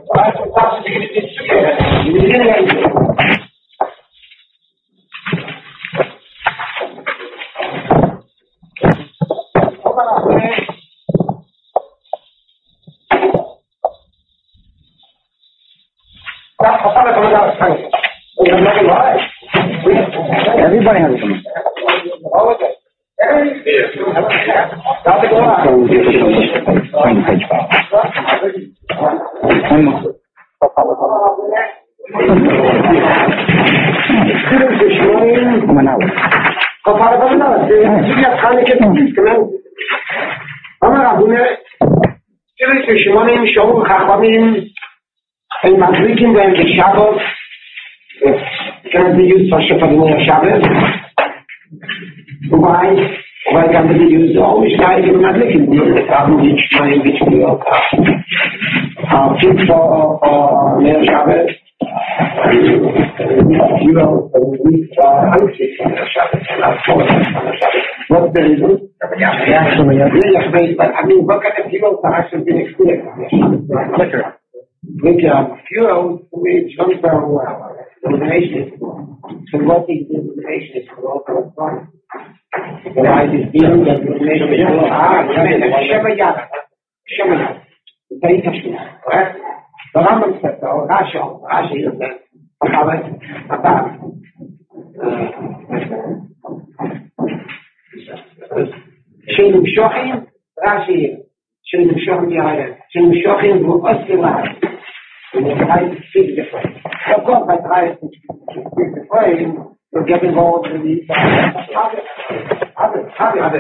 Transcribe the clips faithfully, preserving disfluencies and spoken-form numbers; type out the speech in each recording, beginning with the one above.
Everybody has a comment. Find page five. One more. One hour. And my drinking them the Shabbos can be used for Shabbos Shabbos. Why? Why can't they be used always? Why do not drinking the Shabbos each time which we all have? Fit for Leil Shabbos. You know, we are unfit for Leil Shabbos and not for Shabbos. What's the reason? But I mean, what kind of people are actually being experienced? Liquor. With um, fuel, which comes from well, illumination. So what is the illumination? It's called fun. Why is feeling that illumination is called ah, Shema Yada. Shema Yada. It's very interesting. Correct? The Rambam said, or Rashi, Rashi is that about, about, Shenim Shochim, Rashi, Shenim Shochim Yada. Shenim Shochim will oscillate. And they try to speak different. Of course, by trying to speak different, you'll get involved in these other, other, other,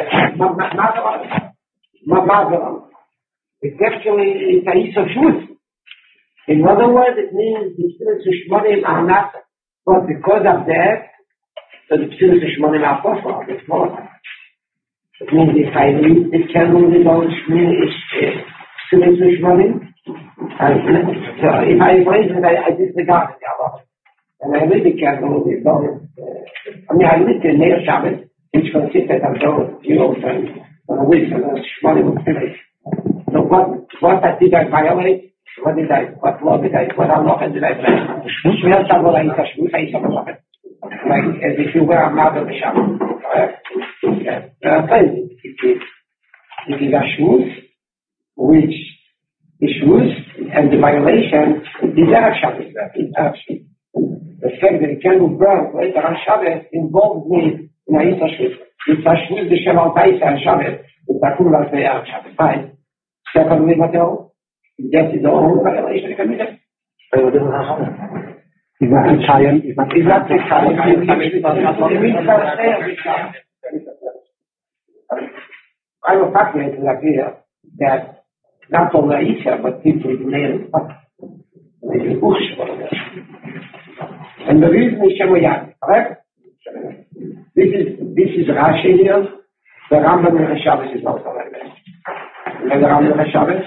other, it's actually a use of truth. In other words, it means the Psilas Shmonim are not, but because of that, so the Psilas Shmonim are possible. It's more. It means if I read the candle with all Shmonim, it's Psilas Shmonim. And so if I raise it, I, I disregard it, and I read the candle with those. I mean, I read the Leil Shabbos, which consisted of those fuels and a week and a Shmonim will finish. So what, what did I violate? What did I, what law did I, what law did I break? Shmuel Shabbos, I Shmuel Shabbos, like as if you were a mother of Shabbos. Yes. It is, it is a shmuz, which the shmuz and the violation is Erev Shabbos. The fact that it cannot burn later on Shabbos involves me in a Yisra shmuz. It's a shmuz the Shem Al-Taisa on Shabbos. It's a kula as the Erev Shabbos. Fine. Second, we got all. That is the whole violation. It can be that. But it doesn't have Shabbos. He's not Italian. He's not Italian. I will calculate like here that not only Isha, but people in Leil and the reason is Shemayat, correct? This is this is Rashi here. The Rambam and the Shabbos is also like that. And the Rambam and the Shabbos.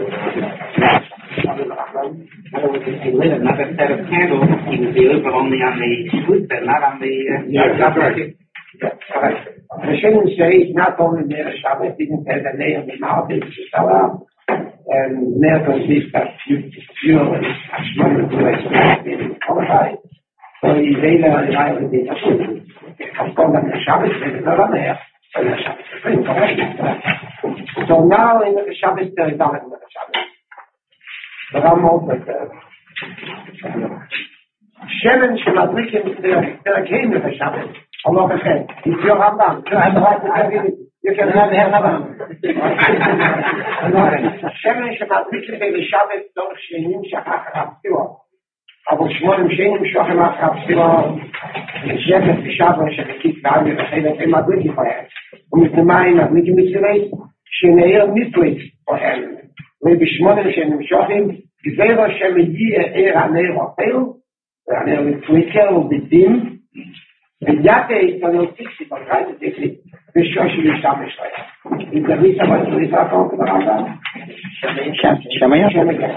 He lit another set of candles. He was lit, but only on the shvuta, not on the. Uh, yeah, correct. Correct. The Shem says not only Leil Shabbos, he didn't say the Leil the mouth is Shalom, and Leil consists of fuel and Shmonim to experience qualified. So he's able to violate the Tashuvah. Of course, the Shabbos is not on there, so the Shabbos is free, correct? So now in the Shabbos, there is not in the Shabbos. The Rambam says, Shemen Shemadlikim, there came with the Shabbos. Allah Hashem. It's your Rambam. You have the right to have it. You can have the Rambam. Shemen Shemadlikim be Shabbos Dorch Shenim Shachach Rapsiro. Aber Shmonim Shenim Shachach Rapsiro. Shemet Shabbos Shechikit V'Avi V'Chelet Emadlikim V'Hem. Und mit dem Main Madlikim Mitzvei Sheneir Mitzvei V'Hem. ובשמונה שנמשכים, גזירו שמגיע עיר הנר אפל, והנר מתפליקר ובדים, ויתה איתנו תקסי, פרקאי תקסי, ושושי להשתמש להם. אם תריץ אבל תריץ רפון כדי רמב"ם. שמיה? שמיה.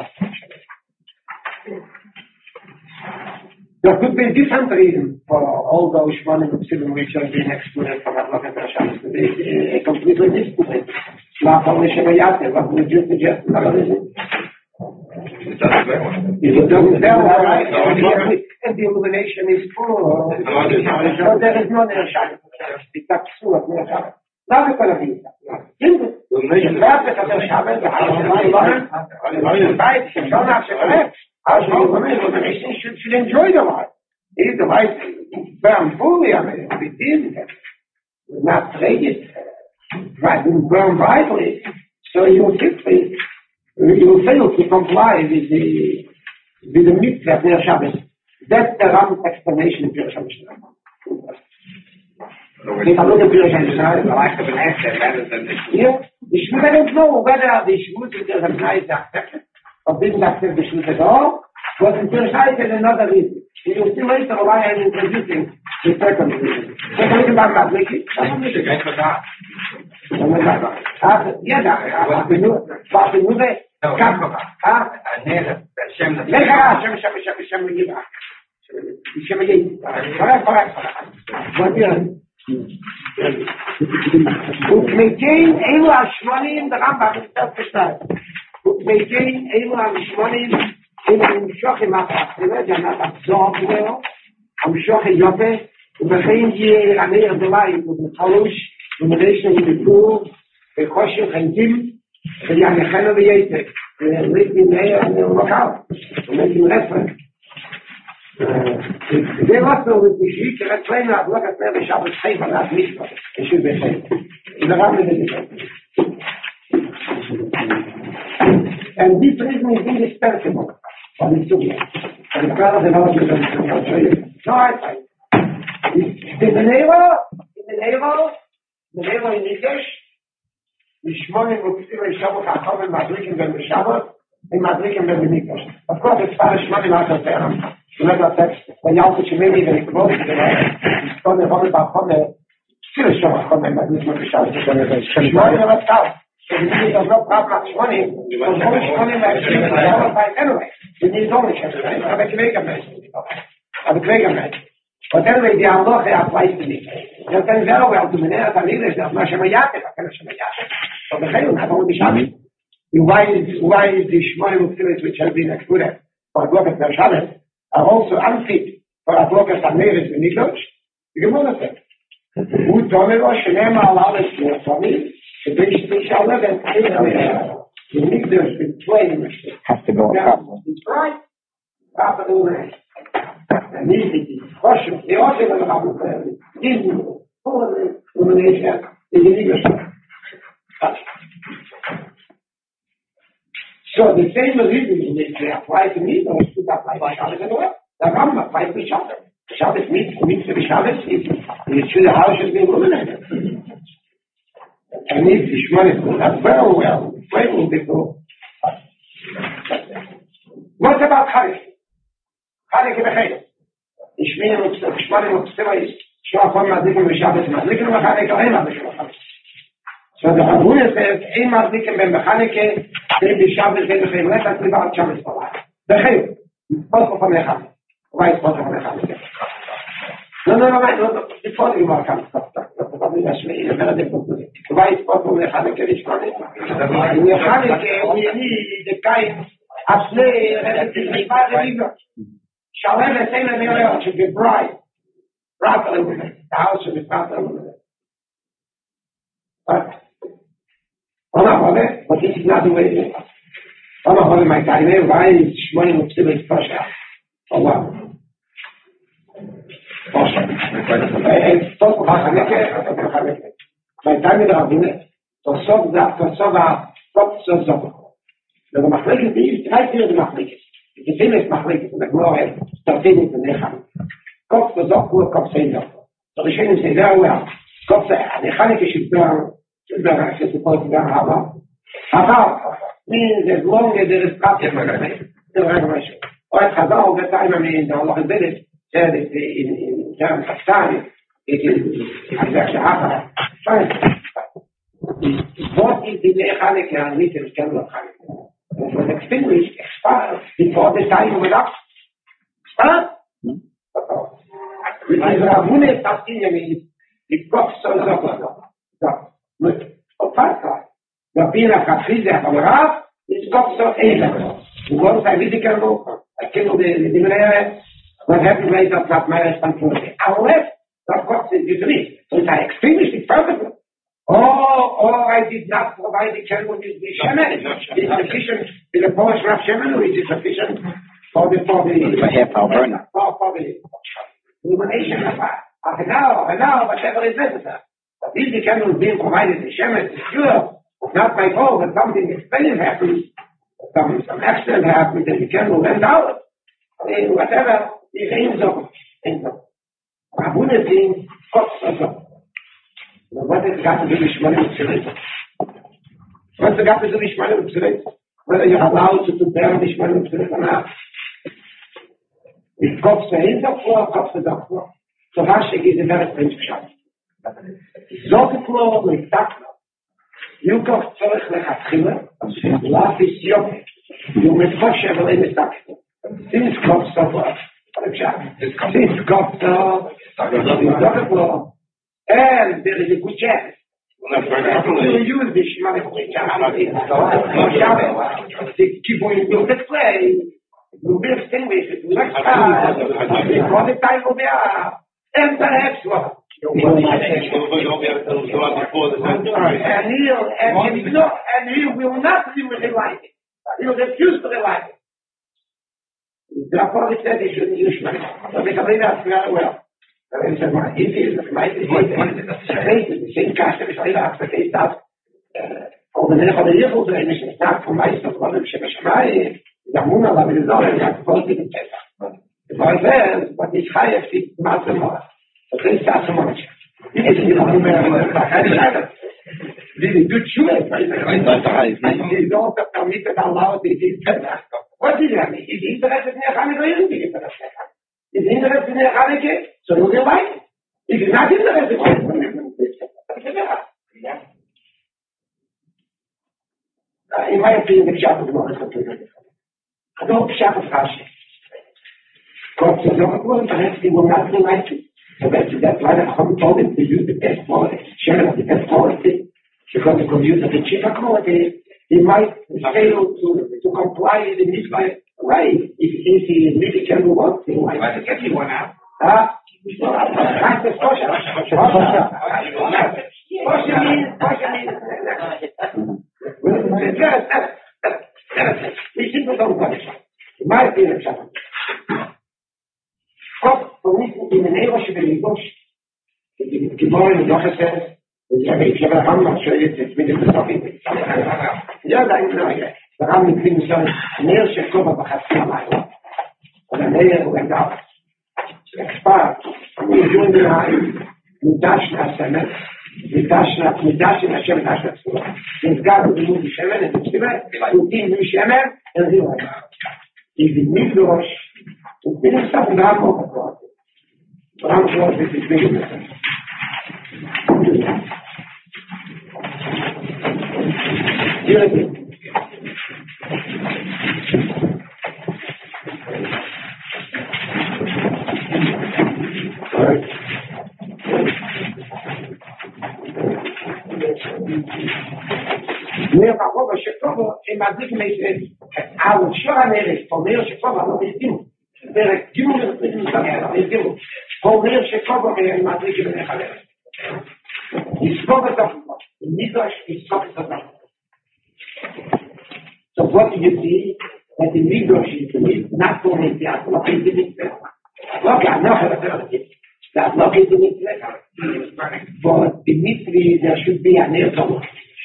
There could be different reasons for all those shmonim psilim which are being excluded from Adloket Hashem. Could be completely different. Not only Shemayate, but we just suggest another reason. If it doesn't tell, all right, and the illumination is full, so there is no Ner Shabbat. It's a psula of Ner Shabbat. Not a Kolavita. The purpose of Ner Shabbat, the house of my life, the light, the sun, the house of the illumination should enjoy the light. If the light burn fully, I mean, if it didn't, would not trade it, right, would burn brightly, so you will simply, you will fail to comply with the, with the mitzvah of Ner Shabbat. That's the Ram explanation of Ner Shabbat. Take a look at Ner Shabbat. The lack of an answer rather than the Yeah, the Shmuz, I don't know whether the Shmuz is a nice accepted, or didn't accept the Shmuz at all, but in Ner Shabbat is another reason. You will see later why I'm introducing the second reason. Take a look at that, Ricky. I forgot. Yeah, that's the No, Ah, Hashem, Hashem, Hashem, Hashem, Hashem, Hashem, Hashem, correct, correct. But yeah. Utmekein Elu Hashmonim, the Rambam is self-described. Utmekein Elu Hashmonim, in Shochim HaChassidut, you're not absorbed well. Shochim Yope, ובחיים יהיה עמי אדולי, ובחלוש, ומדשנו ובפור, וחושך חנקים, ויחנו וייתק, ולית מנהי ומקר, ומקים רפרק. זה לא טוב בשביל, כרצלנו עבלוק עצמר בשבת חיפה, להכניס לו, בשביל בחיפה. זה רב לבית. And this reason is indispensable for the Sugya. For the further development of the Sugya. I'll show you. No, I find. In the Nevo, in the Nevo, the Nevo in Nikesh, the Shmonim will see when Shabbat HaChov and Madrikim ben Shabbat, and Madrikim ben Nikesh. Of course, it's far as Shmonim out of there. You know that text, when Yalta Shemini, when it goes to the Nevo, it's going to hold about Chome, still Shabbat HaChov and Madrikim ben Shabbat. Shmonim are not out. So the Nikesh does not problem at Shmonim, because all Shmonim are actually qualified anyway. You need only Shabbat, right? I have a Kvega man. I have a Kvega man. But anyway, the Allah applies to me. You can very well to Menera Tamilis, there's no Shemayate, I can Shemayate. So the Chayun have only Shabbat. Why is, why is the Shmonim Uksilis, which have been excluded for Adlokas and Shabbat, are also unfit for Adlokas and Meres and Nikdosh? You can understand. Who told me, Shenema Allah is to Tommy, the British speech eleven, the Nikdosh with twain has to go up. It's right. After the way. Nifiti, Roshim, the Oshim of the Bible family, Disney, all of the illumination is in English. So the same reason they apply to me, those should apply to Shabbos as well. The Rambam applies to Shabbos. Shabbos means means to be Shabbos is it should the house should be illuminated. And if the Shmonim is that's very well, well before. What about Chanukah? Chanukah b'chayim. Ishmini Mukseva, Shmoni Mukseva is Shofar Madrikim B'Shabbat, Madrikim B'Chanukah, Ein Madrikim B'Chanukah. So the Rabuna says, Ein Madrikim B'Chanukah, Ein B'Shabbat, Ein B'Chayim, let us live out Shabbos for life. B'chayim, Pospo from Echanukah. Why is Pospo from Echanukah? No, no, no, no, before you are coming, stop, stop, stop, stop, why is Pospo from Echanukah, Ishmoni? In Echanukah, we need the kind of slave, relatively bad river. Shalem and Taylor Miriam should be bright. Bright illuminated. The house should be bright illuminated. But, but this is not the way it is. My time, why is Shmonim Uksilis Pasha? Oh, wow. Pasha. It's talk about Chanukah. My time is Rabbinet. So, so, that, so, so, that, so, so, so. The Machlekes is, right here the Machlekes. The famous Machlekes in the Gemara started in the Necham. Kopf was up, Kopf said no. So the Shem said very well. Kopf said, the Chanukah should burn, should burn, actually supposed to burn Hava. Hava means as long as there is practice for the regulation. Or at Chazal, the time I mean, the Allah did it, said it in terms of time, it is actually Hava. What is the Chanukah and Rita is general Chanukah? It was extinguished, expired, before the time was up. Expired? With his Ravune Tastinja means, the Kopf soll so so. Mit Opfarka. The Pira Katrize Hamarav, is Kopf so Eger. The world I really can go. I came to the Dimere, what happened later, not my responsibility. Unless, of course, it is me. So I extinguished it perfectly. Oh, oh, I did not provide the candle with the Shemen. It's sufficient, with the portion of Shemen, which is sufficient for the, for the, For half hour burner. For, for the illumination of half an hour, an hour, whatever is necessary. But if the candle is being provided, the Shemen is sure, it's not my fault that something expensive happens, some, some accident happens, and the candle went out. Uh, whatever, the things of, things of. Rabuna things, costs of them. What has got to do with Shmonim Tzilin? What's got to do with Shmonim Tzilin? Whether you're allowed to do bear the Shmonim Tzilin or not. If Kopf in the floor, Kopf is the floor. So Rashi is a very strange shot. Zote floor, with Takna. You Kopf tzorech lechatchila, laf is yoke. You metchoshev alei metakna. Since Kopf so far, since Kopf so, Zote floor, and there is a good chance. You use the Shmonim Tzilin. The keyboard will display. You will distinguish it. Next time, before the time will be up. And perhaps what? And he'll, and he no, and he will not relight it. He will refuse to relight it. Therefore, he said he shouldn't use Shmonim. So they can read that very well. And he said, well, it is, it might be, the same cash that is later after the case that, for the name of the Yehud, the emission is not from my stuff, but it's Shemashmai, the Muna, the Mizor, and the positive in Pesach. If I said, but it's high, if it's not the more. So they start so much. It is, you know, really good shooting. He's also permitted allowed it in Pesach. What is it? Is he interested in a Hanukkah or isn't he interested? Is he interested in a Hanukkah? So he'll be like it. If he's not interested, uh, in my opinion, the Pshat is more completely different. I don't Pshat of Rashi. God says, no, perhaps he will not be like it. So that's, that's why the Chum told him to use the best quality, share the best quality, because if he uses the cheaper quality, he might fail to, to comply with the mitzvah right. If he thinks he really can do one thing, he might get you one out. Ah, that's the Kosher. Kosher means, Kosher means, we simply don't punish him. In my opinion, Gott vermisst in den Erosh über den Gosh. Die Gebäude und Joche says, ich habe ich habe Ram noch schon jetzt mit dem Besorgen. Ja, da ist noch ja. Der Ram mit dem schon mehr Schekova Bachassi Amai. Und der Nähe und da. Expert. Wir tun den Heim mit Dashna Semet. Mit Dashna, mit Dashna Shem Dashna Tzura. Es gab die Mund Shemen und Tzura. Und die Mund Shemen und die Mund. Ich bin nicht durch. Und bin ich auf den Rahmen aufgebracht. Rahmen aufgebracht ist die Zwingen. Hier ist es. Mir warum ich komme in Madrid mit auch schon eine von mir schon war nicht ding. Der Gimel mit dem Sagen, der Gimel. Von mir schon war in Madrid in der Halle. Ich komme doch nicht durch ich sag das. So what you see that the leadership is not only the application itself. Look, I'm not going to that look is in it. But Dimitri, there should be an airport.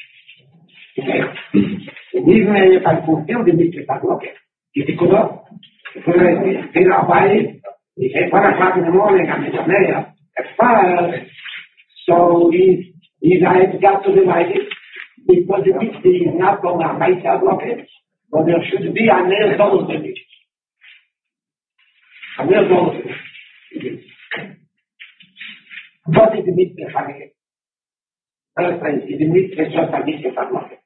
Even if I fulfill the mitzvah, but look, if you could up, if you know about it, if it's one o'clock in the morning, I'm in the mayor, at five, so he's, he's got to divide it, because the mitzvah is not going to make that look it, but there should be a nail dollar in it. A nail dollar in it. What is the mitzvah having it? First thing, is the mitzvah just a mitzvah look it?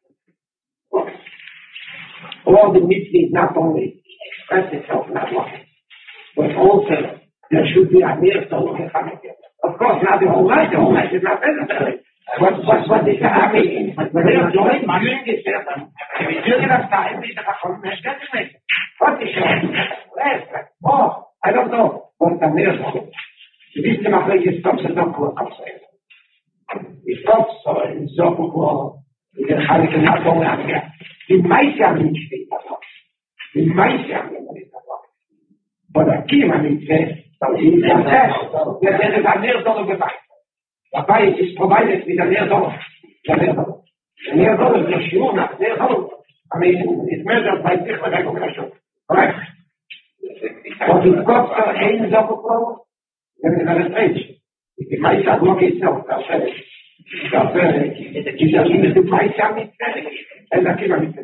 All the mitzvah not only express itself not walking, but also there should be a mere soul. Of course, not the whole night. The whole night is not necessary. What what what is happening? When they are doing during this season, if you get a time, they have a conversation. What is it? Last time. Oh, I don't know. But the near double. The victim of the stops is not close upstairs. He stops, so it's so cool. He can have it not go out here. He might have reached it. He might have reached it. But the key, I mean, so he says, there is a near double device. The device is provided with a near double. The near double. The near double is a shiuna, near double. I mean, it's measured by different recognition. Correct? But it's got the hands of the flow. There is another stage. If might have look itself, I'll say it. Because it's a might have it, and the key, I mean,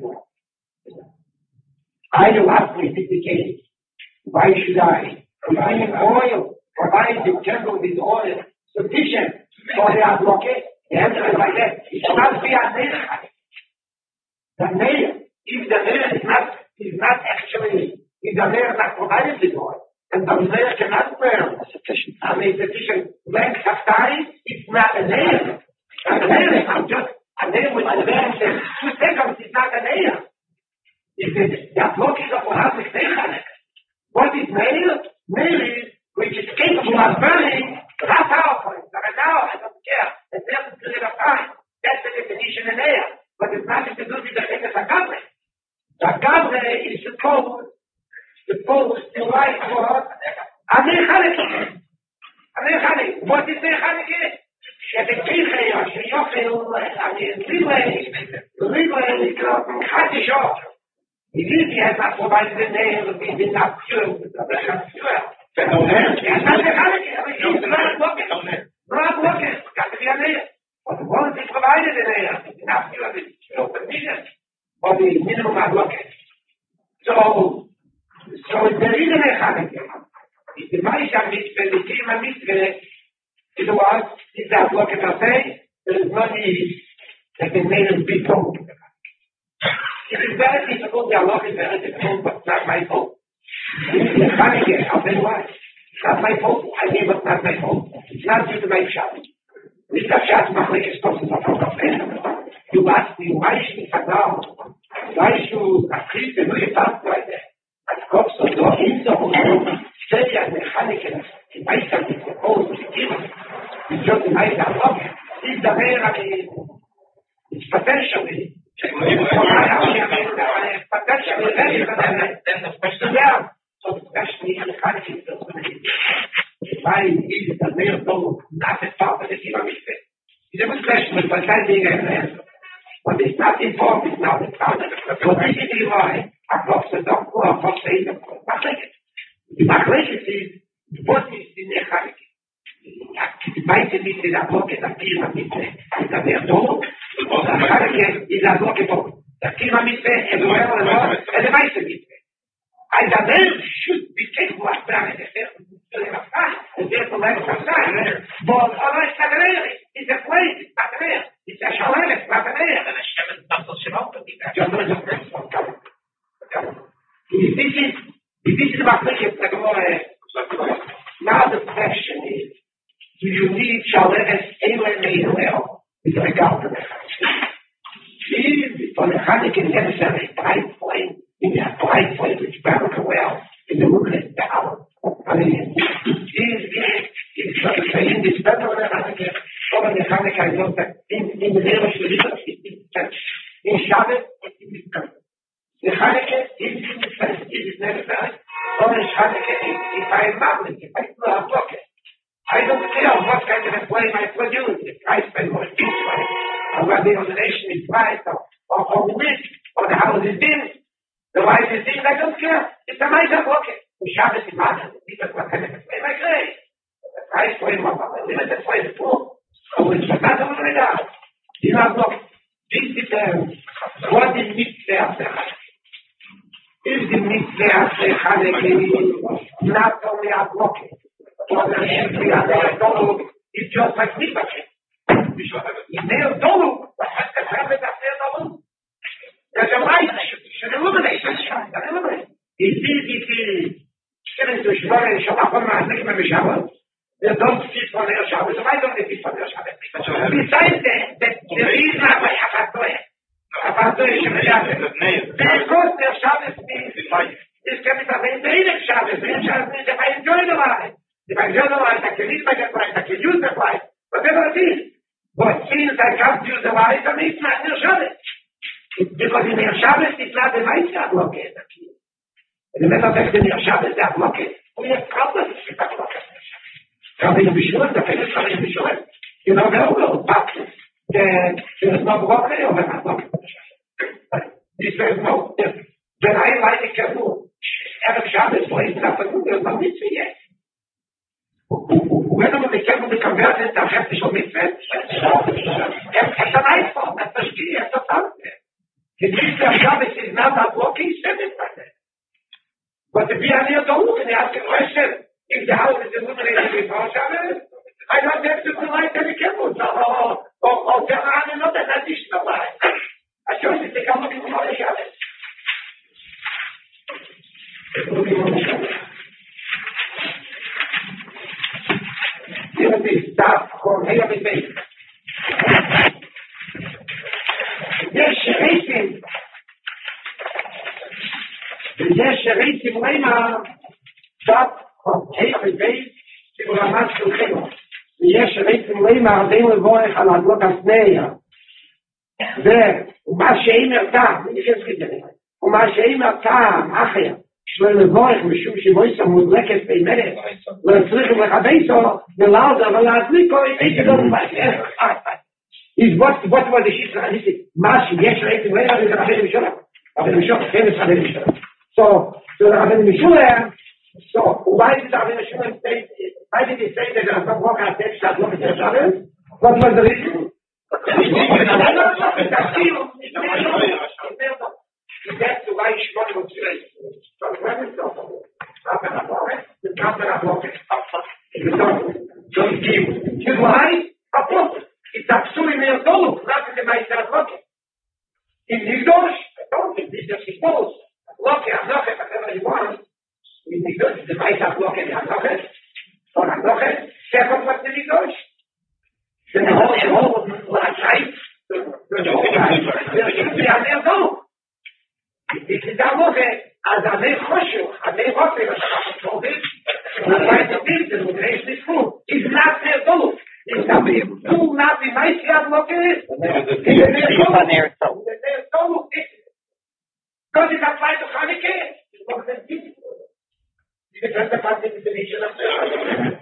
I last week indicated, why should I provide oil, provide the jungle with oil sufficient for the advocate? The answer is like that. It should not be a nail. The nail, if the nail is not, is not actually, if the nail is not provided with oil, and the nail cannot burn sufficient, I mean, sufficient length of time, it's not a nail. A nail is not just a nail with a nail. Two seconds is not a nail. If the advocate of a house is mechanic, what is nail? Nail is which is capable of burning that powerful. But now I don't care. It's just a period of time. That's the definition of nail. But it's nothing to do with the thing of the gabre. The gabre is supposed, supposed to lie for a mechanic. A mechanic. What is mechanic? It's a key or sheyofel, I mean, relay, relay, hati shot. If he has not provided the nail, he did not fuel, it's not fuel. It's not mechanic. It's not looking. Not looking. It's got to be a nail. But once he provided the nail, he did not fuel it. It's no condition. But the minimum not looking. So, so there is a mechanic. If the Maisha mitzvah, the Kima mitzvah, is the one, is that looking to say, there is no need that the nail be told. It is very difficult, the Allah is very difficult, but not my fault. It's mechanic, I'll tell you why. It's not my fault. I gave up, not my fault. It's not due to my shot. It's a shot, my leg is supposed to be. You ask me, why should I now? Why should I treat the way back like that? I've got so long, in the whole world, steady as mechanic, and I said, it's supposed to be given. It's just a nice Allah. It's the way, I mean, it's potentially. Then the question down. So especially in the country, why is it that they don't not the top of the human being? It's a good question, but by time being an answer. But it's not important, it's not the top of the so this is why I thought the doctor of what say the Machlekes. The Machlekes is what is the mechanic. It might be that book is a key of it. That they are told. The mechanic is a book of the Kima mitzvah as well as well as the Maisa mitzvah. And the man should be capable of planning the first and therefore let us aside. But otherwise, it's a place, it's not there. It's a shalom, it's not there. And a shem is not so shalom, but it's a shalom. If this is, if this is about making the Gemara, now the question is, do you need shalom as anywhere made well? It's like out of the for the Hanukkah can never send a bright flame in that bright flame which burned well in the movement down. I mean, it's saying this better than Hanukkah. Over the Hanukkah, I know that in the middle of the in Shabbat, the Hanukkah is in the first, it is necessary. Over the Hanukkah, if I am mounted, if I do a bucket, I don't care what kind of a flame I produce. If I spend more peace on it, or whether the ordination is right, or or or the wind, or the house is dim, the light is dim, I don't care. It's a nice bucket. The Shabbos is not because what kind of a flame I create. The price flame of a limited flame full. So it's not a little bit out. You know, look, this depends what is mitzvah of the Hanukkah. If the mitzvah of the Hanukkah is not only a bucket, it's just like mitzvah. If they don't look, the habit of their don't look. There's a light that should eliminate. Eliminate. If it is given to Shvar and Shabbat, they don't fit for their Shabbos. Why don't they fit for their Shabbos? Besides that, the reason why Hafatoyah, Hafatoyah Shabbat, because their Shabbos is Mir Shabbos is not the Meister block. The matter of fact, the Mir Shabbos is block. We have problems with that block. Rabbi Bishul, the famous Rabbi Bishul. You know, no, no, but there is no block or not block. This says no. When I like a careful, Erev Shabbos, there's no mitzvah yet. When I'm the careful to convert it, I have to show mitzvah. It's a nice one. That's the ski. It's a fun. The mitzvah Shabbos is not a blocking sentence like that. But if you are near the look and you ask a question, if the house is illuminated before Shabbos, I don't have to light any careful. Or, or, or tell her, not an additional light. I show you to come looking for the Shabbos. Here it is, stop, or here it is. Yes, Sheritim. Yes, Sheritim, Lema. Stop, or here it is. You are not so clear. Yes, Sheritim, Lema, they will go and have a look at Sneya. There, ומה שאימר טעם, אני חושב כזה, ומה שאימר טעם, אחר, שלא לבורך משום שבויסה מודלקת בימרת, לא צריכים לחבייסו, ולעוד, אבל להזליקו, איזה לא מבחר, is what, what was the shit, I said, מה שיש ראיתם לילה, זה רבן משולה, רבן משולה, חמש רבן משולה. So, so רבן משולה, so, why did רבן משולה say, why did he say that there's no walk out there, that look at the Shabbos? What was the reason? That's the way Shimon would say. So when it's over, up and up on it, the top and up on it, up on it. So it's you. You lie, up on it. It's absolutely near Dolu, not in the Meister of Loki. In Nigdosh, I don't think this is supposed. Loki, I'm not going to whatever you want. In Nigdosh, the Meister of Loki, I'm not going to. Or I'm not going to. Second, what's the Nigdosh? Then the whole, the whole, last night, the should be on their Dolu. This is our look at as a name Choshu, a name Choshu, as I told it, the right of this, the raise this food, is not their Dolu. It's not be do not be nice to have look at it. It's their Dolu. It's their Dolu. Because it's applied to Chanukah, it's not the same. This depends upon the definition of the Chanukah.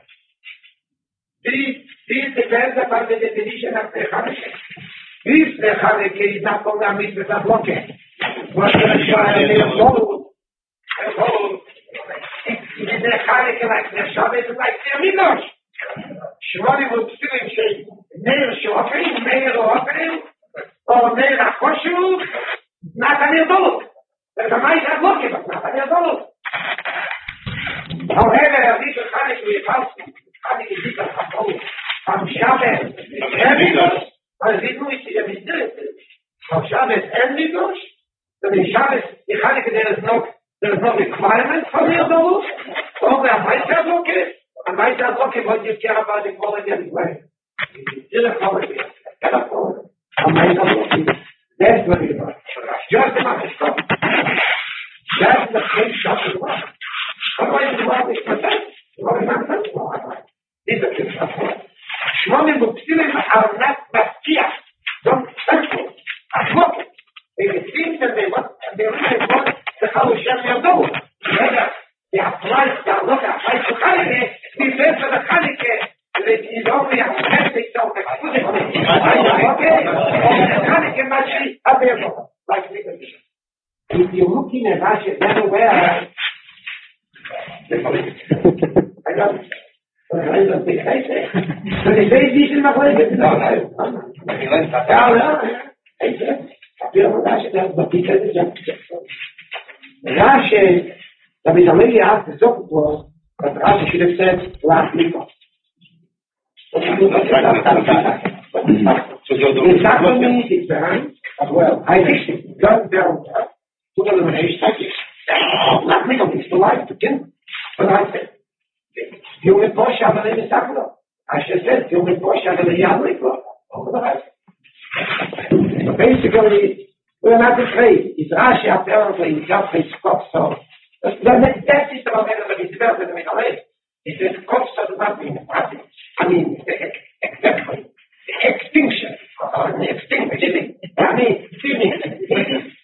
This depends upon the definition of the Chanukah. If the Chanukah is not called a mitzvah of look at, what can I try? They are bold. They're bold. It's the Chanukah like the Shabbos, it's like the Amigosh. Shmoni would still say, Meir Shofim, Meir Ofim, or Meir Achoshu, not an adult. There's a mice that look at it, not an adult. However, a little Chanukah is also, Chanukah is a adult. From Shabbos, Amigosh, as we do it, it's different. From Shabbos, Amigosh, then in Shabbos, in Chanukah, there is no, there is no requirement for the adult. Only a mice that look at it. And my dad looking what you care about the quality of the way. Still a quality. Get a quality. And my dad looking. That's what it was. Just a matter of stuff. That's the same stuff as well. Otherwise, the world is perfect. The world is not perfect. This is the stuff. Shmonim Mupsilim are not Mastiach. Don't touch them. I'm looking. It seems that they want, they really want the Chalushem Yadou. They apply to look at my Chanukah. He says to the Chanukah that he's only a domestic self-exclusively. Okay? The Chanukah must be available. Like if you're looking at Rashi, never where I don't I don't think I say. So they say this in my way. No, no. No, no. I said, I feel Rashi does, but he says it's Rashi, that is a lady asked the Zohar was, but Rashi should have said last Mikos. It's not for me, it's behind as well. I fixed it. Got down. Put on the age tactics. Last Mikos, it's the life to kill. But I said, you will push up and then Sakura. I should have said, you will push up and then Yadliklo. Over the rest. So basically, we're not afraid. It's Rashi apparently, it's just his Scott, so. The next step is about the development of Michael. It is cost of nothing. I mean, exactly. The extinction. Or the extinction. I mean,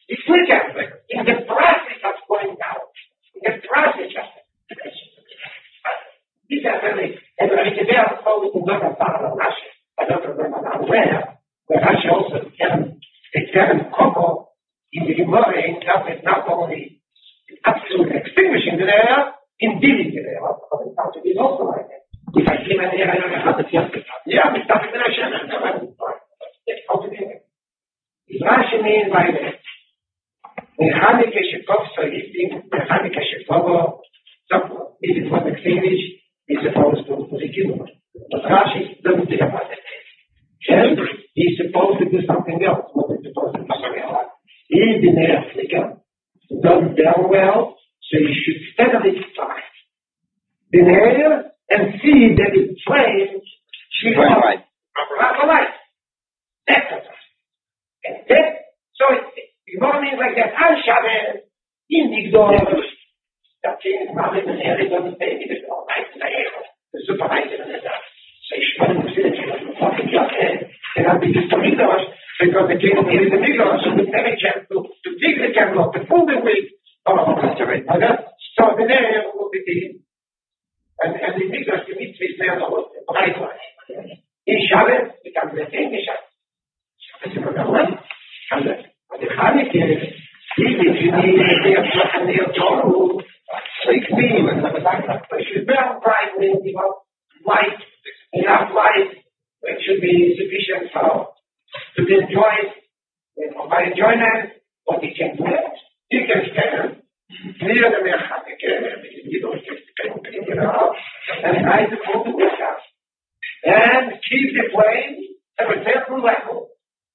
It's quicker. In the process of going down. In the process of it. This is really, and I mean, they are always another part of Russia. I don't remember now where, but Russia also can, they can couple in the Gemara is not only absolutely extinguishing the air, in dealing with the air. It is also like that. If I came in here, I don't know how to feel it. Yeah, we started in Russia, and I'm going It's altogether. Russia means by that. Mechanike Shekov Solistim, Mechanike Shekovo, so this is what Extinguish is supposed to do. But Rashi doesn't think about it. And he's supposed to do something else. What is supposed to do something else? He's in Africa, does very well, so you should steadily start the air and see that it flames should right, right. proper light. That's what. And that, so it more means like that. Al Shabbos, in the door, that thing is not in the air, it doesn't say it is all right in the air. The supervisor in the dark. So you should not see it, you fucking your head, and I'll be just a Migdosh, because the king is the Migdosh, so we have a chance to, to dig the candle, to pull the wick. Oh, that's right. So the air will be big. And, and the Migdosh, the mitzvah is there, the bright light. In Shabbos, it comes the same in Shabbos. Shabbos is not one. And the Chanukah is, if you need a day of Shochan, day of Torah, sixteen, it should burn brightly, you know, light, enough light, it should be sufficient for to enjoy it. You know, by enjoyment, what you can do, you can stand near the Mechanukah, you don't just get out, and try to pull the wick out. And keep the flame at a certain level,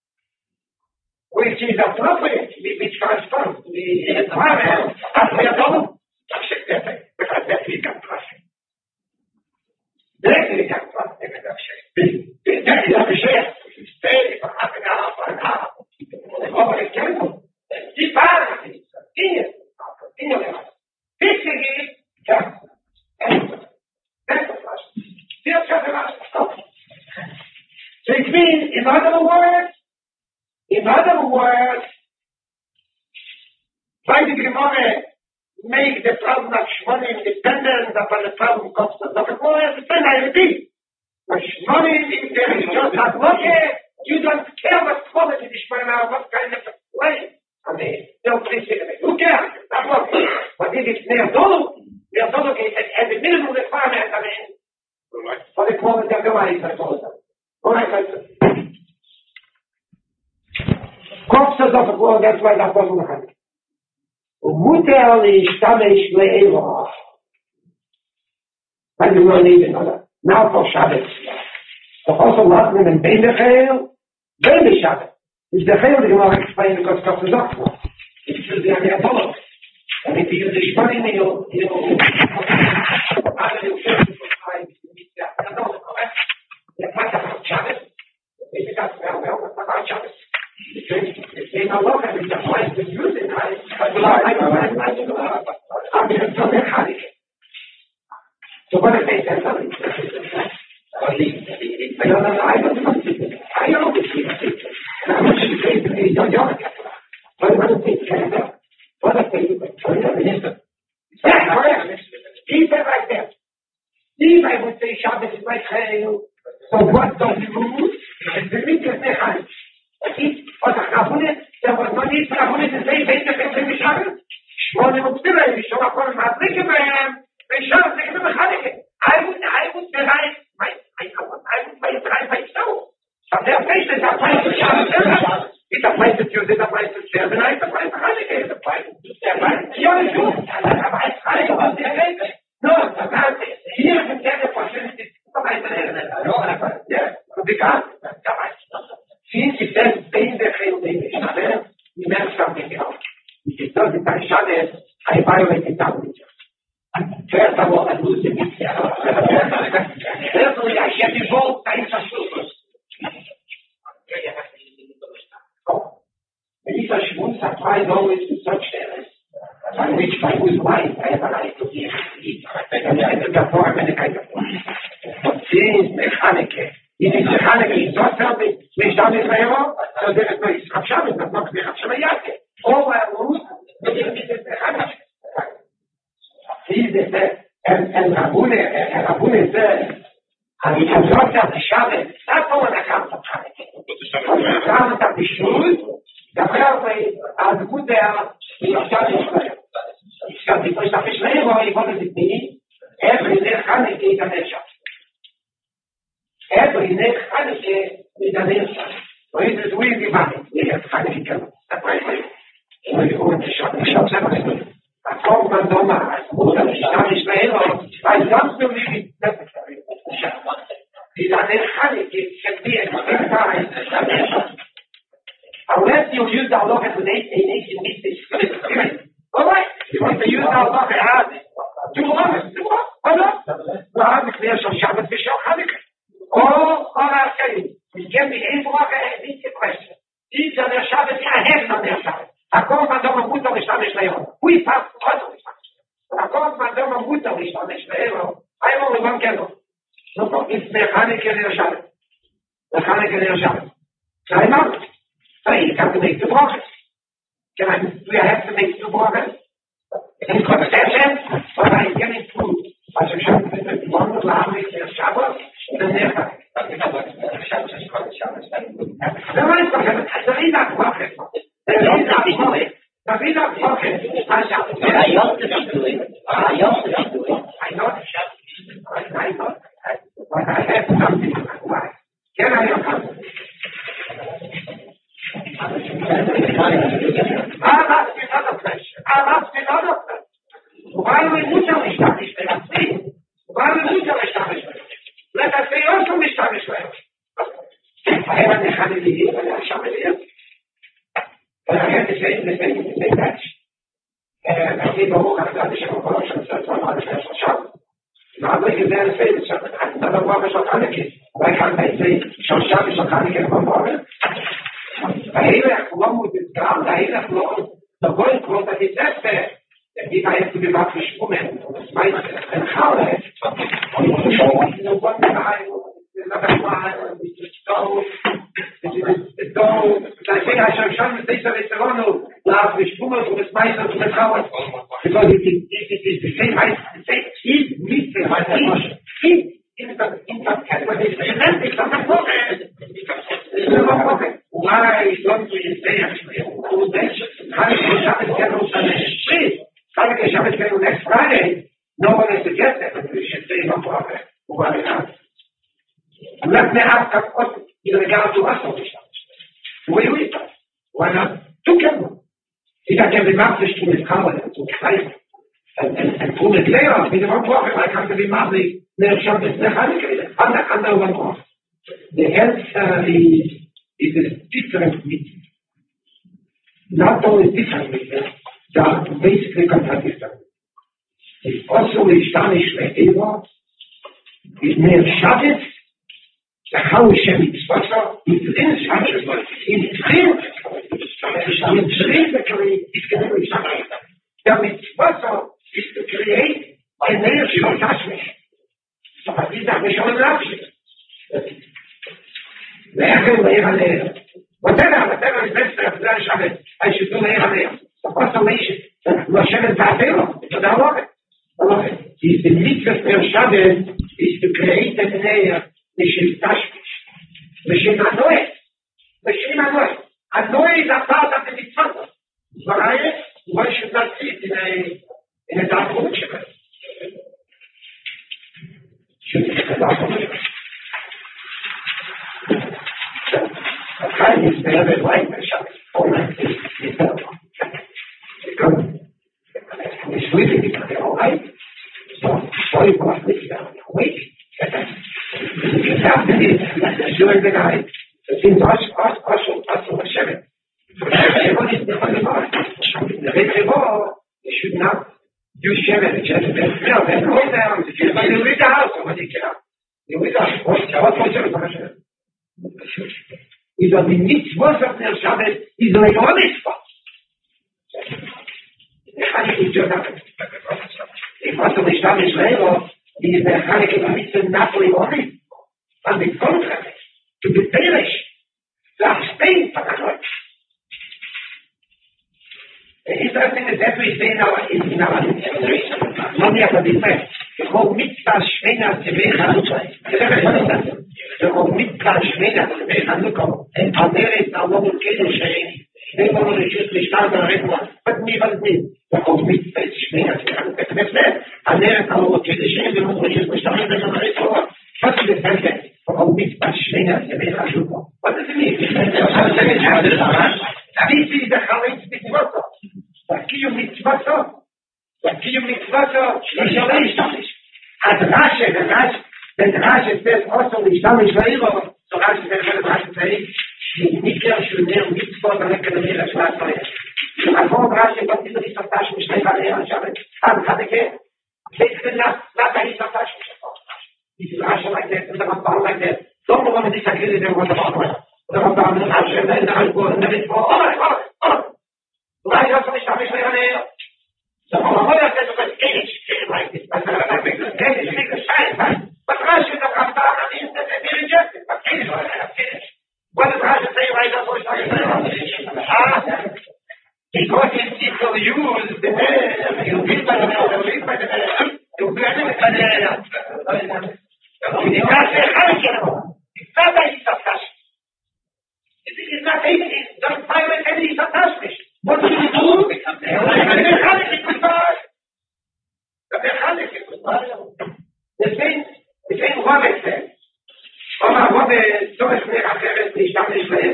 which is appropriate, which corresponds to the environment of the adult. Because that we can trust him. That we can trust him. That is a share. Stay for half an hour, for an hour. Over the candle. Deep out of it. Continue. Continue. Fixing it. Just. That's the first. Still just about stop. So it means, in other words, in other words, by the Gemara, make the problem of Shmonim dependent upon the problem of the Gemara, then I repeat. For Shmonim, if there is just not lucky, you don't care what quality the Shmonim are, what kind of way. I mean, don't please say it. Who cares? Not lucky. But if it's near Dolu, near Dolu is at the minimum requirement, I mean, for the quality of the life, I told them. All right, I said. Kopfs of the world, that's why that wasn't the hand. ומותר להשתמש לאלוה. אני לא נבין, now for Shabbos. The also last name in Ben Bechel, Ben Bechel. Is the Bechel, you want to explain because Kopfs is up for. It's the idea of all. And if you use the Shmonim, you'll, you'll, I will say it for time, you meet that. I don't know, correct? It's not about Shabbos. It's not about Shabbos. It's in Allah, and it's applies to use it, right? But I don't know, I don't know. I'm going to tell them how to get. So what if they say something? I don't know, I don't know. I don't know. I'm not sure if they don't know. What if they say that? What if they say that? Yeah, correct. Keep it like that. If I would say Shabbos is like hell, so what don't you lose? It's the weakest they have. Was a Rabunet, there was no need for Rabunet to say, they just say, we shall Shmonim und Spiller, we shall upon my blinken man, we shall take the mechanic. I would, I would bereich, my, I would play bereich myself. But their patients are playing to Shabbos. It's a place to choose, it's a place to share the night, it's a place to mechanic, it's a place to share the night. You're a Jew, and I have a high about the event. No, it's a man, here you get the opportunity to come out and no, yes, because that's the right. Since it says, being the Chil, being the Shabbos, you meant something else. If it doesn't say Shabbos, I violate the Talmud. First of all, I lose the mitzvah. Certainly, I get involved in the Shulchan. The mitzvah Shulchan applies always to such areas, by which, by whose life I have a right to be and I have a form and a kind of form. But since Mechanukah, if it's Mechanukah, it's not something, nicht damit Lehrer, so there is no Yisrael Shabbos, but not Yisrael Shabbos. all I want is the Hanukkah. He's the and and Rabune and Rabune said, and he has dropped out the Shabbat. That's all when I come to Hanukkah. He comes at the shoes. The railway as good there. He has got it. He's got the first of his labor. He wanted it me. Every day Hanukkah is a nation. Every day Hanukkah is a nation. So it is really bad. We have Hanukkah. That's right. We go to shop. Shop seven. I told my Doma, I told him, Spanish labor, I don't believe it's necessary. He's an Hanukkah. It can be a good time. Unless you use the halacha to make a nation mistake. All right. You want to use the halacha hard. Do what? Do what? What up? We have the clear some Shabbat for Shal Hanukkah. All, all I'm saying, we can be able to ask a question. These are their Shabbat, I have on their Shabbat. A komm man doch mal gut auf Spanisch lernen. Wie passt heute nicht? A komm man doch mal gut auf Spanisch lernen. Einmal wir wollen kennen. So kommt ist der Hanukkah der Shabbat. Der Hanukkah der Shabbat. Einmal. Hey, you have to make two brothers. Can I, do you have to make two brothers? In concession, but I get it through. As a Shabbat, the one of the Hanukkah Shabbat, the next. The rest of it, the Rina Brothers. The Rina Brothers. The Rina Brothers. I used to be doing. I used to be doing. I know the Shabbat. I know. But I have something. Why? Can I have something? I'll ask you another question. I'll ask you another question. Why we mutter establish that thing? Why we mutter establish that? Let us say also establish that. I haven't had any idea what I'm showing you. But I have to say the same the same match. And I think the whole kind of got the show for us, and that's one hundred percent shot. Now I'm looking there and say this, another one is not why can't I say Shosham is not one moment? Daher Klom with the ground, daher Klom, the going Klom that is that there. If I have to be back to Shmumen, my and how I have to know what I another one, it's so, it's so, I think I shall show you this of it alone, last with Shmumen, to the Spicer, to the Tower, because it is, it is the same, I say, he meets the he, in the, in the category, it's not a problem. It's not a problem. Why don't we say actually, who mentioned, Hanukkah Shabbat schedule Sunday, Hanukkah Shabbat schedule next Friday, no one is to get that, but we should say no problem. Why not? Let me ask a question in regard to us on the Shabbat. Why do we do? Why not? Two people. If I can be massive to his covenant, to Christ, and, and, and pull it later, with the one problem, I come to be massive, near Shabbat, near Hanukkah, under, under one problem. The health, uh, the it is different meetings. Not only different meetings, they are basically contradictory. It's also the Spanish Leheva, is near Shabbos, the House Shemit Spasser, is in Shabbos, intrinsically, it's going to be Shabbos. The Mitzvah is to create a near Shabbos. So I think that we should have it. Whatever, whatever is best for the Shabbat, I should do it. The consolation, Hashem is Ba'atero, so I love it. I love it. The mitzvah for Shabbat is to create a layer, the Shem Tashmish, the Shem Anoy, the Shem Anoy. Anoy is a part of the mitzvah. But I, one should not see it in a, in a dark room Shabbat. Should be a dark room Shabbat. Is the other way the Shabbat all night is the because it's really because they're all right. So so you must be down wait. You have to be doing the guy. Since us us us us on the Shabbat. Everyone is the only one. The Bethlehem they should not do Shabbat just no then go down to but you leave the house when you get up. You leave the house. What was Shabbat? Is that the mitzvah of the Shabbat is like a mitzvah. The Hanukkah is just happening. If what's the Shabbat is labor, is the Hanukkah mitzvah not like a mitzvah. On the contrary, to be perish, to abstain from the Lord. gesehen, aber in einer man ja von dem ich habe mit das Schwenger zu werden. Ich habe mit das Schwenger zu werden. Und der ist auch noch ein Kinderschein. Ich denke mal, ich ist nicht da, da redet man. Was mir was nicht. Ich habe mit das Schwenger zu werden. Und der ist auch noch ein Kinderschein. Ich habe nicht da, da redet man. Was ist das denn? Ich habe mit das Schwenger zu werden. Was ist das? Wie viel der Chalet mit Wasser? Was gibt mit Wasser? Was gibt mit Wasser? Ich habe nicht damit. Als Rasche, der Rasche, der Rasche ist das Wasser, ich habe nicht mehr, so Rasche, der Rasche sagt, nicht mehr schön mehr und nichts vor, dann kann er das Wasser mehr. Als vor Rasche, was ist das Tasche, ich stehe bei der ich habe, aber kann ich nicht. Jetzt bin ich nach der Tasche. Diese Rasche like that, und dann war like that. So, wo man sich erklärt, der was da da war da eine Rasche, da ist ein Gott, da ist oh, oh, oh. Nein, das ist nicht, da ist mehr näher. So, aber wo das ist, das geht nicht. Das ist nicht das Scheiß. Was Rasche, da kann da ist, das ist rejected. Was geht nicht, das geht nicht. What does Rasche say right now, so ich sage, ah, because it's equal use the man, you live by the man, you live by the man, you live by the man. Die Rasche kann ich ja noch. Ich sage, da ist das Rasche. It's not easy. Don't find it any fantastic. What do you do? The mechanic is goodbye. The mechanic is goodbye. The same, the same Robert said. Aber Robert, so ist mir erklärt, ich kann nicht leben.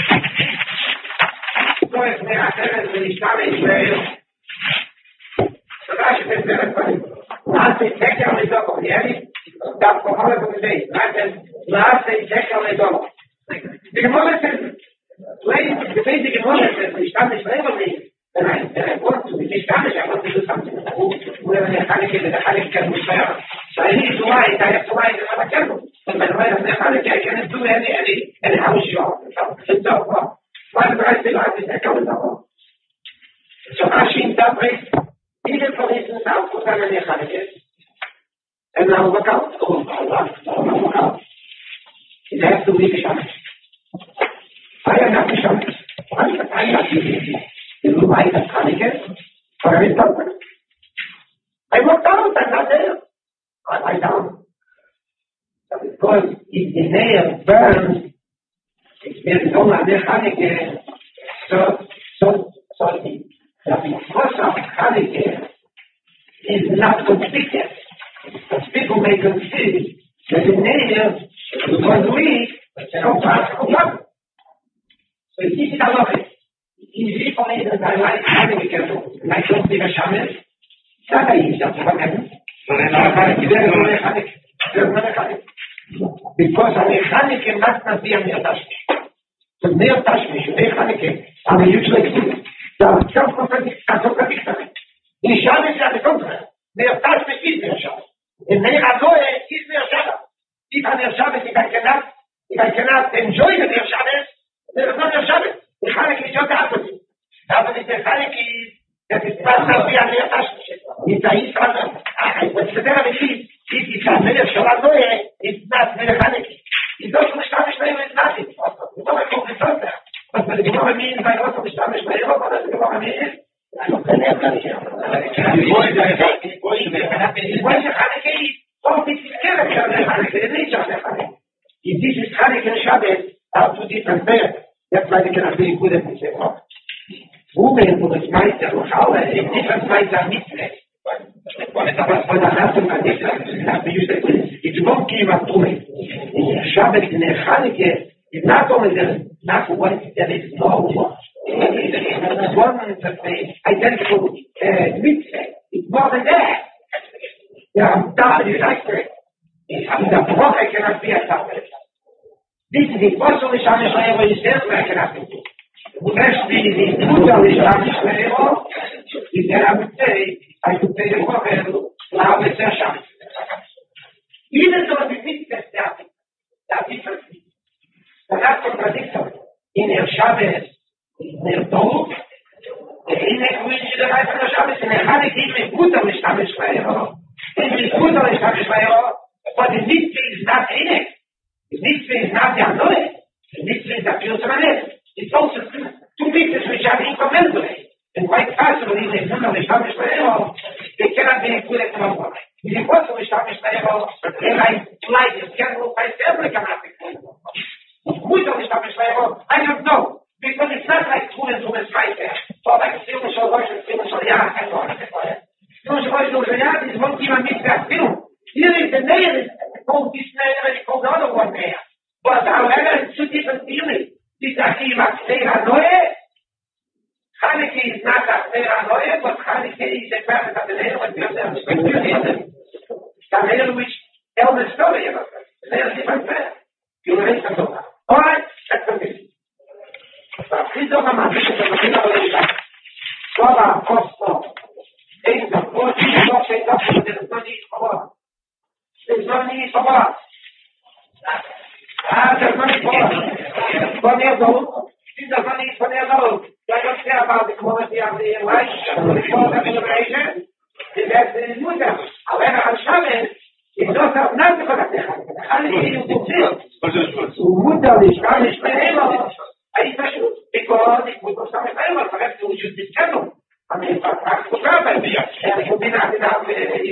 So ist mir erklärt, ich kann nicht leben. So das ist es mir erklärt. Lass den Checker mit Doppel, ehrlich? Das ist vorher so gesehen. Lass den Checker mit Doppel. Die Gemüse sind, die basic Gemüse sind, ich kann nicht selber leben. Nein, der Wort, ich kann nicht, aber das ist am oder wenn er kann ich, der kann ich kennen, muss mehr. Sei nicht so weit, da ist so weit, das aber kennen. Und wenn man das kann ich, kann ich tun, eine, eine, eine Hausschau. Das ist auch wahr. Weil drei Leute, der kann es auch. So, Aschin, da bricht, jede Polizei ist auch, wo kann ich, kann ich es. Und dann haben wir gekauft, und dann haben wir gekauft. Das hast du nicht geschafft. I am not geschafft. I am not geschafft. You might have done it. For a reason. I walked out. I'm not there. I lie down. Because if the nail burns, it's very long and mechanic. So, so, so the, the force of mechanic is not completed. But people may conceive that the nail was weak, but they don't pass the blood. So this is a lot. In the point that I like having a careful, and I don't think a shaman, that I use that for them. Because a mechanic must not be a mere touch. So mere touch me, a mechanic, and a usually exist. The self-contradiction. In shaman is at the contrary. Mere touch me is mere shaman. In mere adoe is mere shaman. If I'm mere shaman, if I cannot, if I cannot enjoy the mere shaman, there is not mere shaman. The mechanic is just the opposite. The opposite mechanic is that it must not be a mere touch me. It's a Israel. What's the matter with it? It's a mere shaman. It's not mechanic. It doesn't establish name, it's nothing. It's not a complete there. But the Gemara means by what of establish name, what does the Gemara mean? I don't know. Why is mechanic? Oh, this is character mechanic, the nature of mechanic. If this is mechanic and Shabbos, are two different pairs. That's why they cannot be good at the same time. Women for the Meister, how a different Meister mitzvah. But the husband and this have to use it. It won't give up to me. Shabbos in the Chanukah is not only the not what there is no one. It's one identical uh, mitzvah. It's more than that. There are double factors. The prophet cannot be a double. This is impossible to Shabbos Le'evo yourself, I cannot do. First thing is the Buddha is Shabbos Le'evo. If there I would say, I could say the prophet, now it's a Shabbos. Even though the mitzvahs are different, the last contradiction in their Shabbos, in their Tov, the Hinek which is the right of the Shabbos, and the Hanik is Buddha is Shabbos Le'evo. It is Buddha is Shabbos Le'evo, but the mitzvah is not Hinek. The mitzvah is not the Anoeh. The mitzvah is the Pilsamanet. It's also two mitzvahs which are incommensurate. And quite possibly, they don't know the being good at the moment. You want to start to say, well, and I like this general by every cannot. We don't start to say, well, I don't know. Because it's not like two and two is right there. Or like still so much and still so young and so on and so on. So much so young is one thing I mean that film. Here is the nail is called this nail and called the other one there. But however, it's two different feelings. This actually must say Hanoe. Chanukah is not a say Hanoe, but Chanukah is a person of the nail and the other is the nail which tells the story about it. The nail is different prayer. You know, it's all right. All right, that's the thing. But please don't come and visit the Medina of the Sola, Costo, Eight of forty, not eight of there's no need for what? There's no need for what? Ah, there's no need for what? For the adult, there's no need for the adult. I don't care about the quality of the life, the quality of the liberation. That's the Muda. However, on Shabbos, it's not not because of the Chanukah you do this. Muda is Spanish forever. Because it would go somewhere else, perhaps we should be careful. I mean, perhaps the problem is that it would be not enough.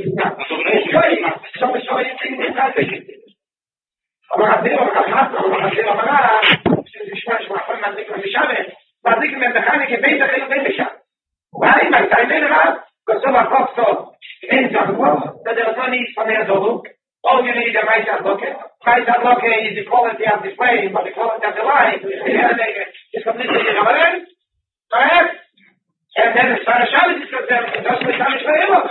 So, so anything is not taken. אבל זה לא ככה, אבל זה לא מראה, שזה שמה שמחון מדליק למשאבת, מדליק ממדחני כבית אחרי בית משאבת. ואי, מה, אתה יודע רב? כסוב הקופסות, אין זרמות, זה דרזוני יספני הזורוק, all you need a right advocate. Right advocate is the quality of the flame, but the quality of the light is completely irrelevant. Correct? And then as far as Shabbos is concerned, it doesn't become a forever.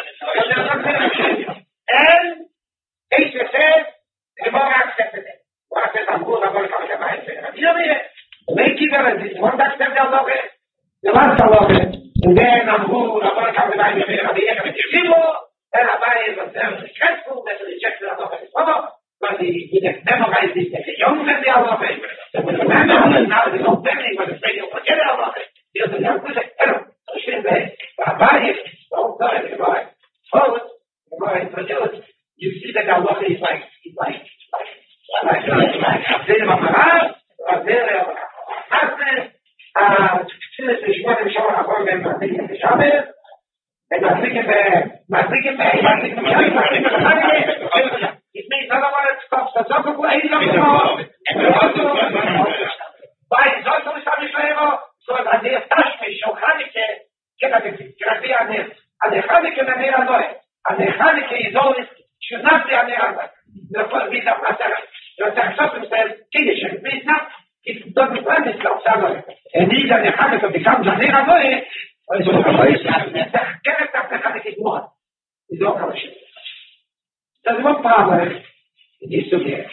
And Esha says, the Gemara accepted it. What says I'm good, I'm going to come to my head. You know me, they keep it as this. One that accepted the advocate, the last advocate, and then I'm good, I'm going to come to my head. I'm going to come to and Abai was very stressful that he rejected the advocate. But he didn't memorize this as a young man, the advocate. But the man now is not family, but it's radio, forget the advocate. He doesn't have to say, so she said, Abai, don't tell him, Abai. Forward, Abai, forget. You see that the advocate is like, he's like, like, like, like, like, Abdel Maharaj, Abdel Maharaj, uh, since the Shemot and Shemot are going to take the Shabbos, and Madlikim, Madlikim, Madlikim, Madlikim, it means otherwise stops the Zohar for eight of the law, and also, by his also established forever, so that they attach me, show Chanukah, get at it, get at the Aner, and the Chanukah and the Aner Anoy, and the Chanukah is always, should not be Aner Anoy. The first reason of Master, the Sachsopim says, Kiddush, it means not, it doesn't plan itself, Anoy. And these are the Chanukah becomes Aner Anoy, so the character of the Chanukah is one. It's no correction. There's one problem in this subject.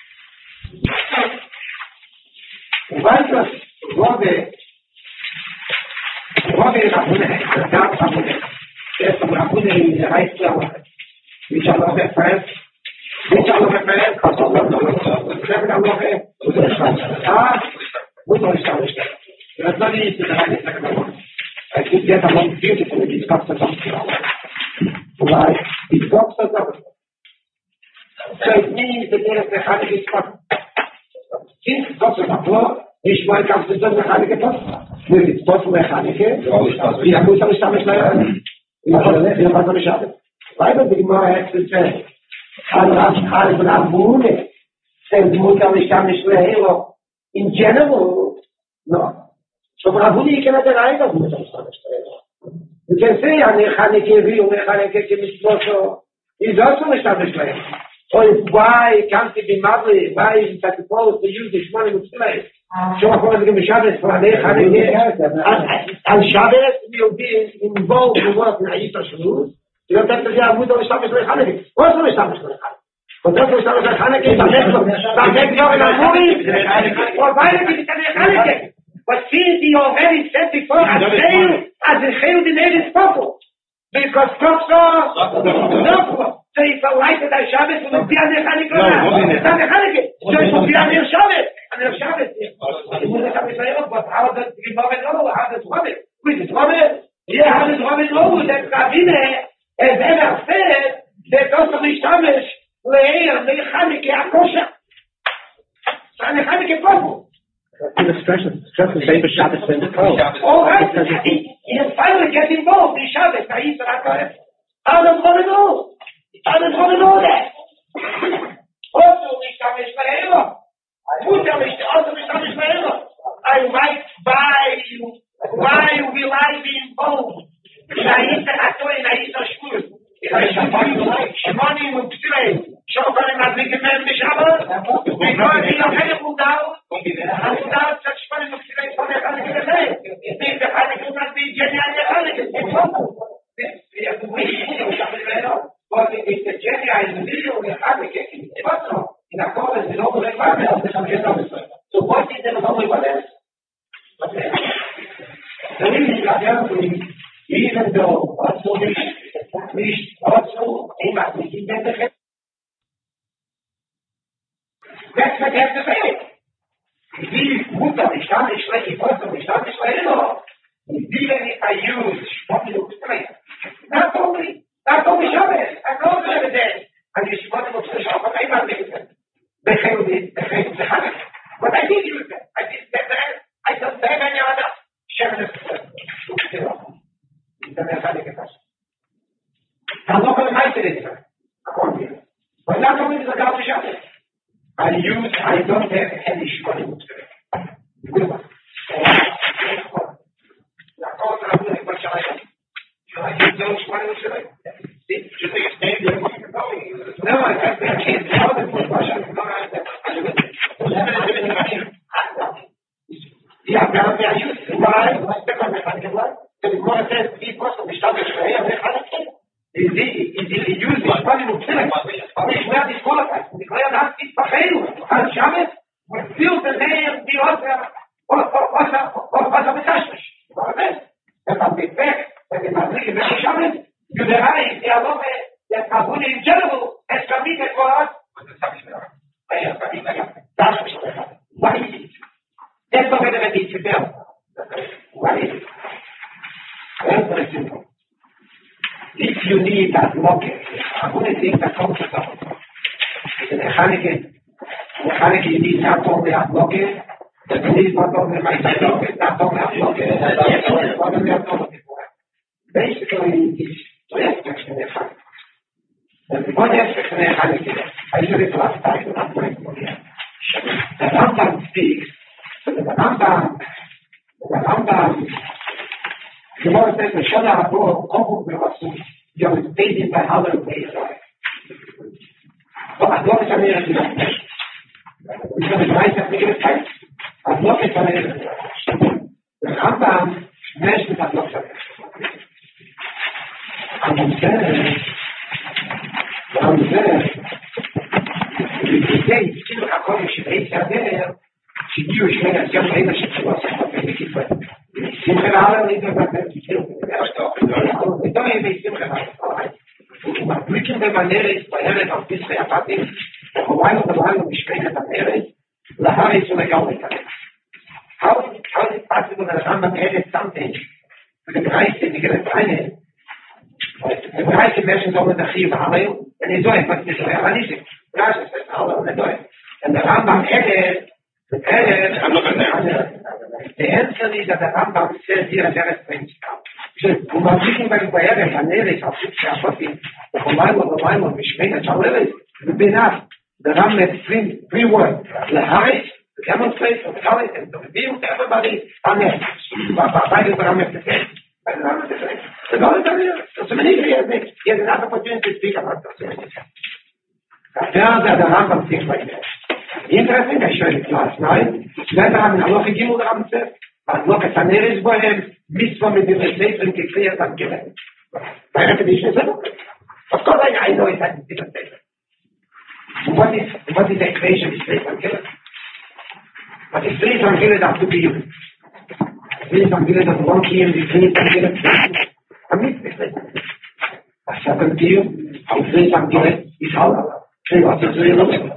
Weiter, Robbe, Robbe Rabune, the dark Rabune, there's some Rabune in the right flower, which are not a friend, which are not a friend, because of the seven of Robbe, with the ah, with the established. There's no need to the right second one. I could get along beautifully with these cups of why? These cups of so it means that there is a Chanukah is not. Since God's a floor, Ishmael comes to the Chanukah post. If it's possible a Chanukah, we have to establish like that. We have to establish. Why don't the Gemara has to say, Chanukah is not Mune, says Muta establish Lehelo. In general, no. So Rabuni cannot deny that Muta establish Lehelo. You can say, Chanukah Ri, Chanukah Kemishloso, is also established Lehelo. So why can't it be madly? Why is it supposed to use this money with slaves? So I'm going to give a Shabbos for a day, and Shabbos will be involved in what Na'isa Shuluz. You don't have to say, I'm going to establish the Chanukah. What's going to establish the Chanukah? But that's going to establish the Chanukah is a next one. That's next one in a movie. Or why did it become a Chanukah? But since he already said before, as failed, as a failed in it is possible. Because Kopso, no. So if I like that Shabbos, it will be on the Chanukah. It's not the Chanukah. So it will be on the Shabbos. On the Shabbos. It will not be saying, but how does the Gemara know? How does Rabbi? With the Rabbi? Yeah, how does Rabbi know that Rabbi has ever said that also the Shabbos lay on the Chanukah Akosha? So on the Chanukah Popo. The stress is stress is very Shabbos in the code. All right. He, he has finally get involved in Shabbos. Now he's not going. Others want to know. Others want to know that. Also, nicht am Israel. Mutter nicht, also nicht am Israel. I might buy you. Why will I be involved? Naisa Atoy, Naisa Shmur. Shmonim und Psirei. Shofar im Adligen Mem Mishabah. We know it in a very good out. And without such Shmonim und Psirei, for the Hanukkah the day. It means the Hanukkah must be genuine Hanukkah. It's awful. But it's the genuine video of the Hanukkah. It's awful. In accordance with all the requirements of the Hanukkah. So what is the only one else? The reason that even though also nicht also immer nicht in der Welt. Das vergesst es nicht. Die Mutter nicht da nicht schlecht, die Mutter nicht da nicht schlecht. Wie wenn ich I use Spotting of strength. Not only, not only Shabbos, I know the other day. And you Spotting of strength, but I not use it. They failed it, they failed the habit. But I did use it. I did that there. I don't have any other. Shabbos. I'm not going to write it in but not only is the God to Shabbos. I use, I don't have any shmonim today. I use those shmonim today. Should they stand there? No, I can't tell them what Russia is going yeah, I use it. Why? The Gemara says, "He was the Shabbos is the is the use the money to kill him. It's not disqualified. The Gemara has it for him. As Shabbos, we feel the name the other or or or or or the Tashmish. That can be back. That can be the Shabbos. You the eye, the Alove, that Kabul in general has committed for us. What is it? That's not going to be to them. What is it? That's very simple. If you need that locket, I'm going to take that concept of it. The mechanic, mechanic, you need not only that locket, the police not only my locket, not only that locket, basically, it's two aspects in the mechanic. And one aspect in the mechanic is, I said it last time, I'm going to again. The Rambam speaks, the Rambam, the Rambam, the Lord says, the Shana Habo, Kohu Bevasu, you are stated by other ways. So as long as I'm here, we can advise that we get a text. As long as I'm here, the Rambam mentions that not so. And he says, and he says, if you say, still according to the Eitzah there, she knew she made a young lady, she was a very different. Simcha Hara is a very different. We don't even make Simcha Hara. We can be maneres, by Heret of Pisre Apatim, the Hawaii of the land of Mishkei Maneres, La Hara is a Megalita. How is it possible that Rambam added something to the Christ in the Geretane? The Christ mentions over the Chiv Halil, and he's doing, but it's a Hanisik. Rashi says, Halil, and doing. And the Rambam added, added, I'm looking there. The answer is that the Rambam says here a very strange stuff. He says, when I'm looking back by Erev, Haneres, I'll fix the Apotim, the Hawaii of the Hawaii of Mishkei, Chaleres, would be enough. The Rambam has three, three words. The Haris, to demonstrate, to tell it, and to reveal to everybody, Amen. By the Rambam has to say. By the Rambam has to say. The God is here. So many years, he has enough opportunity to speak about this. That's the Rambam thinks like that. Interesting, I showed it last night. Then I'm in Allah Gimel Rambam says, but look at Haneres Bohem, Mitzvah with the Sefer and Kekriya and Gilead. My repetition is of course I, I know it has a different Sefer. What is, what is the equation of Sefer and Gilead? But if Sefer and Gilead have to be used. Sefer and Gilead has one key and the Sefer and Gilead a mitzvah. A second key, how Sefer and Gilead is Allah. What's the real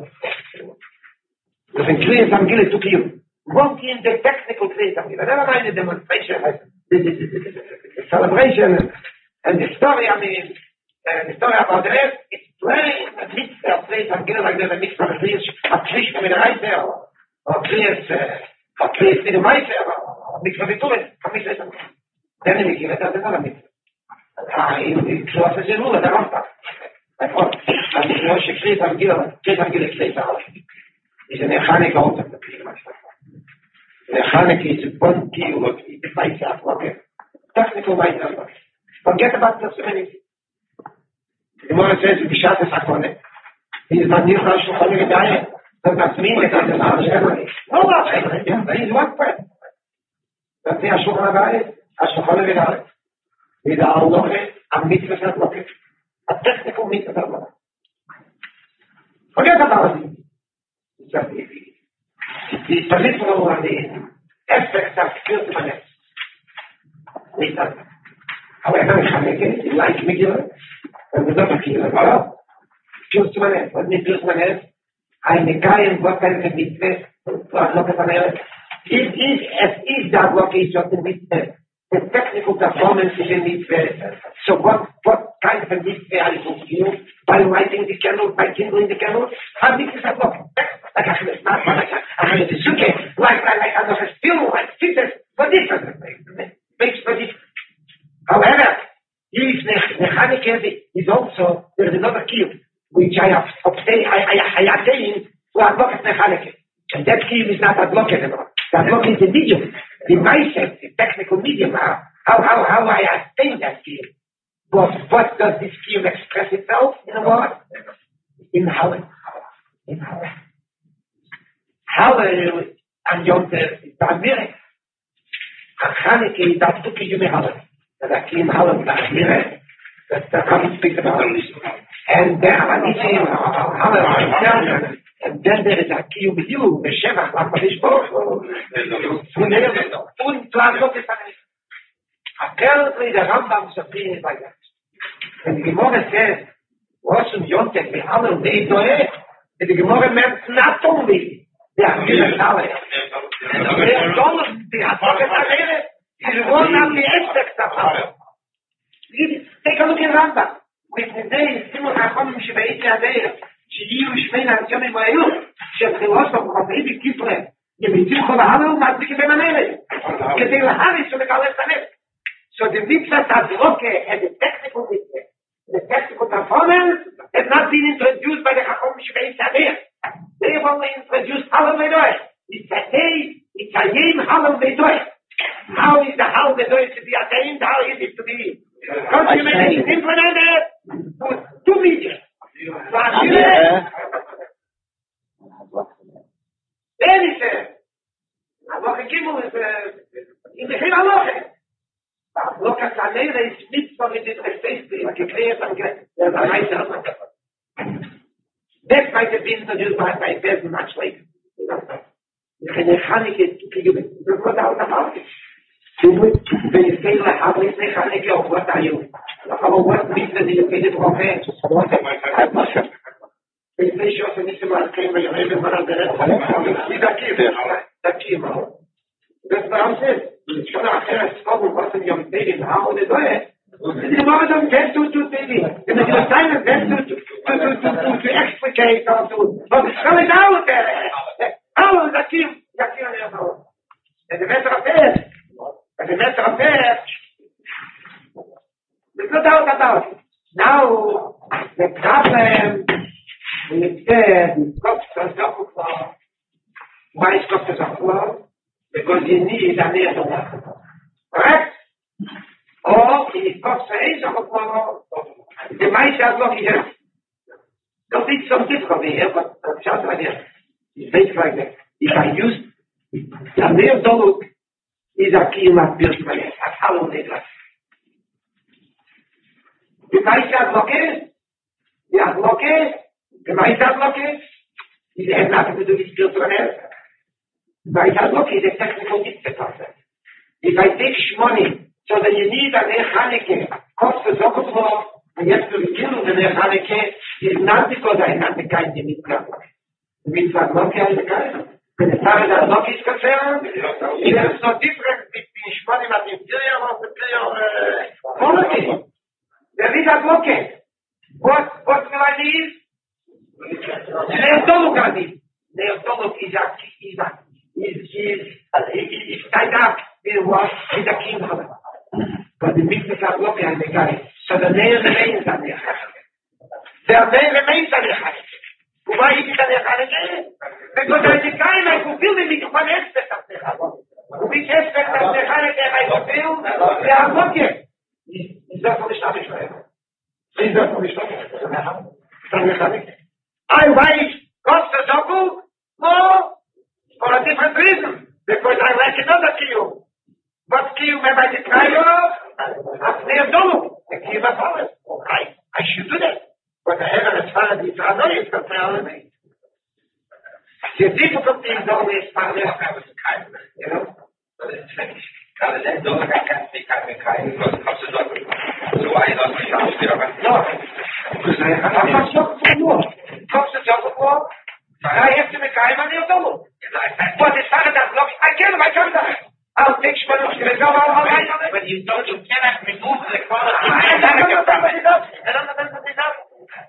Because in Kriyas Amgila took you. One in the technical Kriyas Amgila. Never mind the demonstration, the, the, the, the, the celebration, and the story, I mean, uh, the story about the rest, it's playing a mitzvah of Kriyas Amgila like there's a mitzvah of Kriyas, a Kriyas with a right there, or Kriyas, or Kriyas with a right there, or mitzvah with a mitzvah. Then in the Kriyas, that's another mitzvah. Ah, ich glaube, es ist nur der Rampach. Einfach, als ich noch gekriegt habe, geht am gekriegt auch. Ist eine Mechanik auch der Mechanik ist one kilo, it's like that, okay. Technical like that, okay. Forget about the serenity. The more says, we shot the Sakone. He is not near Rosh Hashanah Gedaya. Does that mean that that's not Hashanah? No, not Hashanah. He is one friend. That's the Hashanah Gedaya. Hashanah Gedaya. He is all looking, and mitzvah not looking. A technical mitzvah not looking. Forget about it. It's just easy. The political and the aspects of spiritualness. However, Chaneke, like Megillah, and the other Megillah, well, spiritualness, what is spiritualness? I'm a guy and what kind of mitzvah, it is as if that location of the mitzvah, the technical performance is a mitzvah. So what, what kind of a mitzvah are you fulfilled? By lighting the candle, by kindling the candle? How mitzvah is that look? Like I said, not like I mean, it's okay. Like, like, like, I don't have still, like, fitness, but this makes for this. However, if Mechaniker is also, there's another key, which I have obtained, I, I, I attained to advocate Mechaniker. And that key is not advocate anymore. The advocate is the medium, the mindset, the technical medium, how, how, how, how I attain that key. But what does this key express itself in a word? In Halle. In Halle. Halle and Yonter is the Amire. And Chaneke is that Tuki Yume Halle. That I came Halle is the Amire. That's the Halle speaks about. And then I say, Halle, and then there is a Kiyum Yu, the Sheva, Lakadish Boch. Apparently the Rambam's opinion is like that. And the Gemara says, Roshim Yontek, the Halle, they do it. And the Gemara meant not only the Amire Halle. And the Gemara, the Advocate Halle, is one of the aspects of Halle. Take a look at Rambam. With the day, Simon Hacham Shebeit Yadeh, Shiyu Shmeina Yomim Vayu, Shebchilosom, Chavivi Kifle, Yemitim Chol Halle, Matzik Bemanele. Kedei Lahari, Shemekale Sanet. So the mitzvah Tadloke as a technical mitzvah, the technical performance has not been introduced by the Chacham Shebeit Yadeh. They have only introduced Halle Vedoeh. It's a day, it's a Yem Halle Vedoeh. How is the Halle Vedoeh to be attained? How is it to be consummated, implemented? Two meters. Then he says, Halacha Gimel is in the Halacha. Halacha Salera is mitzvah with the safety, like a clear and there's a nice Halacha. That might have been introduced by by Bezin much later. The Chaneke is to give it. There's no doubt about it. When you say like how is Chaneke, what are you? What mitzvah do you say to Prophet? What am I saying? They say she also needs to mark him, but you're able to run the rest of it. He's a kid. That's him. That's what I'm saying. It's not a fair problem. What's in your baby? How would they do it? The mother doesn't get to do baby. And the assignment gets to to to to to explicate or to but it's coming out there. How is that him? That's him. And the matter of fact, and the matter of fact, there's no doubt about it. Now, the problem, when it says, it's got to stop flow. Why it's got to stop flow? Because you need an air flow. Correct? Or, it's got to say, stop flow. The mice has not here. There'll be some difficulty here, but the chance right here. It's basically like that. If I use, the air doluk is a key in my build my head. That's how they do it. The mice has blocked. The has blocked. The mice has blocked. It has nothing to do with spiritual health. The mice has blocked is a technical mitzvah. If I take money, so that you need an Echaneke, cost the Zokotlo, and you have to kill the Echaneke, is not because I have the kind of mitzvah. The mitzvah blocked is the kind. And as far as the block is concerned, there's no difference between Shmonim and inferior or superior quality. There is a blockade. What, what will I need? Neotolog I need. Neotolog is a, is a, is, is, is tied up in what? Is a kingdom. But the mikvah is lucky on the guy. So the nail remains on the Chanukah. The nail remains on the Chanukah. Why is it on the Chanukah? Because on the guy I fulfill the mikvah one aspect of the Chanukah. Which aspect of the Chanukah I fulfill? The Chanukah. He's not for the Chanukah. He's not for the Chanukah. I wife comes to Zoku? No. For a different reason. Because I like another Kiyum. But Kiyum have I deprived of? As near Dolu. The Kiyum of Holland. I, I should do that. But I have as far as the Israel is concerned. The difficulty is always found in you know? But it's finished. Because I can't speak out of Kai. Because it comes to Zoku. So why not? No. Because I have to do it. Comes to Zoku. I have to make a money of Dolu. But it's not that look. I can't, I can't. I'll take Shmanuch to the job. I'll write on it. But you don't, you cannot remove the quality. I don't know what it does. I don't know what it does.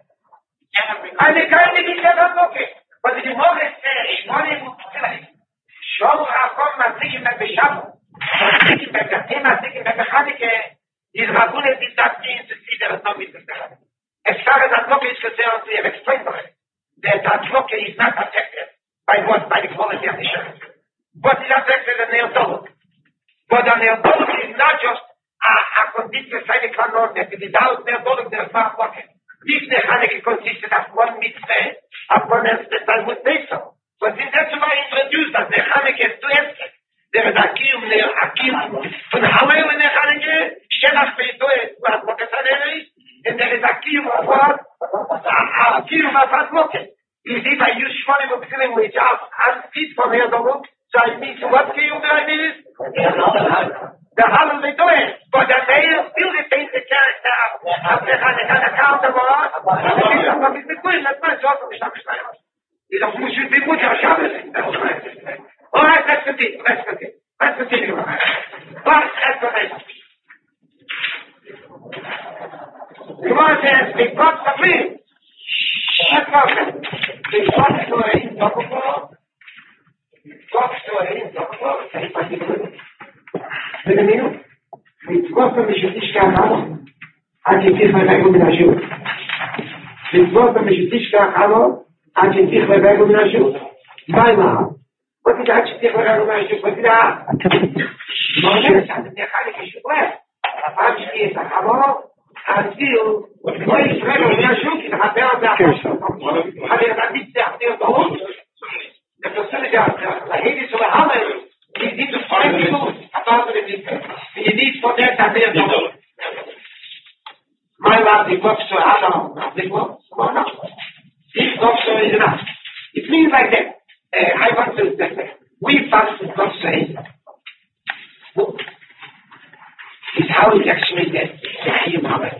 I think I think it's not okay. But the more it's Shmanuch will kill it. Show how come I'm thinking back the Shabbat. I'm thinking back the Tema, I'm thinking back the Chanukah. These Rabunas did not mean to see there is no mitzvah. As far as that look is concerned, we have explained for it. That that look is not affected by what? By the quality of the shirt. But it affected the nail dollar. But the nail dollar is not just a, a condition side of that without nail dollar there is not working. This Chanukah consisted of one mitzvah, of one aspect I would say so. But that's why I introduced that the Chanukah is two aspects. There is a kiyum nail, a kiyum from Hallel in the Chanukah, Shenach Peitoet, what Mokassan is, and there is a kiyum of what? A kiyum of Hadmoket. You see, if I use Shmonim of Tzilim, which are unfit for the other look, so I mean, so what kiyum do I mean? The Hallel they do it, but the nail still retains the character of the Chanukah, the counterpart. That's my job for the Shabbos. You don't push it, people, you're Shabbos. All right, let's continue, let's continue. Let's continue. Last explanation. The Gemara says, the crops are clean. Let's go. The crops are in Doppelball. Crops are in Doppelball. The meal. The crops are Mishutishka Halo. עד שתיך לבגו מן השוק. לצבות המשתישka Halo. עד שתיך לבגו מן השוק. מה עם ההר? What is that? She was going to shoot with that. Moshe said, "The Chanukah should left. After she is a Halo, until the place where we are shooting, the Haber of the Haber of the Haber the facility of the Hades of the Haber, you need to find the food. About the you need for that Haber of the My love, the box to Adam, the box, come on. This box is enough. It means like that. Uh, I want to say, we fast with God say, is how it actually gets the Kiyum Haber.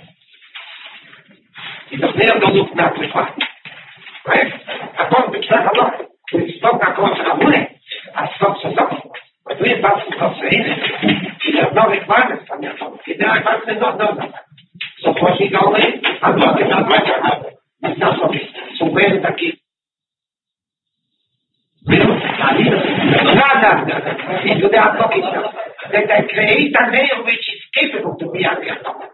It does never look not with one. Right? Upon the Kiyum Haber, we stop our course of Abune, as stop so stop. But we fast with God say, it has no requirements from your phone. It does not know that. So for he going, I'm not in that matter. It's not okay. So where is the key? Into the atomic that I create a nail which is capable to be at the atomic.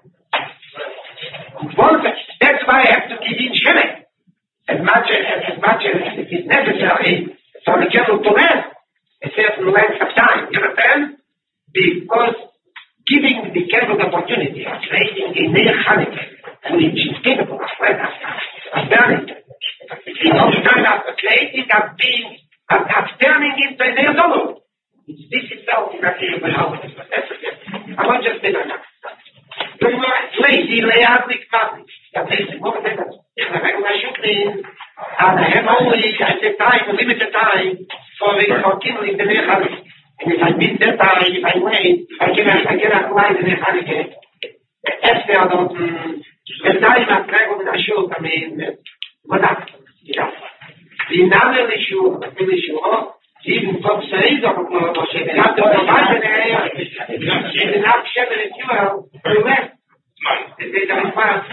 That's why I have to give in Shemek as much as, as much as it is necessary for the kettle to learn a certain length of time. You understand? Because giving the kettle the opportunity of creating a nail Chanukah which is capable of learning, it's also kind of creating a being of turning into a nail dollar. It's this itself is not here, but how it is. That's okay. I want just say that. Lazy, lazy, nothing. That means what is that? If I make my shooting, and I have only at the time, a limited time for for kindling the nail Chanukah. And if I miss that time, if I wait, I cannot, I cannot apply the nail Chanukah. Efter dort, the time I travel with a shoot, I mean, what up? Yeah. The another issue, the issue, oh, even from Saïd, on peut marcher, mais là, de dommage, c'est une arche de lecture, le même. C'est dans les phrases.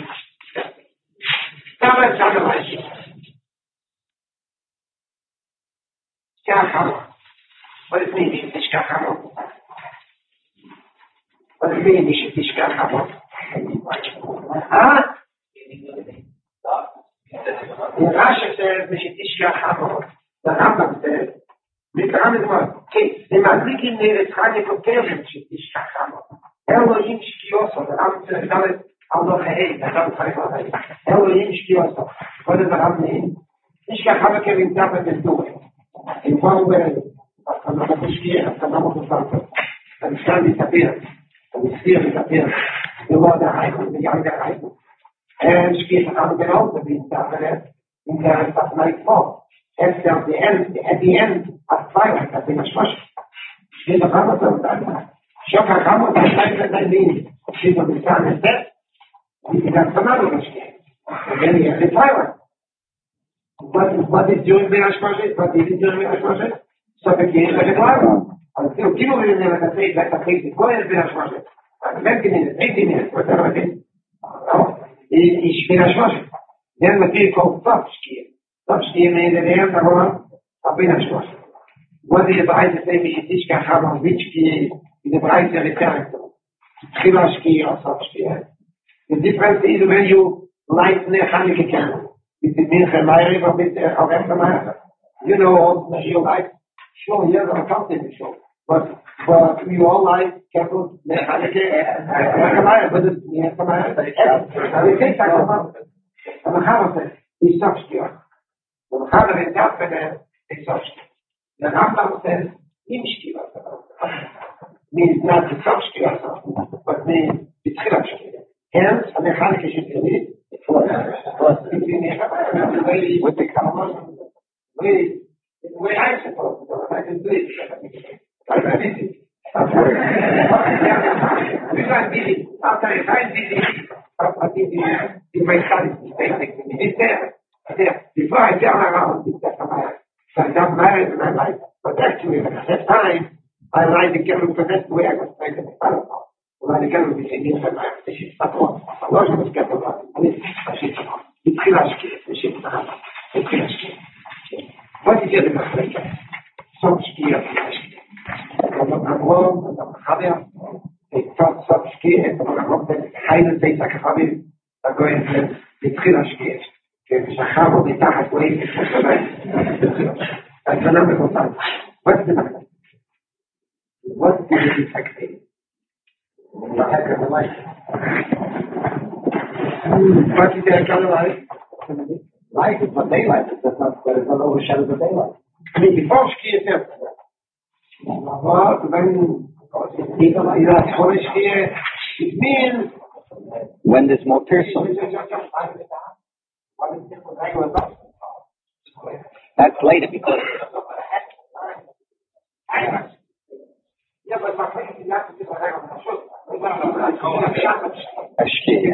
Ça va, ça va, agir. Shkachamo. What does it mean, Shkachamo? Was ich will, nicht, ich kann haben. Ah? In Rasha says, nicht, ich kann haben. The Rambam says, we come in one case. The Madrikin made a tragic occasion, ich kann haben. Elohim Shkioso, the Rambam says, that is, Allah Hey, the Rambam says, Elohim Shkioso. What does the Rambam mean? Ich kann haben, Kevin Zappa, is doing. In one way, I'm not a Shkia, I'm not a Zappa. And the sun disappears. And the sphere disappears. The Lord Heichen, the younger Heichen. And Shkia kann genauso wie Zappa, in der das night fall. At the end, at the end of twilight, that's in a shush. She's a Rambam of that. Shaka Rambam, the time that I mean, she's on the sun and death. You can have some other Shkia. And then you have the twilight. What is, what is doing the Ashmashet? What is it doing the Ashmashet? So the king is like a twilight. Until people in there, like I say, that's a case, it's going to be Ashmashet. twenty minutes, eighteen minutes, whatever it is. It's been Ashmashet. Then the people called Top Shkia. Top Shkia means that they have to go on, I've been Ashmashet. What is the B'ai to say, which can have on which Shkia is the B'ai to return to? Tchila Shkia or Top Shkia. The difference is when you light the Chanukah candle. With the Mincha Ma'ariv or with the Aref Ma'ariv. You know, you like, sure, yes, I'm comfortable, sure. But, but we all like candles, the Chanukah, Aref Ma'ariv, but it's Mincha Ma'ariv. And we take that about it. And the Chava says, he's such Shkia. The Chava is not for them, he's such Shkia. The Rambam says, Im Shkia. Means not the such Shkia, but means the Tchila Shkia. Hence, a mechanic should be it. With the color, way, the way I suppose, I can do it. I'm not busy. We're not busy. After I find busy, I think in my studies, it's there. There. Before I turn around, it's there for my life. So I got married in my life. But actually, at that time, I like to get them the best way I was trying to make fun of. Weil ich kann mich nicht vermeiden. Ich ist davon. Aber ich muss gerne machen. Nicht, das ist davon. Die Trilaschke, ich ist davon. Die Trilaschke. Was ist hier gemacht? So Schkia, Trilaschke. Und am Rom, und am Chabia, ich tat so Schkia, und am Rom, wenn ich keine Zeit sage, Chabia, da gehen wir die Trilaschke. Ich sage, die Tag, wo ich nicht vermeiden. Das ist ein anderer Fall. Was ist die Macht? Was ist die Effekte? What heck of a life? What is their kind of life? Life is what they like. That's not, that is not overshadowed what they like. I mean, before Shkia is there. But when you have Chore Shkia, it means when there's more person. That's later because yeah, but my friend is not to do what I want to show. Ashkia.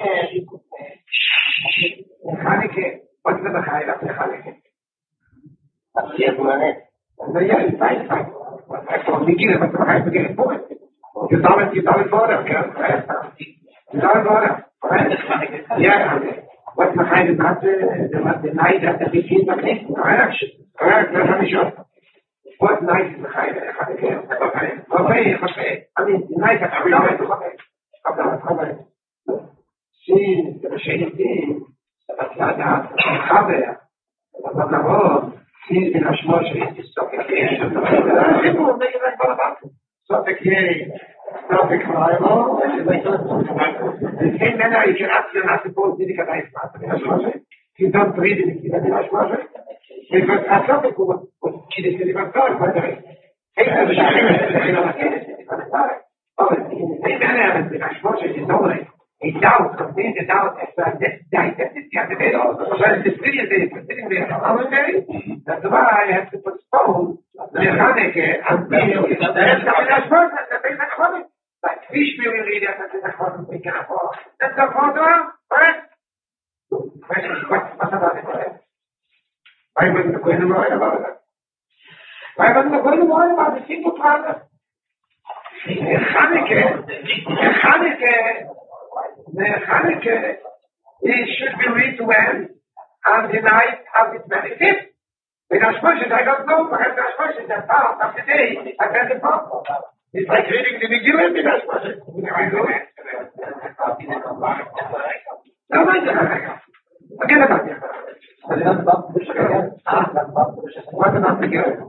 Chanukah, what's the Chayil of the Chanukah? Ashkia, Gulanet. No, yeah, it's fine, fine. I told me, give it, but the Chayil to get it for it. You saw it, you saw it for it, you saw it for it. Yeah, what's the Chayil not the night that the fifteen of it? Correct, correct, that's how we show. What night is the Chayil? Okay, okay. I mean, the night of the Chayil is okay. See, the Mashiach thing, the Chaver, the Chaver, see, the Hashmosh is so okay. People will make it like all about it. So okay, stop the Chaver, the same manner you can ask, you're not supposed to be the Hashmosh. You don't read it, you don't Hashmosh. Because I thought it was kid is the Hashmosh, but there is. Hey, I'm sure it's the Hashmosh. Oh, in the same manner as the Hashmosh is only a doubt, contains a doubt as to this identity of the day. So it's three days, sitting there for holiday. That's why I have to postpone the Chanukah until the Hashmosh, the big Hashmosh. Like fish will read it, the Hashmosh we can afford. That's the photo, right? Question is, what's about it? Why wasn't the Kohen worried about it? Why wasn't the Kohen worried about the simple problem? The Chanukah, the Chanukah, the Chanukah, it should be read when on the night of the twenty-fifth. When Hashmosh, I don't know, perhaps Hashmosh is the part of the day, I can't inform. It's like reading the Megillah in the Nashmashes. No, no, no. Forget about it. What about the Megillah?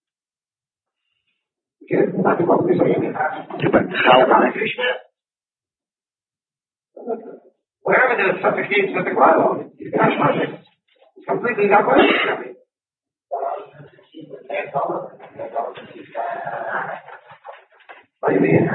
Wherever there's such a case with the cloud, it's completely not going to be. What do you mean?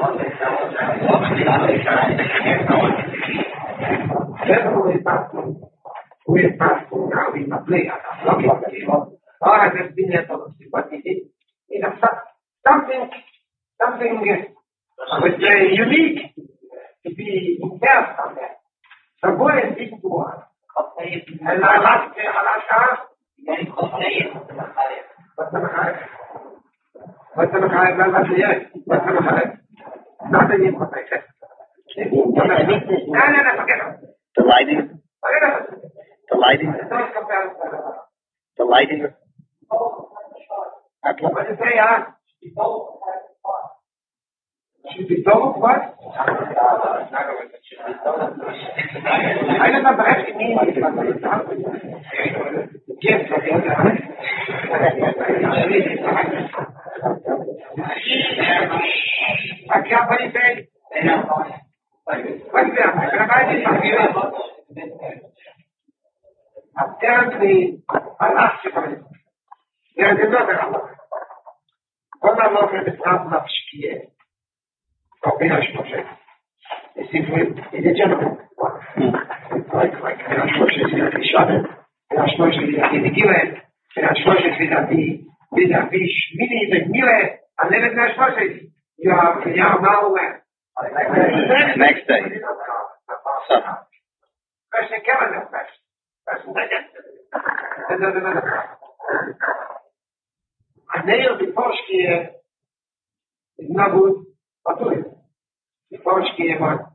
Definitely not. We're not now in the play. All I have been there to see what he did. It's something, something with uh, unique to be involved on that. So go and speak to her. And I like the Alaska. What's the Machai? What's the Machai? What's the Machai? What's the Machai? Nothing in what I said. No, no, no, forget it. The lighting? Forget it. The lighting? The lighting? What did you say, huh? Should be double what? I don't know what it means. Yes, I can't what he said. What's that? Apparently, I'll ask you for it. There is another Allah. One Allah for the problem of Shkia. Oh, Binash Moshe. You see, he's a gentleman. Like, like, Binash Moshe is going to be shot. Binash Moshe is going to be given. Binash Moshe is going to be, is going to be Shmini, the Mile, and then Binash Moshe, you have, you have now when? Next day. So. First, in Canada, first. First, in Canada. A nail before Shkia is not good. What do it? Before Shkia, what?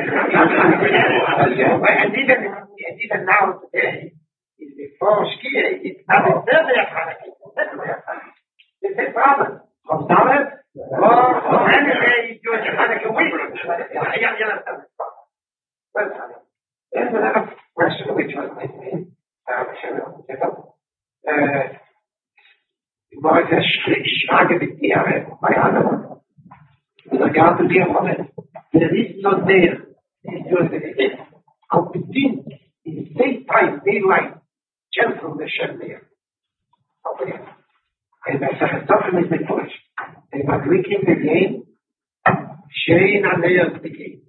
And even, even now today, before Shkia, it's not a very it's a problem. From Dalit, or any day you do a Hanukkah week. You understand this problem. Well, there's another question which was made me. Uh, was a Frage mit dir bei anderen. Und er gab dir Moment. Der ist so der, ist so der, auf Beginn, in daytime, daylight, chance from the shed there. Okay. And I said, talking with my voice. They were drinking the game, sharing and they are speaking.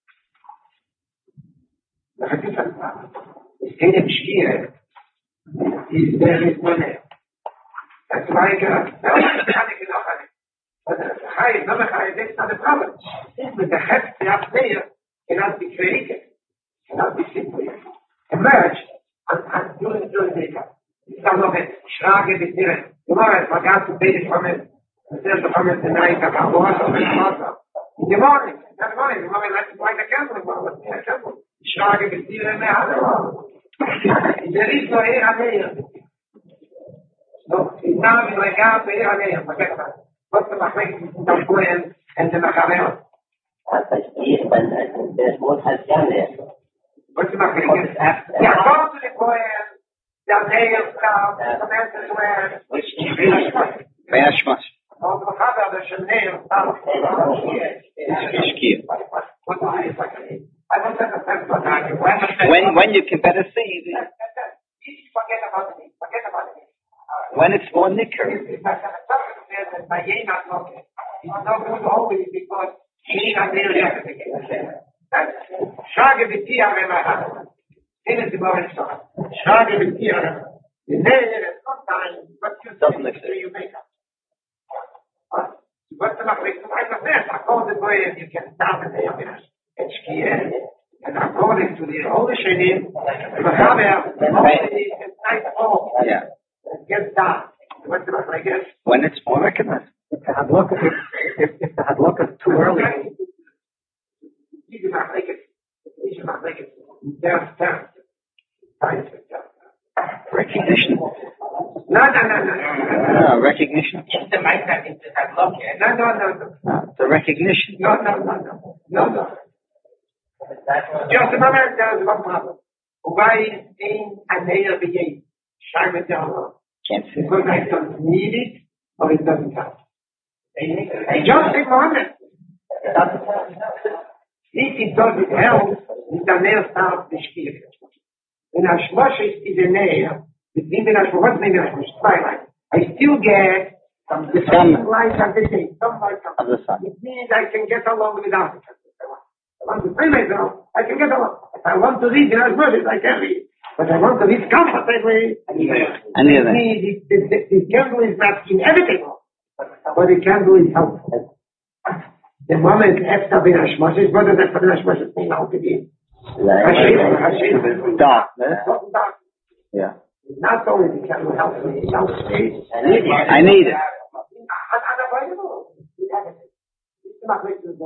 Das ist different now. It's kind of scared. Is there is money. That's why I got but the high, another high, that's not a problem. With the head they have there cannot be created, cannot be simply emerged and, and during during the it's not of it, Schrage mit dir. You know, it's my God to pay it from it. There's the from it the night of our water, in the morning, in the morning, the morning, let's light a candle, let's light a candle. Schrage mit dir in the other. There is no air there. So, it's now in like out there, there, forget about it. What's the machine of Gwen and the Machabel? What's the machine? Yeah, go to the Gwen, the nails come, the men's wear, which is Bashmas. all the Machabel, the Chanel, When when you can better see the, forget about it, forget about it. When it's more nicker. It's not good always because he not really Schrage mit dir, wenn man hat. Den ist immer ein Schlag. Schrage mit dir. The name is sometimes what you say you make up. What's the matter? I understand. According to the way you can stop it there. It's here. And according to the Holy Shadim, the Chaber, the Holy is nice all. Yeah. Get down. What's the matter, I guess? When it's more recognized. If the hadlok if, if, if the hadlok is too early. You do not make it. You do not make it. There's time. Time to recognition. No, no, no, no. No, recognition. It's the mic that is that look at. No, no, no, no. No, the recognition. No, no, no, no. No, no. Just a moment, there's one problem. Why in a nail begin? Shine it down. Can't see. Because I don't need it, or it doesn't help. Just a moment. If it doesn't help, the nail starts to spirit. When a shmoshes is a nail, between the nail, what's the nail? Twilight. I still get some the Some. light of the day, some light of Of the sun. It means I can get along without it. I want to pray myself, I can get along. If I want to read the Shmoshes, I can read. But I want to read comfortably. I knew that. The, the, the, the candle is not inevitable, but the candle is helpful. The moment after the Shmoshes, what does after the Shmoshes mean now to be? Darkness. Dark. Yeah. Not only the candle helps me, it helps me. I need it. Unavoidable. We have it. It's not like this.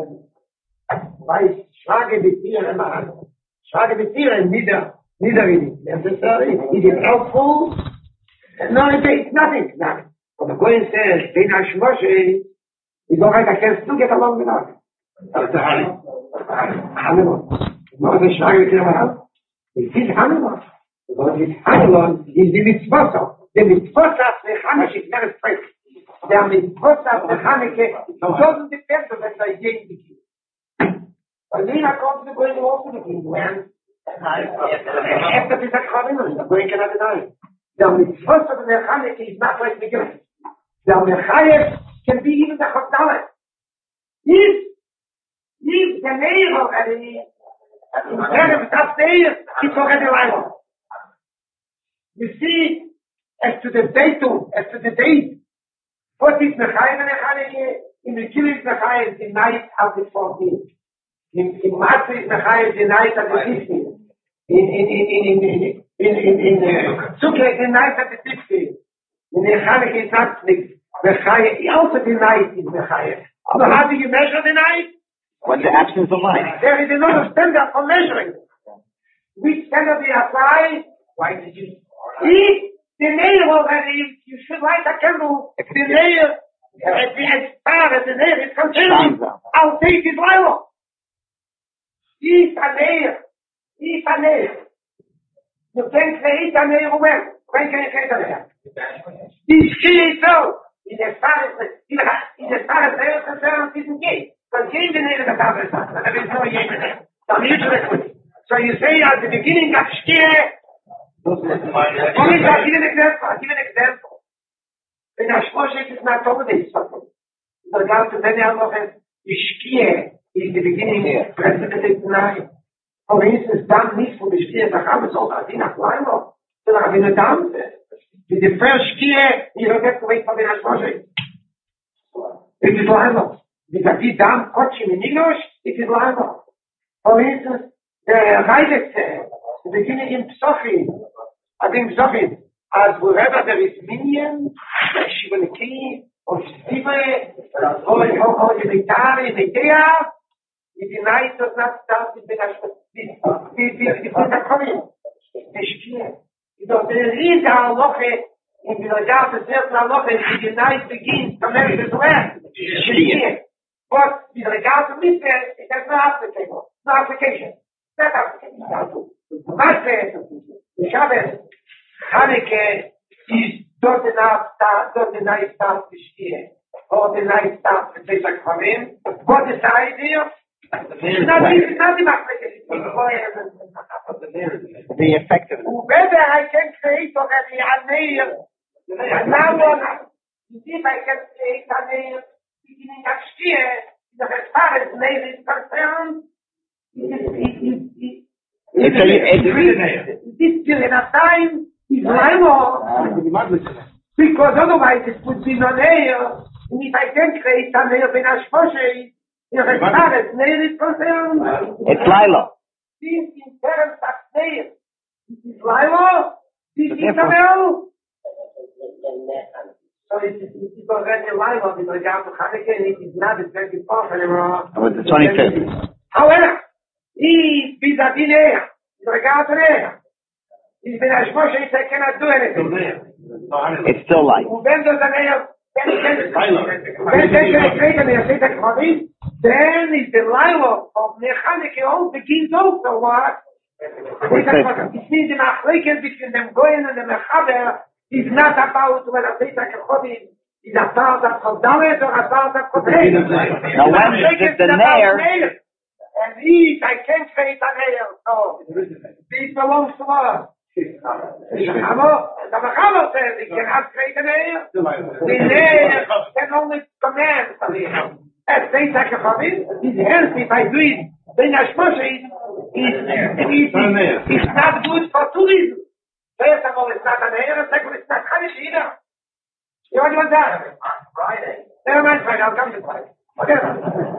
Weil schlage die Tiere mal. Schlage die Tiere nieder. Niederreading. Necessary. Is it helpful? No, it's nothing. Nothing. But the Kohen says, Bein HaShmoshes, is all right, I can still get along without it. That's the honey. Hanelon. No, the schlage die Tiere mal. It is Hanelon. Because it's Hanelon is the mitzvah. The mitzvah of the Chanukah is very strict. The mitzvah of the Chanukah doesn't depend on that I gave the key. But then I come to the Kohen also the king. When? After this Achavim, the Kohen cannot deny it. The mitzvah of the Chanukah is not like the gift. The Mechayev can be even the Chazdalet. If, if the name already, instead of that name, it's already liable. You see, as to the datum, as to the date, what is Mechayev and Chanukah? In the Kiddush Mechayev, the night of the fourteenth. In, in Matzah is Mechayev, the night of the fifteenth. In, in, in, in, in, in, in, in, uh, Sukkot, the night of the sixteenth. In the Chanukah is not the Mechayev, also the night is Mechayev. So how do you measure the night? What's the absence of light? There is another standard for measuring. Which standard do you apply? Why did you? If the nail already, you should light a candle. The nail, as, as far as the nail is concerned, I'll take his liable. If a nail, if a nail, you can create a nail when? When can you create a nail? This is so. In as far as the, in as far as the nail is concerned, it isn't gay. Because gay the nail is a thousand times. There is no gay in there. So mutually. So you say at the beginning of Shkir, I'll give an example. I'll give an example. In Hashmoshes is not over this. The God to many others, the Shkir is the beginning, precipitate nine. For instance, Dan nicht von der Shkir, da haben wir so, da sind nach Leimo. So da haben wir eine Dame. The first Shkir, you don't have to wait for the Hashmoshes. It is Leimo. Because die Dame, Kotschim in English, it is Leimo. For instance, the Reidetze, the beginning in Psochim, I think Psochim, as wherever there is minion, Shivaniki, or Stive, or the Vitari, the Dea, the night does not start with the Kohen, the Shkir. Because there is a halacha in the regard to certain halacha, the night begins to measure as well, Shkir. But with regard to Mitzvah, it has no application. No application. That application. Matzah, the Shabbos, Chanukah is not enough start, not the night start to Shkir, or the night start to Pesach Chavim. What is the idea? It's not, it's not the application. The effectiveness. Whether I can create already a nail, now or not. You see if I can create a nail beginning of Shkir, as far as nail is concerned, It's a, it's this period of time is liable. Because otherwise it would be no nail. And if I can create a nail in Hashmoshes, as far as nail is concerned, it's Lila. this in terms of nail, this is liable, this is a nail. So it is, it is already liable with regard to Chanukah, and it is not the twenty-fourth anymore. With the twenty-fifth. However, if vis-a-vis Leah, with regard to Leah, if the Hashmoshes, I cannot do anything. It's still light. Wenn das dann eher, wenn das kriegen wir sieht der Quadrin, dann ist der Leilo auf Mechanik auch beginnt auch so was. Ich sehe die Nachrichten between them going and the Mechaber is not about when I say that Quadrin is about that Kodalet or about that Kodalet. Now when the, the Nair, and he, I can't say it on air, so this belongs to us. Chavo, the Chavo says he cannot create an air. The air can only command from him. As they say, Chavim, his healthy by doing Ben Hashmoshi is not good for two reasons. First of all, it's not an air, and second, it's not Chadish either. You know what you want that? Friday. Never mind Friday, I'll come to Friday. Whatever.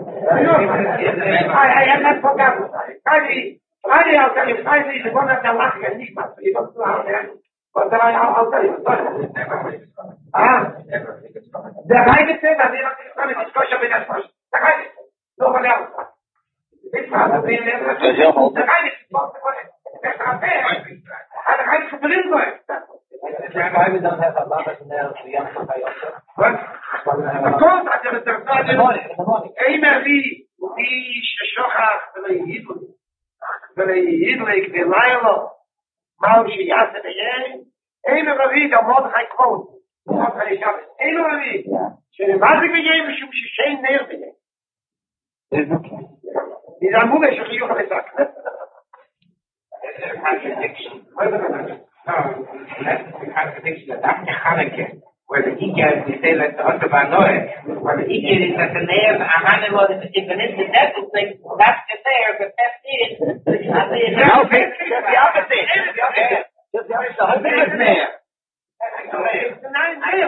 I, I have not forgotten. Friday, Friday, I'll tell you, Friday is one of the last enigmas. You don't know how they but I, I'll, I'll tell you. Ah? The Heide said that they don't have a discussion with us first. The Heide. Nobody else. This was the thing that was the Heide is not the way. That's not fair. And the Heide is believe it. Why we don't have a lot of nails to Yom Kippur? What? Of course, I tell you, there's not in the morning. In the morning. Eimer vi, vi shochach v'lei yidlik, v'lei yidlik v'laylo, mau sheyase v'yeh. Eimer vi, the Mordechai quote, Mordechai Shabbos. Eimer vi, sheyemazik v'yeh mishum shishein neir v'yeh. He's a movie shechiyuch v'esak. There's a contradiction. No, that's the contradiction of Doctor Hanukkah. Where the Iker, we say that the Ottobanoi, where the Iker is that the Neir, a Hanelot, if an incidental thing, that's the Neir, the test is, no, just the opposite. Just the opposite. Just the opposite. The big Neir. It's the nine Neir.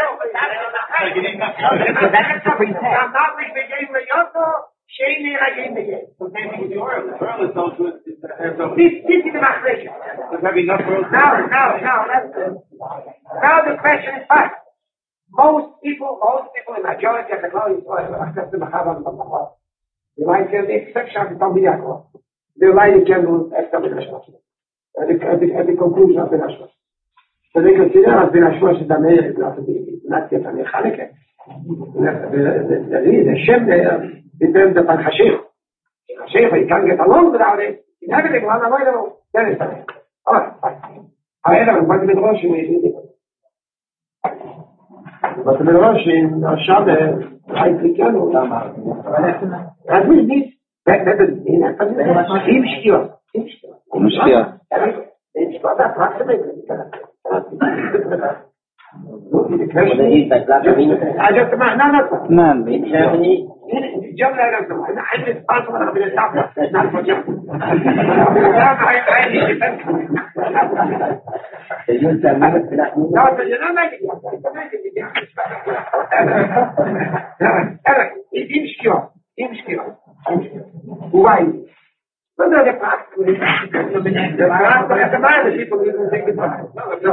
That's the pretend. I'm not like the game of Yotto, Shane Neir, I gave the game. So maybe the oil, the oil is so good. This is the Machlesh. Does have enough oil? Now, now, now, that's it. Now the question is fact. Most people, most people, the majority of the glory is accept the Machavan from the Chol. They like the exception of the Talmud Yaakov. They like the general extra Ben Hashmosh. At the, at, the, at the conclusion of Ben Hashmosh. So they consider as Ben Hashmosh is the Meir, is not to be, not yet a Mechanike. The Shem there depends upon Hashir. Hashir, he can't get along without it. He's having it, one avoidable. Then it's the Meir. All right, fine. However, what the Midrash is different. But the Midrash in Shabbos, I think, as we need, that doesn't mean that. Im Shkir. Im Shkir. It's not approximately. The question is, I just, no, no, Man, in Germany, John Lennon, I'm responsible for the top, not for John. I need to no, but you know, like, it's insecure, insecure, insecure. Why? But not the past. The past, but at the moment, people didn't think it was.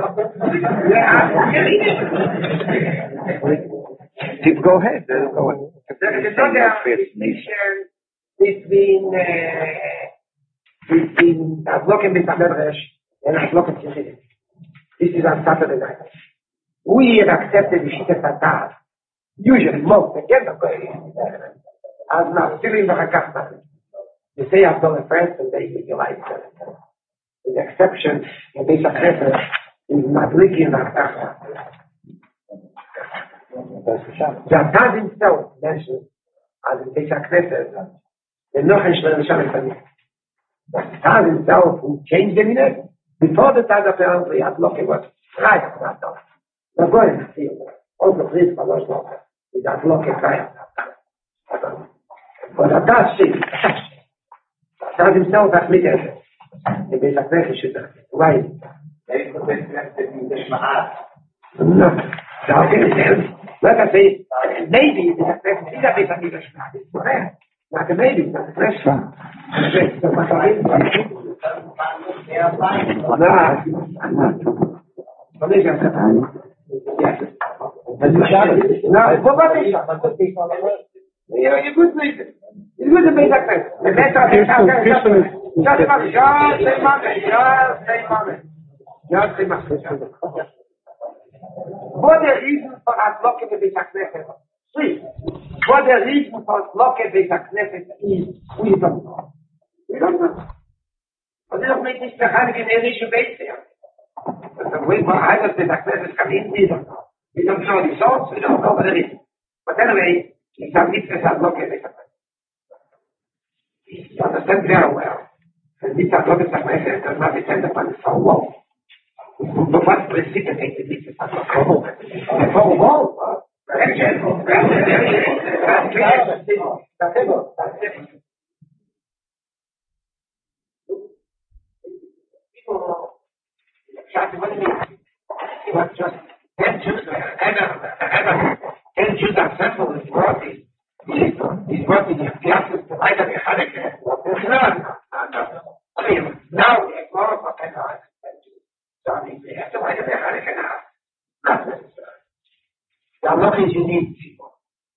People go ahead. Go ahead. There is another distinction between, uh, between Avlok and B'Samedrash and Avlok and Tziddik. This is on Saturday night. We have accepted the Shita Satar. Usually, most, again, as now, still in the Hakasta. You say I've done a first and they utilize it. With the exception, in this Hakasta, is Madliki and Hakasta. Zatad himself mentions, as in this Hakasta, the Nochen Shlem Shalem. Zatad himself, who changed the minute, before the time apparently had looking was right at that time. They're going to see it. Also, please, for those long, it has looking right at that time. But at that shit, that himself has made it. It is a very shit. Why? No. Now, like I say, maybe it is a very shit. It is a very shit. Not a maybe, not a question. No, what is it? You're good with it. It's good to be like that. The best of it. Just a minute. Just a moment. Just a moment. Just a moment. Just a moment. What the reason for us looking at the Knesset? Please. What the reason for us looking at the Knesset is, we don't know. We don't know. But it makes this the Heilige Nerische Beit here. But the way for either the Knesset come in, we don't know. We don't know the source, we don't know what it is. But anyway, it's a mitzvah that look at the Knesset. You understand very well. The mitzvah look at the Knesset does not depend upon the soul wall. But what precipitates the mitzvah of the soul? The soul wall? That's it. That's it. That's it. People, what do you mean? He was just ten Jews, ten Jews are settled in worthy. He's working in classes to write on the Hanukkah. No, no, no. I mean, now we have more of a ten Jews. So I mean, we have to write on the Hanukkah now. Not necessary. The Allah is unique, people.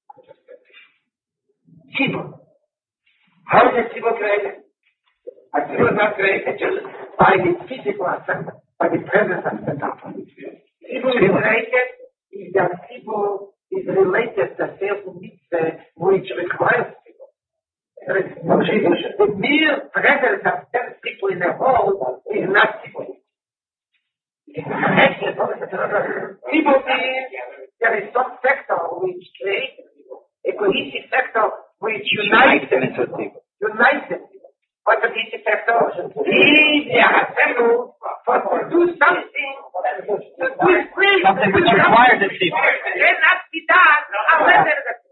People. How is a people created? A people is not created just by the physical aspect, by the presence aspect of it. People is created is that people is related to certain mitzvah which requires people. The mere presence of ten people in the whole is not people. People mean there is some sector which creates people, a cohesive sector which unites them. Unites them. What the cohesive sector is they are assembled for to do something, to do great, something which requires it. It cannot be done unless there is a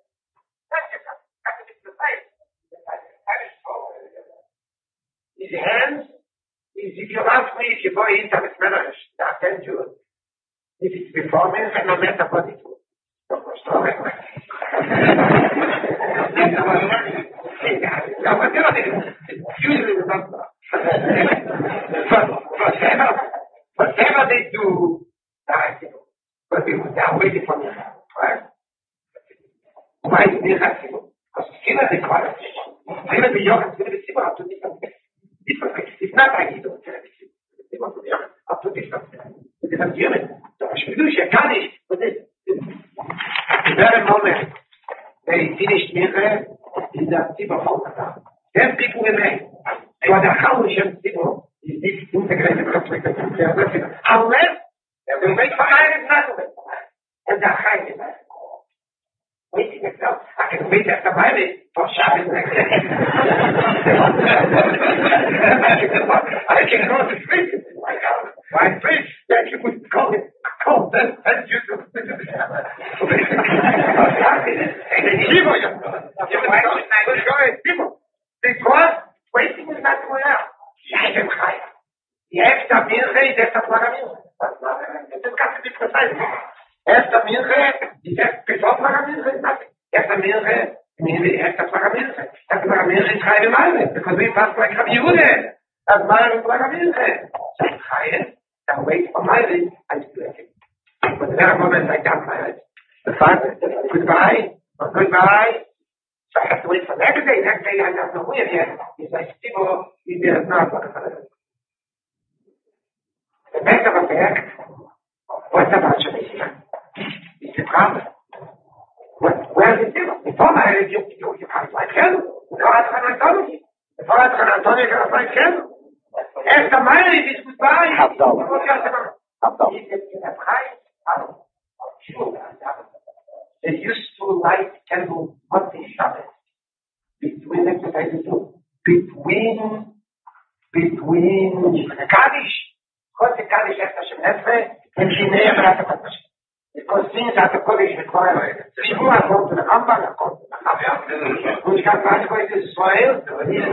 his hands is, if you ask me, if you go into the Spanish, I'll tell you. If it's before me, no matter what it is. Usually it's not. But whatever, whatever they do, but they are waiting for me. Right? Why is this happening? Because Skinner requires it. Skinner the yoga, Skinner the Sibra, to different things. It's not like you don't tell me. They want to be up to different things. It is a human. So I should do it. I can't eat. But this. At the very moment they finished Mincha, is that Sibra focused on. Ten people remain. So the Haulish Sibra is this integrated conflict. Unless they will wait for Iris not to wait for Iris. And the Chaim is there. Waiting itself. I can wait after Bible for Shabbos next day. I can go to sleep. Why preach? Then you would call it cold. Then you to sleep. And the Shiva, because waiting is not going out. Shabbos Chaim. The extra Mincha is extra Plagamilcha. This got to be precise. Esta Mincha is before Plagamilcha is nothing. Esta Mincha means esta Plagamilcha. Esta Plagamilcha is Chaim Maimed, because we pass like Rabbi Yehuda. As Maimed Plagamilcha. So Chaim, I wait for Maimed, I do it. But there are moments I don't Maimed. The father, goodbye, or goodbye. So I have to wait for the next day. Next day I have no way yet. He's like, Stibo, he did not want to. The best of a fact, what's about Shabbat? It's the problem. What, where is it? Before I read you, you, you can't like him. Before I can Antonio. Before I can Antonio, you can't like him. After marriage is goodbye. Havdalah. Havdalah. They used to light candles Monday Shabbat. Between exercises, between, between Kaddish. What's the Kaddish after Shemoneh and Shinei after Kaddish? Because things after Kaddish require people are going to the Rambam, are going to the Rambam. Which can pass by the soil,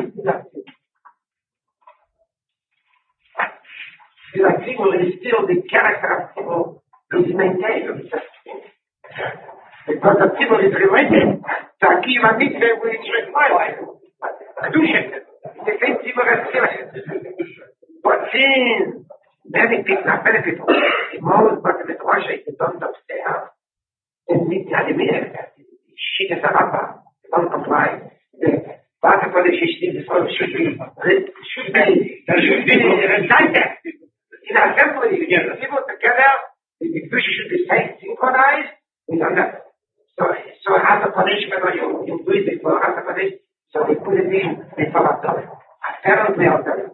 the people is still the character of people is maintained. Because the people is related to Akiva Mitzvah which requires Kedusha. The same people as Kedusha. But since many people, not many people, most but the Kedusha is don't upstairs, and meet the Ademir, she is a Rambam, don't comply. The Bata for the Shishti, the soul should be, should be, should be recited in assembly, people together, The Kedusha should be synchronized with another. So, so it has a punishment or you, you do it before, has a punishment. So they put it in before Adon. Apparently Adon.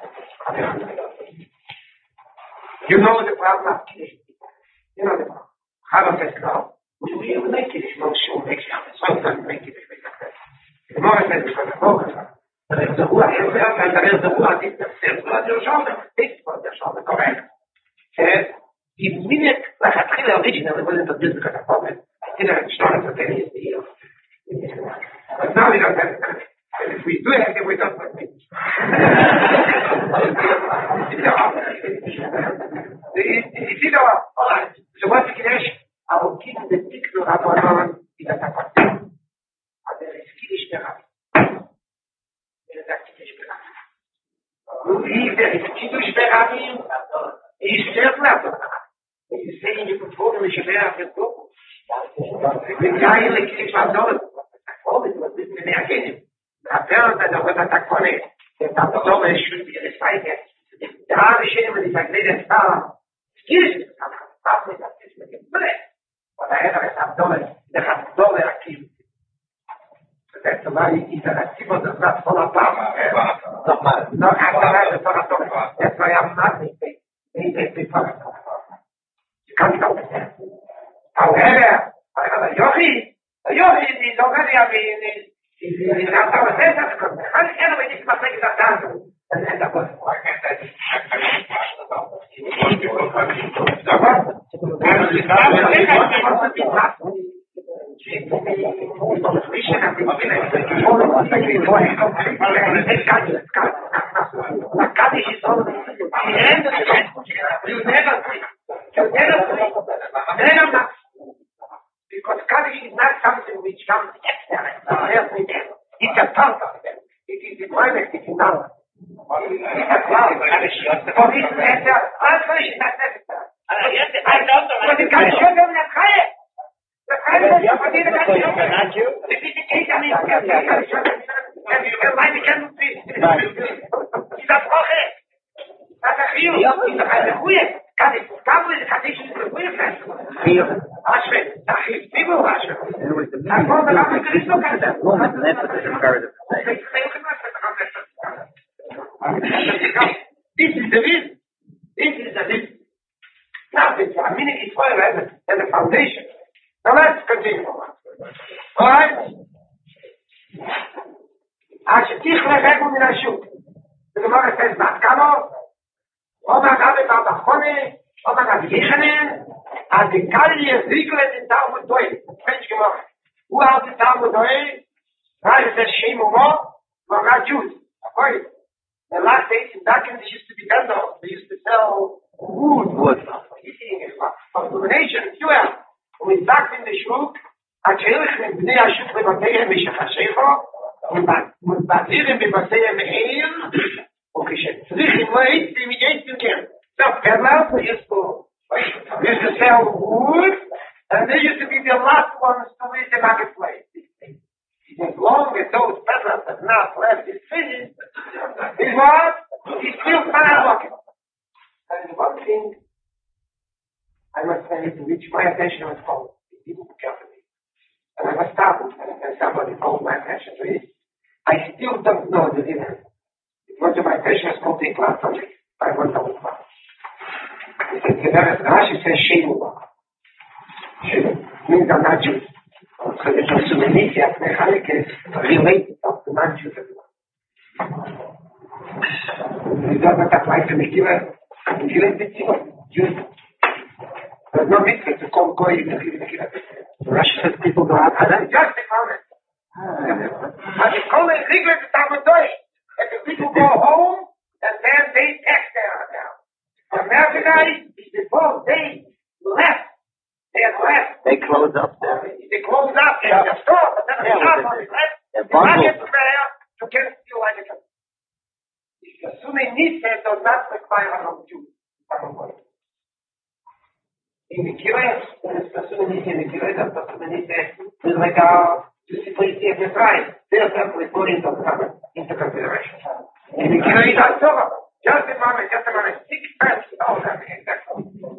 You know the problem of Kiddush. You know the problem. How does it go? We will make Kiddush, no sure, make it. Sometimes make Kiddush, make it. The more I said, because the more there is the Ruach, and there is the Ruach, it's the same blood your shoulder. It's for the shoulder, correct. The minute, like I tell you originally, wasn't a business because I thought it. I didn't start to tell you the But now we don't have it. And if we do it, then we don't have it. It's either, all right, so what's the Kiddush? I will keep the picture of Rabbanon in the Tapat. And there is Kiddush Berach. There is Kiddush Berach. If there is Kiddush Berach, he says nothing. He's saying you could hold him and you may have his book. The guy in the Kiddush Berach, all it was this in the Akhidim. Apparently, there was a Takone. The Takone should be recited. The Hare Shem is like Leden Star. Kiddush Berach. But I have a Abdullah, the Abdullah Akim. That's the very interactive of the not full of power. No, after that, the Torah. That's why I'm not thinking. They take the Torah. You can't help it. However, I have a Yochi. A Yochi is already, I mean, he's not our sense of the How do you anyway, this must make it a thousand? And then that was why I can't say because Kaddish is not something which comes external. It's a part of it. It is the private, it is not. For this matter, all Kaddish is not necessary. But the Kaddish is not necessary. The Kaddish is not necessary. If it's the case, I mean, the Kaddish is not necessary. Why we can't do this? It's a problem. That's a real. It's a real. Kaddish is Kaddish is a real festival. Ashwin, Ashwin, people Ashwin. I told the Rabbi to look at that. This is the reason. This is the reason. Now, the meaning is for the and the foundation. Now let's continue. All right? Ashetich lechegu min hashuk. The Gemara says, Matkano, Oma gabe ba'bachone, Oma gabe yichanen, and the Kali is regulated in Talmud Doi. French Gemara. Who has the Talmud Doi? Right, it says Shem Umo, but not Jews. According. The last days in Dakin, they used to be vendors. They used to sell wood. Wood. Eating for illumination, fuel. We back in the shuk, Achelich mit Bnei Hashuk levateihem v'shachashecho, und basieren b'bateihem eim, und כשצריכים לעצים יעצים כן. So, Perlas used to, used to sell wood, and they used to be the last ones to leave the marketplace. As long as those peddlers have not left his finished, his what? He's still fine looking. And one thing I must say to which my attention was called, it didn't cover me. And I was startled and somebody called my attention to it. I still don't know the reason. It was my attention was called to a class subject. I went over the class. He said, Rashi says, Shemu. Shemu means I'm not Jews. So the Jews of Mechanic is related to the non-Jews as well. It doesn't apply to Megillah. Megillah is Jews. There's no mitzvah to call Goy in Megillah. Rashi says people don't have that. Just a moment. And it's called a regular Talmud Doi. And the people go home and then they text their now. The American guys, before they left, they had left. They close up there. They close up in the store, but then the shop on the left. The market prayer to get still like it. Assuming Nissan does not require a Jew. In the Kiras, assuming Nissan, in the Kiras, assuming Nissan is like a simplicity of the price. They are simply put into consideration. In the Kiras, just a moment, just a moment, six pence. Oh, that's exactly.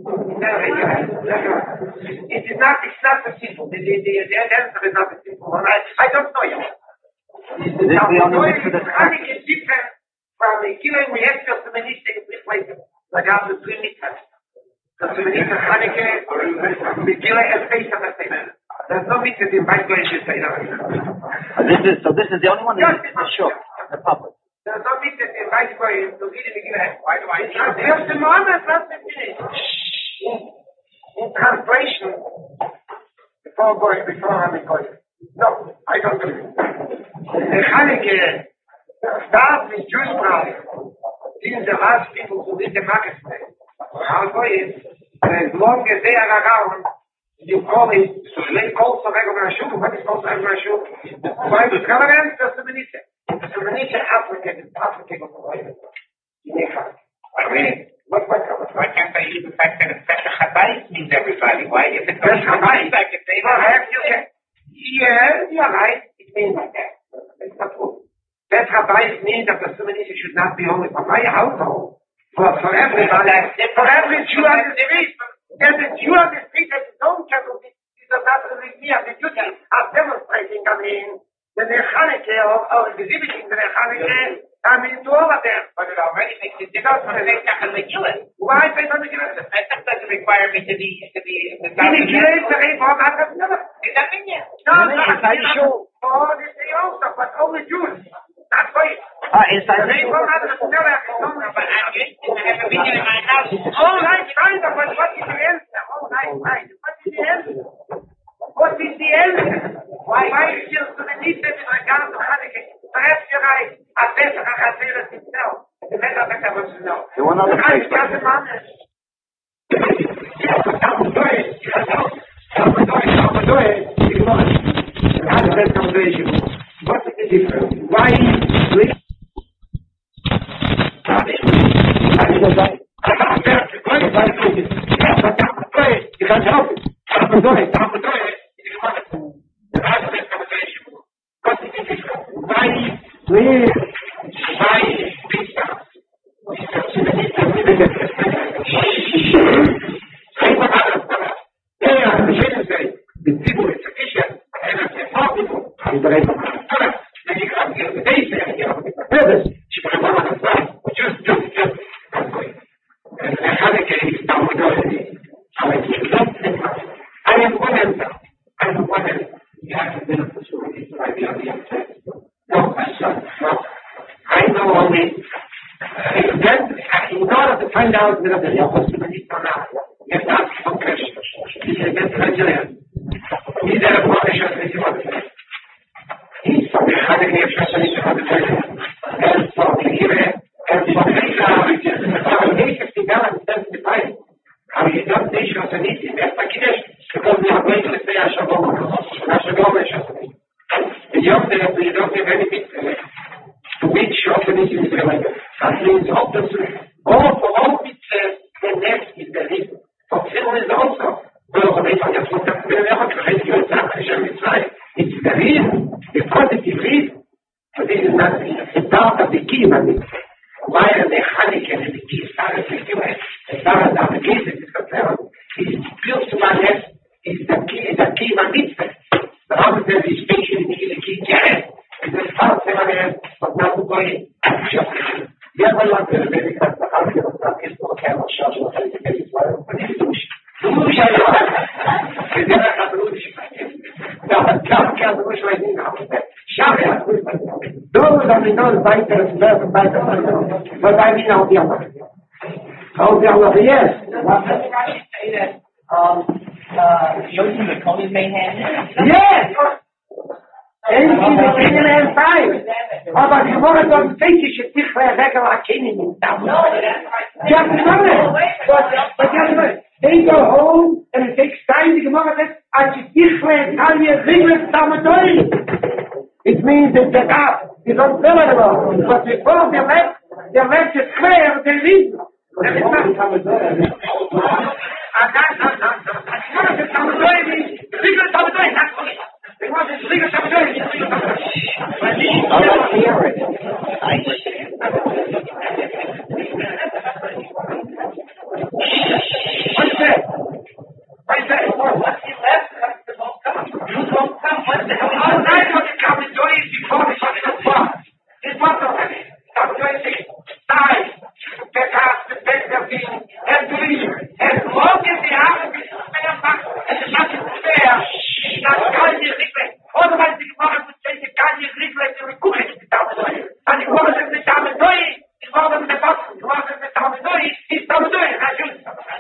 It is not, it's not so simple. The, the, the, the answer is not so simple. I, I don't know yet. Is this the only mitzvah that's Hanukkah is different from the Gilei we have to the minister in this place. Like after three mitzvahs. The minister Hanukkah, the Gilei and face of the same. There's no mitzvah in Bible going to say that. This is, so this is the only one that is sure, the public. There's no mitzvah in Bible going to read the Gilei. Why do I? There's the moment, not the finish. In translation, before going, before having going. No, I don't do it. The Hanukkah starts with Jewish bride. These are the last people who live the marketplace. How it is, as long as they are around, you call it, so they call so regular shul, what is called regular shul? Why the relevant? That's the minister. The minister Africa, the Africa of the world. I mean, what, what, why can't they use the fact that it's Pesach Habayis means everybody? Why, if it's Pesach Habayis, I can say that. Yeah, you're right. It means like that. It's not true. Pesach Habayis means that the minister should not be only for my household, but for everybody. For every Jew on the street. There's a Jew on the street that his own cattle, he does not really me as a duty of demonstrating, I mean, the Hanukkah or, or exhibiting the Hanukkah. I mean, to all of them. But it already makes it difficult for the Pesach and the Gillah. Why Pesach and the Gillah? The Pesach doesn't require me to be, to be, to be. In the Gillah, it's a reform, I have never. Is that in yet? No, no, inside the show. Oh, this is also, but only Jews. That's why. Ah, inside the show. But I'm used to have a meeting in my house. All right, fine, but what is the answer? All right, right. What is the answer? What is the answer? Why, why is it so the need that in regard to Hanukkah? Perhaps you're right. I bet I can say that itself. The better that I want to know. The one other place. That's the man. What is the difference? Why is you can't help it. Why? Where? Why? The people is sufficient. And I say, four people. I'm the rest of the then you come here, the day there, you know, the brothers. She put a one on the side. Just, just, just. I'm going. And I had a case down the road. I went to the I have one answer. I have one answer. You have to build the story. So I feel the answer. No question. No. I know only. Uh, then, in order to find out whether the possibility or not, you have to ask some questions. He said, that's Nigerian. He's there for the shot. He's from the Hanukkah of Shashanit of the Torah. And from the Gileh, and from the Gileh, from the fifty gallons, seventy-five. How you don't say Shashanit, that's like it is. Because we are going to say Hashabom. Hashabom is Shashanit. And you don't have, you don't have anything to which Shashanit is related. That means obviously, all for all it says, the next is the reason. For Phil is also. It's the reason, the positive reason. But this is not the start of the key, why are the Hanukkah and the key started with you? As far as the case is concerned, it's built to my head, is the key, the key mitzvah. The Rabbi says he's speaking the key carrot, and the start of my head, but not to go in. Yeah, well, I'm going to be because the Hanukkah of the key is not a camel shot, or a key is well, but it's douche. Douche, I know. It's never a douche. No, but can't get the douche right now. Shout out. Those are the non-biters, non-biters, but I mean, I'll be on I'll be on yes. Um, uh, using the Tony Mayhem? Yes! Anything that can and five. Aber die Woche dort fähige sich für regular Kenning in town. No, that's right. Just remember. But, but just remember, they go home and it takes time to come up with it. Als je dich für Italien regelt, Samadoi. It means that the God is unbelievable. But before they left, they left it clear, they leave. And it's not Samadoi. And that's not Samadoi. Legal Samadoi, that's what it is. They want this legal Samadoi. I don't hear it. What's that? can't believe it. As long as the Arab is fair back, and the Shach is fair, das kann ich nicht mehr. Otherwise, die Woche zu sehen, die kann ich nicht mehr, die Kuchen ist mit Daumen durch. Und die Woche ist mit Daumen durch, die Woche ist mit Daumen, die Woche ist mit Daumen durch, die ist Daumen durch, na schön.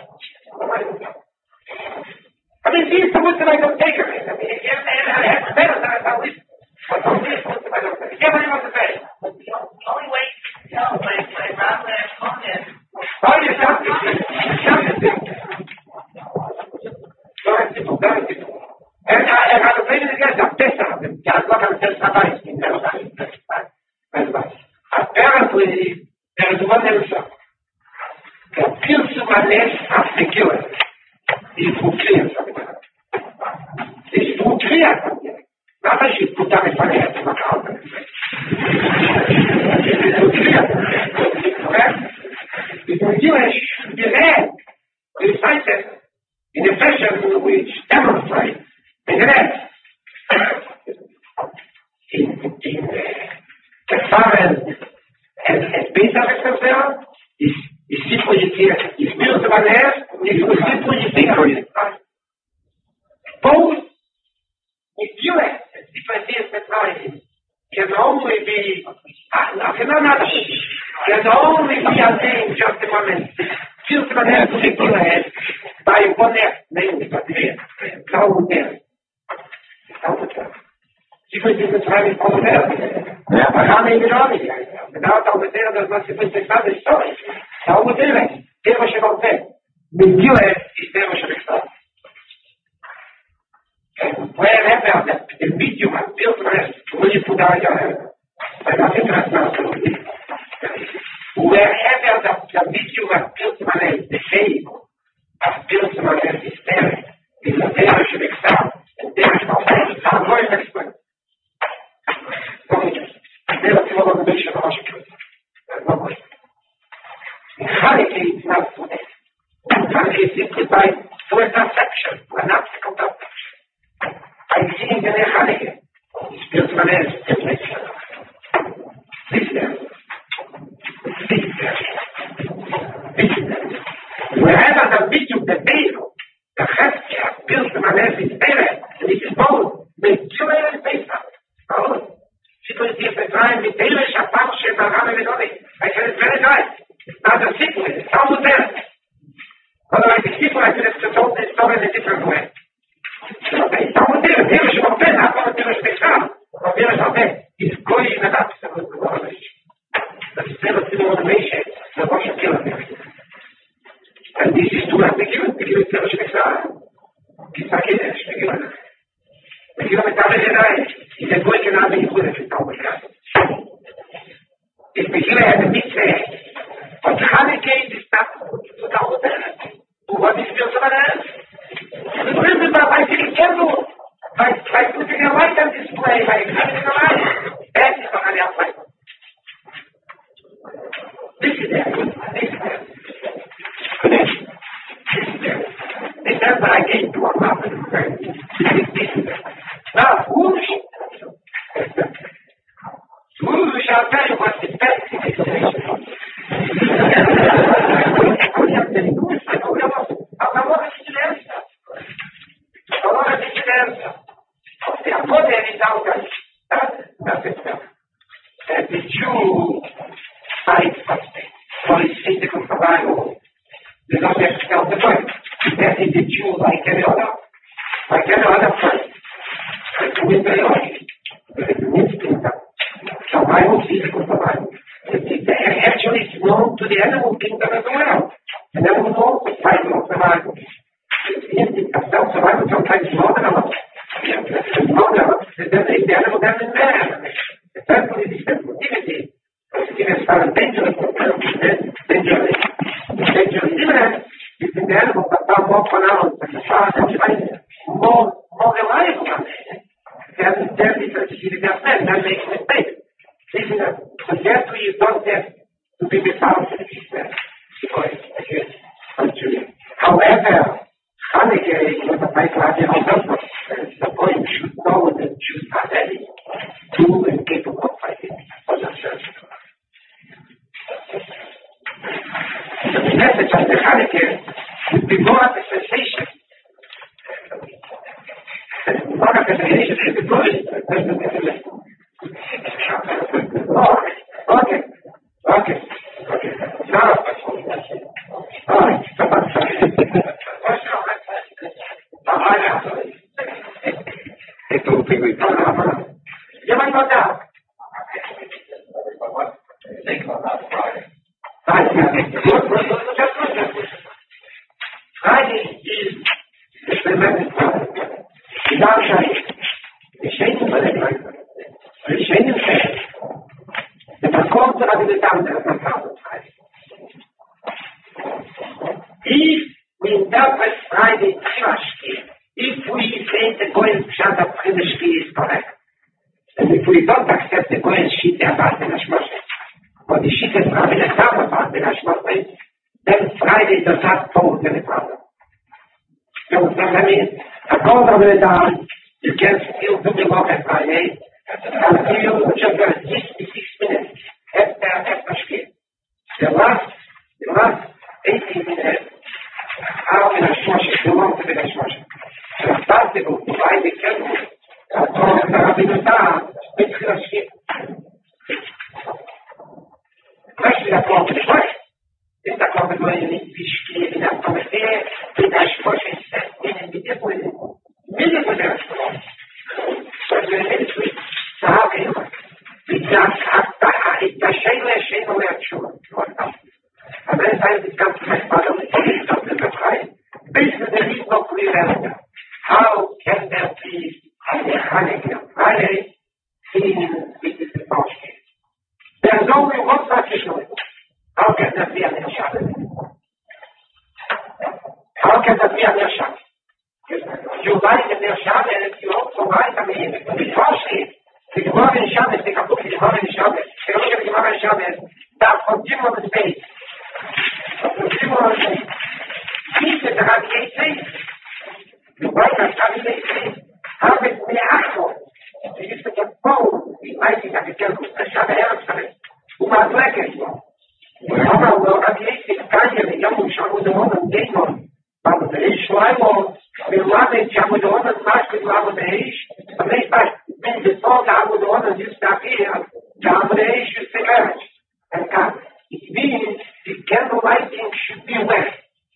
I mean, these are what I don't take her. I mean, I have to better than I thought this. But don't this, what I don't take. Yeah, but I want to say. Only way, no, but but rather than on it. Oh, you shot it. You shot it. Very simple, very simple. And I, and I was saying again, the best of them. Yeah, look at the best of them. Apparently, there is one answer. The Pilsumanes of security. Is frucria, sabe? Is frucria, sabe? Nada de disputar me parece uma causa. Is frucria. Correct? If we do a direct, recited in a fashion which demonstrates the direct. In, in, as far as, as, as Pesach is concerned, is is se conhecer, espírito de maneira, e se conhecer. Both, if you have different technologies, can only be, afinal nada, can only be attained just a moment. Espírito de maneira, se tu é, vai poder, nem de fazer, calma dele. Calma dele. Se foi de trabalho com o dele, é para nem melhor, não, talvez seja das nossas infectadas histórias. Calma dele, temos que voltar. Mentiu é, temos que voltar. Wherever the medium has built rest, will you put out your hand? But not international. Wherever the, the medium has built rest, the table has built rest is there. It's a there should excel. And there is no sense. I'm going to explain. There is no motivation of Washington. There's no way. Hanukkah is not for that. Hanukkah is simply by for an affection, an obstacle to affection. I'm seeing the Hanukkah. It's built on earth. This there. This there. This there. Wherever the medium, the veil, the Hestia built on earth is there, and it is both. Megillah and Pesach. Oh, people see the time, the Taylor Shabbat, Shebagam, and all this. I said it's very nice. It's not a secret. It's almost there. Otherwise, the people I could have told this story in a different way. It's almost there. Taylor Shabbat, not going to Taylor Shabbat. But Taylor Shabbat is going in an absolute motivation. The still of the motivation, the Rosh Hashanah. And this is to have the given, the given Taylor Shabbat. It's like it is, the given. The given is not a denial. It's a good cannot be good if it's not with God. If the given had a mitzvah, but Hanukkah is not to the whole thing. What is built on earth? The principle by being careful, by, by putting a light on display, by examining a light, that is what I apply. This is there. This is there. This is there. This is what I gave to our mouth. This is there. Now, foolish. Foolish, I'll tell you what's the best explanation. Agora a diferença. Agora a diferença. Você pode evitar o caso. And the Jew fights for his physical survival. They don't have to tell the point. That is the Jew like any other. Like any other person. Like the winter life. There is an instinct of survival, physical survival. Actually, it's known to the animal kingdom as well. And then we also fight for survival. The instinct of self-survival sometimes more than a lot. More than a lot. And then the animal doesn't matter. Essentially, the sensitivity is far dangerous. Dangerous. Dangerous. Even if the animals are more pronounced and far more, more reliable. Then their sensitivity is less. That makes mistakes. Listen, the destiny is not there to be without the system. However, Hanukkah was a place where the Almighty, the point should know that Jews are ready to and capable of fighting for themselves. The message of the Hanukkah before the cessation. Before the cessation is the good. Okay, okay, okay. Now, all right. It's all big. You might go down. Friday is the message. The dark side. The shame of the life. The shame of the life. The performance of the time that has come. If we interpret Friday Trashki, if we say the Goyen Pshat of Trashki is correct, and if we don't accept the Goyen Shita about the Nashmoshe, or the Shita of Rabbi Necham about the Nashmoshe, then Friday does not pose any problem. You understand what I mean? According to the time, you can still do the work on Friday until just sixty-six minutes after after Shkia. The last, the last eighteen minutes are in a Nashmoshe, belong to the Nashmoshe. So it's possible to find the candle. According to Rabbi Necham, it's Shkia. Question according to the question. Ist da kommt man in die Spiele in der Komitee, in der Sportschule, in die Disziplin, mit der Sportschule. So wir sind mit sagen, wie das hat da ist das schöne schöne Reaktion. Aber es ist ganz einfach, dass das befreit. Bis der nicht noch lernen. How can there be a mechanical Friday seen with the Sportschule? There's only one such issue. How can that be an Shabbos? How can that be an Shabbos? You write in their Shabbos, you also write, I mean, the Torshit, the Gemara in Shabbos, the Kapuk, the Gemara in Shabbos, the Rosh of the Gemara in Shabbos, that continue on the space. Continue on the space. This is the Rabbi Yitzchak. You write that Rabbi Yitzchak. How can it be actual? You used to get bold. You write it at the Shabbos, the Shabbos, who are black as well. Aber wo hat jetzt keine Jungen schon der Wohnung gehen. Aber der ist Schleimer, wir laden ja mit der Wohnung fast mit Labo der ist. Aber ich weiß, wenn die Sorge haben der Wohnung ist da hier, da der ist ist der. And God, it means the candlelighting should be wet.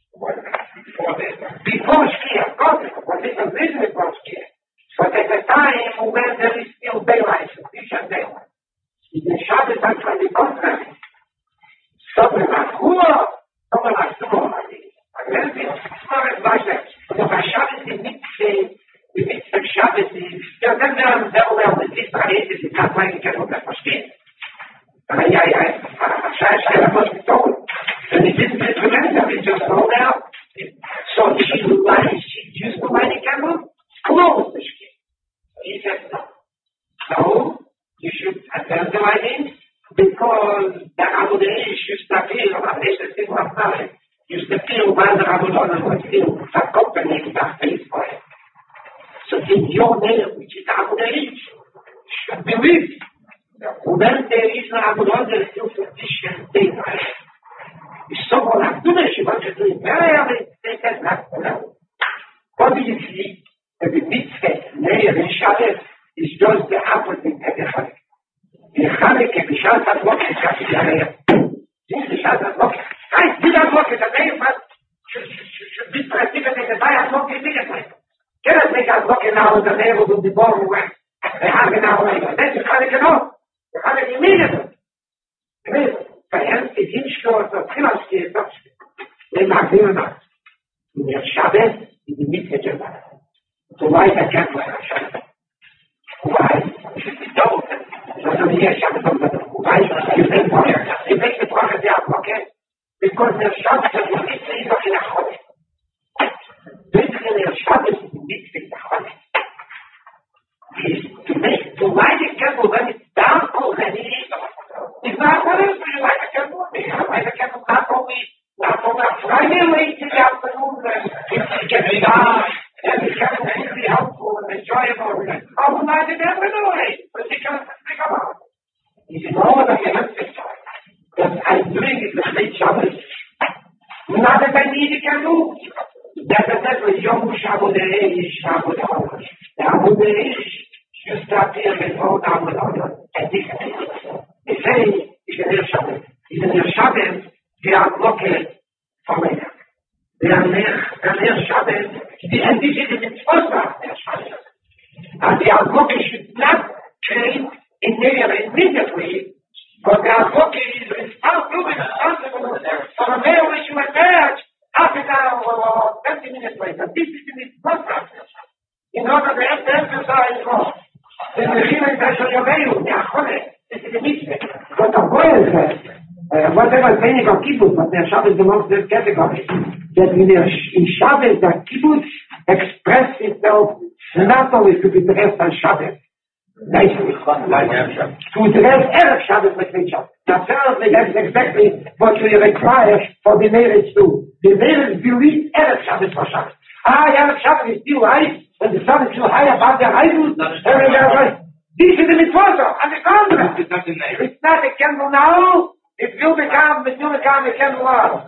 Before Shkia, God, what is the reason before Shkia? But at the time when there is still daylight, sufficient daylight. In the Shabbos and on the contrary. Sobre la rua, sobre la rua. A grande história de Bajé. Quando a Chaves de Mitzvah, de Mitzvah Chaves, eu também não lembro de diferentes de campanha que eu não gostei. Ai, ai, ai. A Chaves era muito bom. And it didn't get tremendous. It just rolled out. So she lighted, she used the lighting camera, close the skin. He said no. So you should attend the lighting. Because the Abudei used to feel, at least the people of Mali, used to feel by the Abudona was still accompanying that face for it. So in your name, which is Abudei, should believe. When there is an Abudona, there is still sufficient daylight. If someone has done it, she wants to do it very early, they said not. What do you see? The mitzvah, Neir, and Shabbos is just the opposite of the Chalik. The Chalik and the Shabbos are working, Shabbos is Neir. Since the Shabbos are working, I did not work at the Neir, but should, should, should be precipitated that I am working immediately. Can I make us working now with the Neir will be born when they have an hour later? Then the Chalik can know. The Chalik immediately. Immediately. Verhält die Dienststörung auf Finanzgehen, den mag niemand aus. Und der Schabbat in die Mitte der Welt. So weiter kennt man das Schabbat. Why? It's double. So here Schabbat, why? You think fire. You make the prophet out, okay? Because the Schabbat is the Mitte in the Chole. Basically, the Schabbat is the Mitte in the Chole. Is to make, to light the candle when it's down already. It's not what else you like a candle. I like a candle not only, not only Friday late in the afternoon, it can be dark, and the candle can be helpful and enjoyable. I would like it every day, but you can't think about it. You see, all of the cannot think about it. Because I'm doing it with late Shabbos. Not that I need a Abu Dhabi, Abu Dhabi. The Abu Dhabi, you start here with all Abu Dhabi. And this they say, it's a real Shabbat. It's a real Shabbat, they are blocking for me. They are near Shabbat, and this is the mitzvah. And they are blocking should not train in there immediately, but they are blocking is responsible for a male which you attach half an hour or twenty minutes later. This is the mitzvah. In order to have to exercise more. The Mechila is actually a veil, the Achone, this is the mitzvah. But the boy says, whatever training of kibbutz, but their Shabbat is the most category. That in, their, in Shabbat, the kibbutz express itself not only to be dressed on Shabbat, nicely, to dress Erev Shabbat like they Shabbat. Apparently, that's exactly what we require for the marriage too. The marriage believes Erev Shabbat for Shabbat. Ah, Erev Shabbat is still high, when the sun is still high above the Haidus, this is the mitzvah, and the contract. It's not a candle now, it will become, it will become a candle now.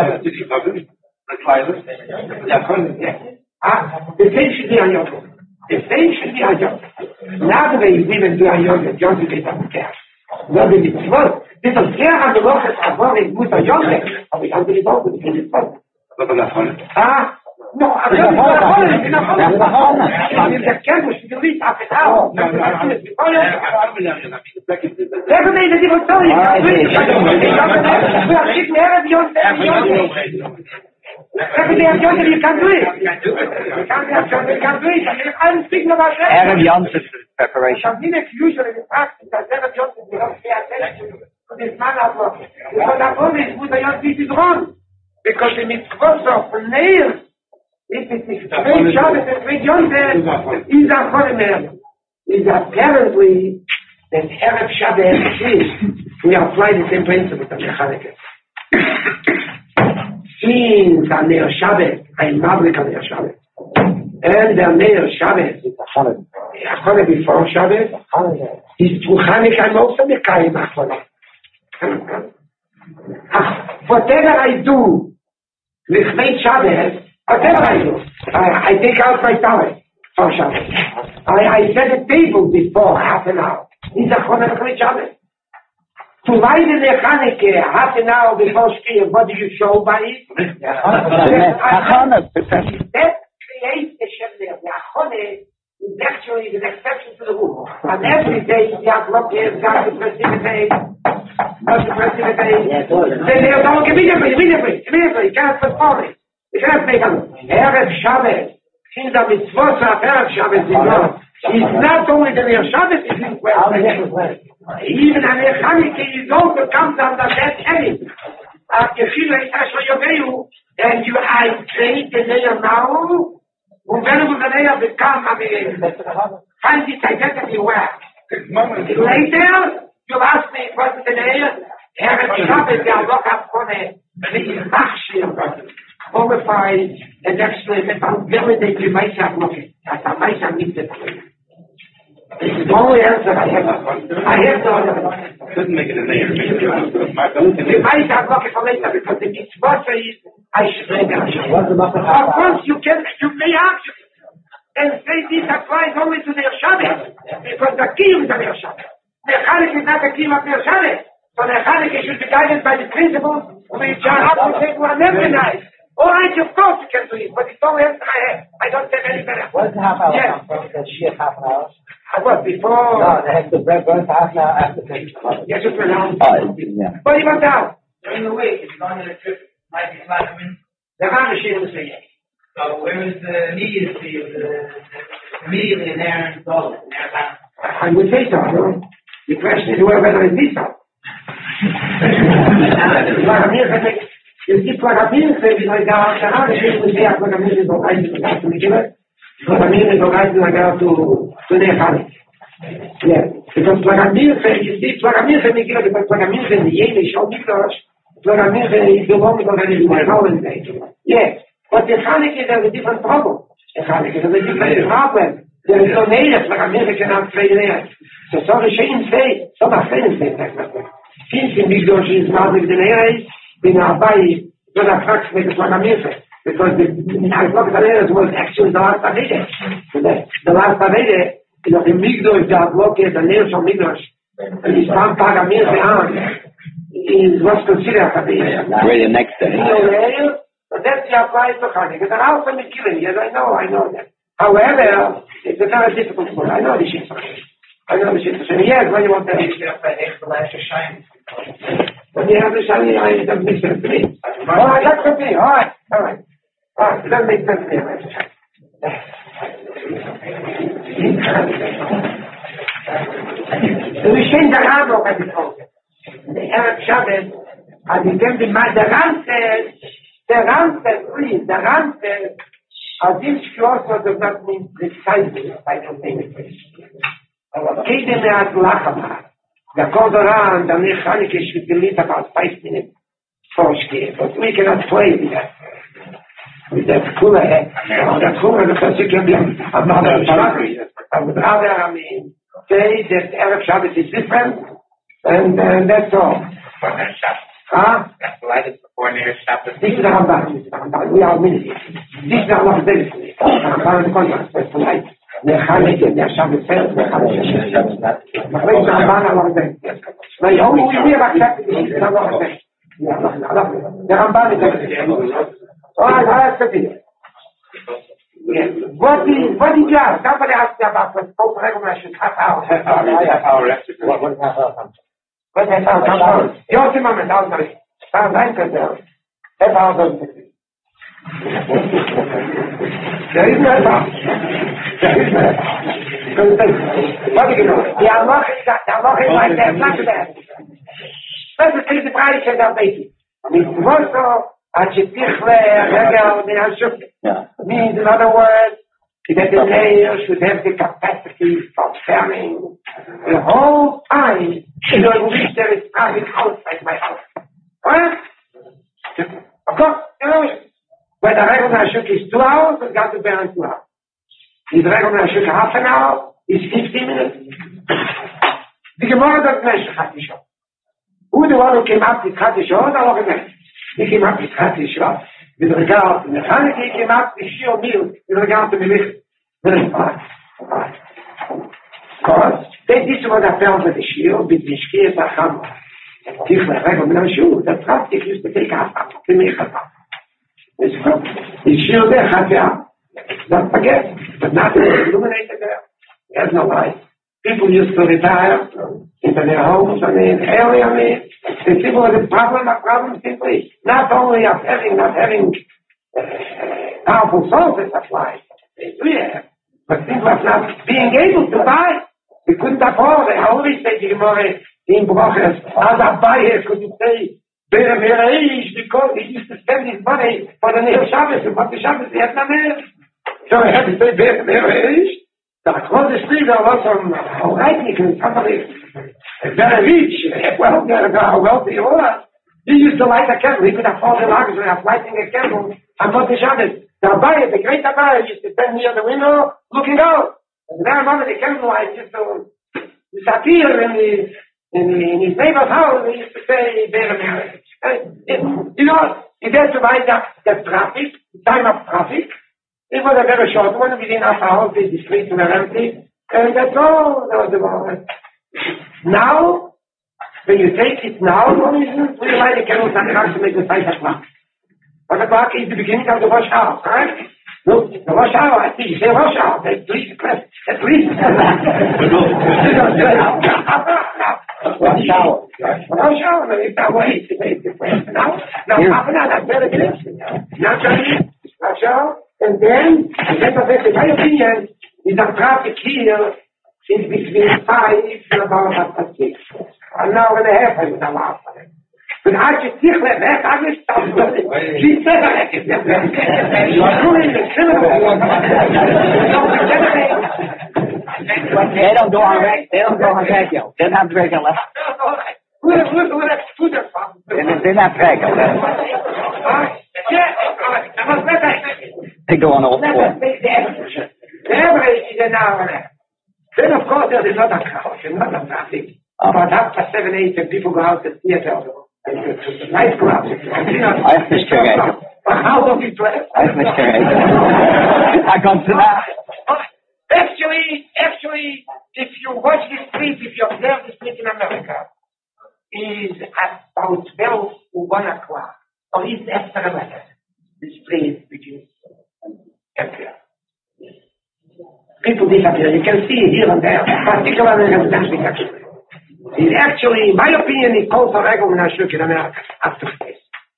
Ah, the same should be on your own. The same should be on your own. Now the way you women do on your own, your own is on the cash. Well, the mitzvah, this is here on the road, it's a very good on your own, but we can't be involved with the mitzvah. Ah, no, I'm not going to be involved. I'm not going to be involved. The candle should be lit up and out. Definitely, the different story. We are sitting there at your own. Every day I'm going to you can't do it. You can't do it. You can't do it. I'm speaking about that. Erev Yontif preparation. Rabbinic usually in practice that Erev Yontif we don't pay attention to this man of law. Because that always Musa Yontif is wrong. Because the mitzvot of nails, if it is great Shabbos and great Yontif, is a foreigner. Is apparently that Erev Shabbos is, we apply the same principle to the Chanukah. Since on their Shabbat, I'm public on their Shabbat. And on their Shabbat, Achone before Shabbat, is to Chanukah, I'm also Mekayim Achone. Whatever I do, with my Shabbat, whatever I do, I, I take out my towel for Shabbat. I, I set a table before half an hour. Is Achone before Shabbat. To light in the Chanukah half an hour before Shkiyah, what do you show by it? That creates the Shem there. The Achone is actually an exception to the rule. And every day, the Achone has got to precipitate, not to precipitate. Then they don't immediately, immediately, immediately, you can't perform it. You can't make it. Erev Shabbos, since the mitzvot of Erev Shabbos is not, it's not only the Erev Shabbos, it's in well. Even an Chanukah is also comes under that heading. After Chila Yisrael Yoveyu, and you I create the layer now, and when will the layer become, I mean, find its identity where? Later, you ask me what is the layer, Erev Shabbos, they are not up on a Machshir, qualified, and actually, validate you might have looking. As I might have missed it. This is the only answer I have. I have no other. Doesn't make it a layer. You might have looking for later because the mitzvah is I should bring it. Of course, you can, you may ask and say this applies only to their Shabbat because the key is their Shabbat. The Chanukah is not the key of their Shabbat. So the Chanukah should be guided by the principles which are applicable and recognized. All right, of course you can do it, but it's all answer I have. I don't say any better. What's the half hour? Yes. The sheer half an hour? What, before? No, they have the bread burnt half an hour after the Yes, just around. Oh, yeah. What about now? In the week, if you're going on a trip, might be vitamin. The Ramashir will say yes. So where is the immediacy of the, immediately in there and all in their time? I would say so. No? The question is whether it's this one. You see, Plagamir says, you know, the Ramashir will say, Plagamir is okay to the Mikveh. Plagamir is okay to the to the Chanukah. Yeah, because Plagamir says, you see, Plagamir says, because Plagamir says, the Yeni Shal Mikdash, Plagamir says, is the moment of any Roman day. Yes, but the Chanukah is a different problem. The Chanukah is a different problem. There is no native, Plagamir cannot say there. So, so the Shein say, so the Shein say, since the Mikdash is not with the Neres, in Abai, so the Prax makes Plagamir say. Because the Halacha Taneres was actually the last Taneres. The last Taneres, you know, the Migdosh, the Adloke, the nails of Migdosh, and his Tam Pagamir, the arm, is what's considered a Taneres. Ready next day. But that's the applies to Hanukkah. There are some killing, yes, I know, I know that. However, it's a very difficult word. I know the shit. I know the shit. Yes, when you want to when you have the shiny, I don't make sense to me. All right, that's okay. All right, all right. All right, it doesn't make sense to me. We change the Rambam at the moment. The Erev Shabbos, as he came to my, the Ram says, the Ram says, please, the Ram says, as if she also does not mean precisely, I don't think it is. Kedem me'at lachama. The Kodoran, the Mechanic should delete about five minutes before she but we cannot play with that. With that cooler head. That cooler, because you can be another Shabbat. I would rather, I mean, say that Erev Shabbos is different, and, and that's all. Huh? That's the lightest before near Shabbos. This is the Ramban. This is the Ramban. We are many. This is the Ramban. The Ramban is the contrast. That's the light. The Chanek and the Shabbos says, the Chanek and the Shabbos. The Ramban are not there. Now, you only we have accepted this. It's not there. The Ramban is there. All right, all right, continue. What is, what is that? Somebody asked me about the Pope Regulation half hour. Half hour. Half hour. What is half hour? What is half hour? Just a moment, I'll tell you. Sounds like a bell. Half hour doesn't exist. There is no half hour. There is no half hour. What do you know? The Allah is that. The Allah is like that. Not that. Let's take the price of that baby. It's also a chitichle, regel, the Ashuk. Means, in other words, that the layer should have the capacity for farming the whole time in which there is traffic outside my house. What? Of course, you know, when the regular Ashuk is two hours, it's got to burn two hours. If the regular Ashuk half an hour, it's fifteen minutes. The Gemara doesn't mention Chatishah. Who the one who came up with Chatishah? The Lord mentioned. He came up with Chatishah. With regard to Mechanik, he came up with Shio Mil, with regard to Melich. Very fast. Because this is what I found with the Shio, with the Shkir Sacham. Tichle, Regel, Menam Shu, the Traftik used to take half hour, to make half hour. The Shio there, half hour. Don't forget, but nothing is illuminated there. There's no light. People used to retire into their homes, I mean, early, I mean, the people with a problem, a problem simply, not only of having, not having uh, powerful sources of life, they do have, but people of not being able to buy. We couldn't afford it. I always say to Gemara in Brochus, as a buyer, could you say, very, very age, because he used to spend his money for the Neil Shabbos, and for the Shabbos he had no more. So I had to say, very, very age. The closest street there was some Reitnik and somebody very rich, well, how wealthy he was. He used to light a candle. He could afford the luxury of lighting a candle and put the Shabbos. The Abaye, the great Abaye, used to stand near the window looking out. And then one of the candlelight used to disappear in, the, in, the, in his neighbor's house. He used to say, very marriage. You know, he had to buy the, the traffic, time of traffic. It was a very short one, within half hour, the streets were empty, and that's all there was about it. Now, when you take it now, what is it? We light the candles and to make the five o'clock. Five o'clock is the beginning of the rush hour, right? Look, the rush hour, I think you say rush hour, at least, at least. Rush hour. Rush hour, no, it's not wait, it's different. Now, now, half an hour, that's very good. Now, rush hour. And then, that's of it, my opinion, is that traffic here is between five and about half past six. An hour and a half, I would allow for it. But I just think that that I just thought about it. She said that. You're doing the cinema. They don't go on reg- they don't go on radio. They don't have regular. Who's that? Who's that? They're not regular. Yeah, I must let that. They go on all Let four. us take the average. The average is an hour and a half. Then, of course, there's another crowd, another traffic. Oh. About half past seven, eight, and people go out to the theater. Nice crowd. I have to check it. How long is left? I come to that. Actually, actually, if you watch this street, if you observe the street in America, is at about twelve to one o'clock. So it's after eleven. The street begins to appear. People disappear. You can see here and there, particularly in residential section. It actually, in my opinion, it calls for regular Nashuk in America after this.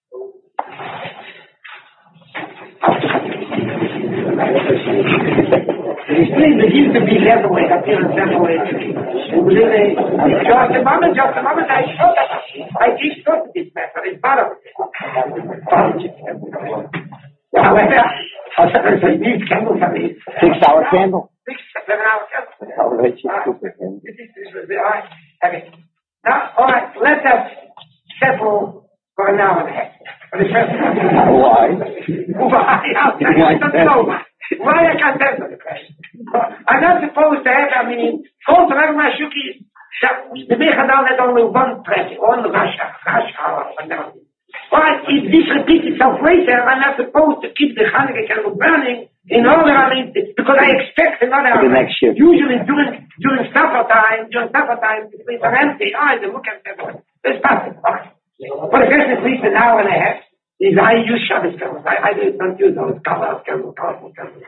The street begins to be leveled, appear in several ways. Just a moment, just a moment, I show that. I teach to this matter. It's part of it. However, I need candles for me. Six-hour candle. Six, seven-hour candle. Oh, that's Uh, this is, this is, all right. Okay. Now, all right, let us settle for an hour and a half. For the first time. Why? Why? I'll tell you. I don't know why. Why I can't answer the question. I'm not supposed to have, I mean, call to my Shuki. The Mechadal had only one press, one Rasha, Rasha, and now. But if this repeats itself later, I'm not supposed to keep the Hanukkah candle burning in order, I mean, because I expect another. The next shift. Usually during during supper time, during supper time, the streets are empty. Oh, they look at them. It's perfect. Okay. For the first at least an hour and a half, is I use Shabbos candles. I, I don't use those color candles, colorful candles.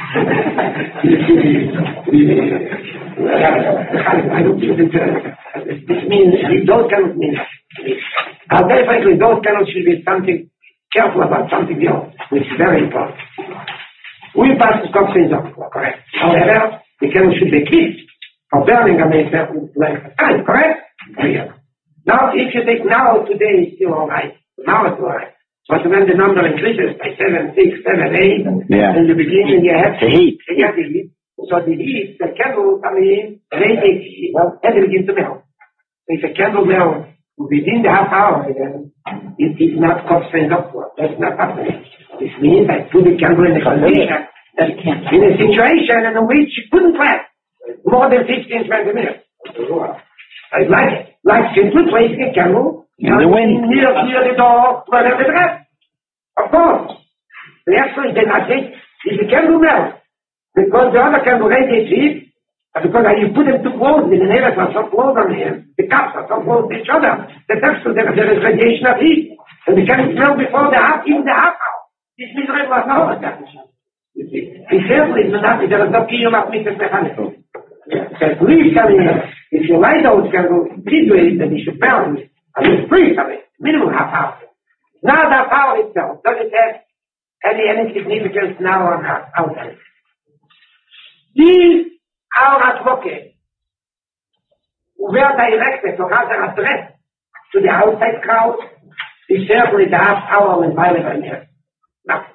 I don't use it. Uh, this means, those candles mean, I'll tell you frankly, those candles should be something careful about something else, which is very important. We pass the stop things up, correct? However, the candle should be kept for burning a certain length of time, correct? Yeah. Now, if you take now, today is still all right. Now it's all right. But when the number increases by seven, six, seven, eight, yeah. in the beginning you have the heat. You have the heat. So the heat, the candle, I mean, radiates heat, and it begins to melt. If a candle melts within the half hour, then it is not constrained upward. That's not happening. This means I put the candle in a condition, in a situation in which you couldn't last more than fifteen, twenty minutes. I like it. Like simply placing a candle in the wind. Near, near the door, whatever the rest. Of course. The actually then I think if the candle melts, because the other candle radiates heat, and because you put them too close, the neighbors are so close on here, the cups are so close to each other, that actually there, there is radiation of heat. And the candle smell before the half, even the half hour. This means there was no temperature. You see. Be careful, it's not, there is no kiyum of Mister Mechanical. So please tell me, if you light those candles, please do it, then you should burn it. I mean, free of it, minimum half hour. Now the power itself, does it have any, any significance now or not outside? These are at Roque, were directed to have an address to the outside crowd, is certainly the half hour when violent on here. Nothing.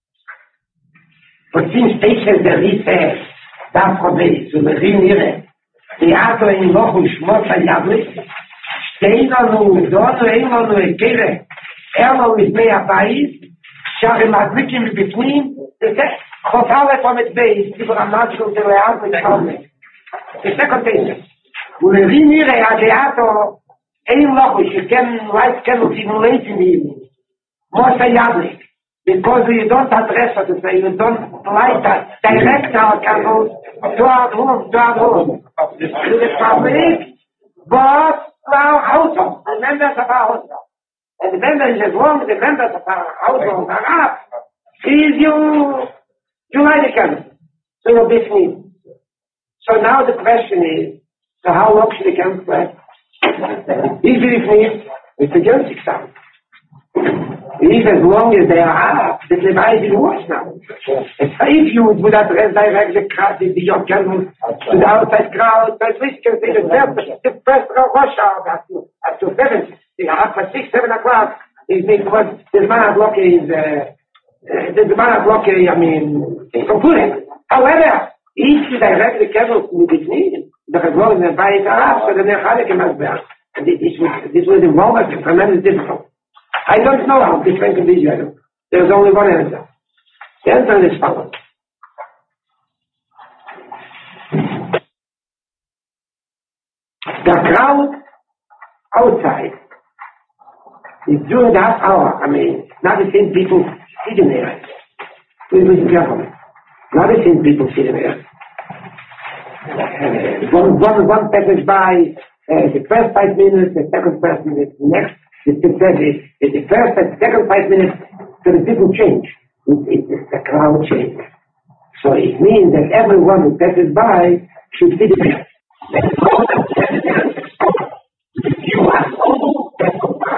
But since patients there is a that probate, so the ring here, the other in Lochu Shmota Yablik, staying on the daughter, ain't on the Kere, Erlo is Mea Pais, Shari Madrikim between, the Chotale from its base, people are not going to react with the government. The second thing, when the ring here, Ageato, ain't Lochu, you can light candles even late in the evening. Mota Yablik. Because you don't address what to say, you don't light that direct our candles to our home, to our home, to the public, but to our household, the members of our household. And the members, as long as the members of our household are up, is you, you light the candle. So you'll be sneezed. So now the question is, so how long should the candle last? Easy to sneeze, it's against six hours. Even as long as they are up, the device is worse now. If you would address direct the crowd, the your candles to the outside crowd, at least you can say the first, the first rush hour up to, up to seven, up at six, seven o'clock, is because the man block is, uh, the man block, I mean, is concluded. However, if you direct the candles to the need, the result is the device are up, so the mechanic must be up. And this would, this would involve us in tremendous difficulty. I don't know how different can be. There's only one answer. The answer is following. The crowd outside is during that hour. I mean, not the same people sitting there. We will be careful. Not seen people sitting there. Uh, one, one, one passage by uh, the first five minutes, the second five minutes, the next, the, the, the, the, the first and second five minutes, so the people change. It, it, the crowd change. So it means that everyone who passes by should sit there. You are all that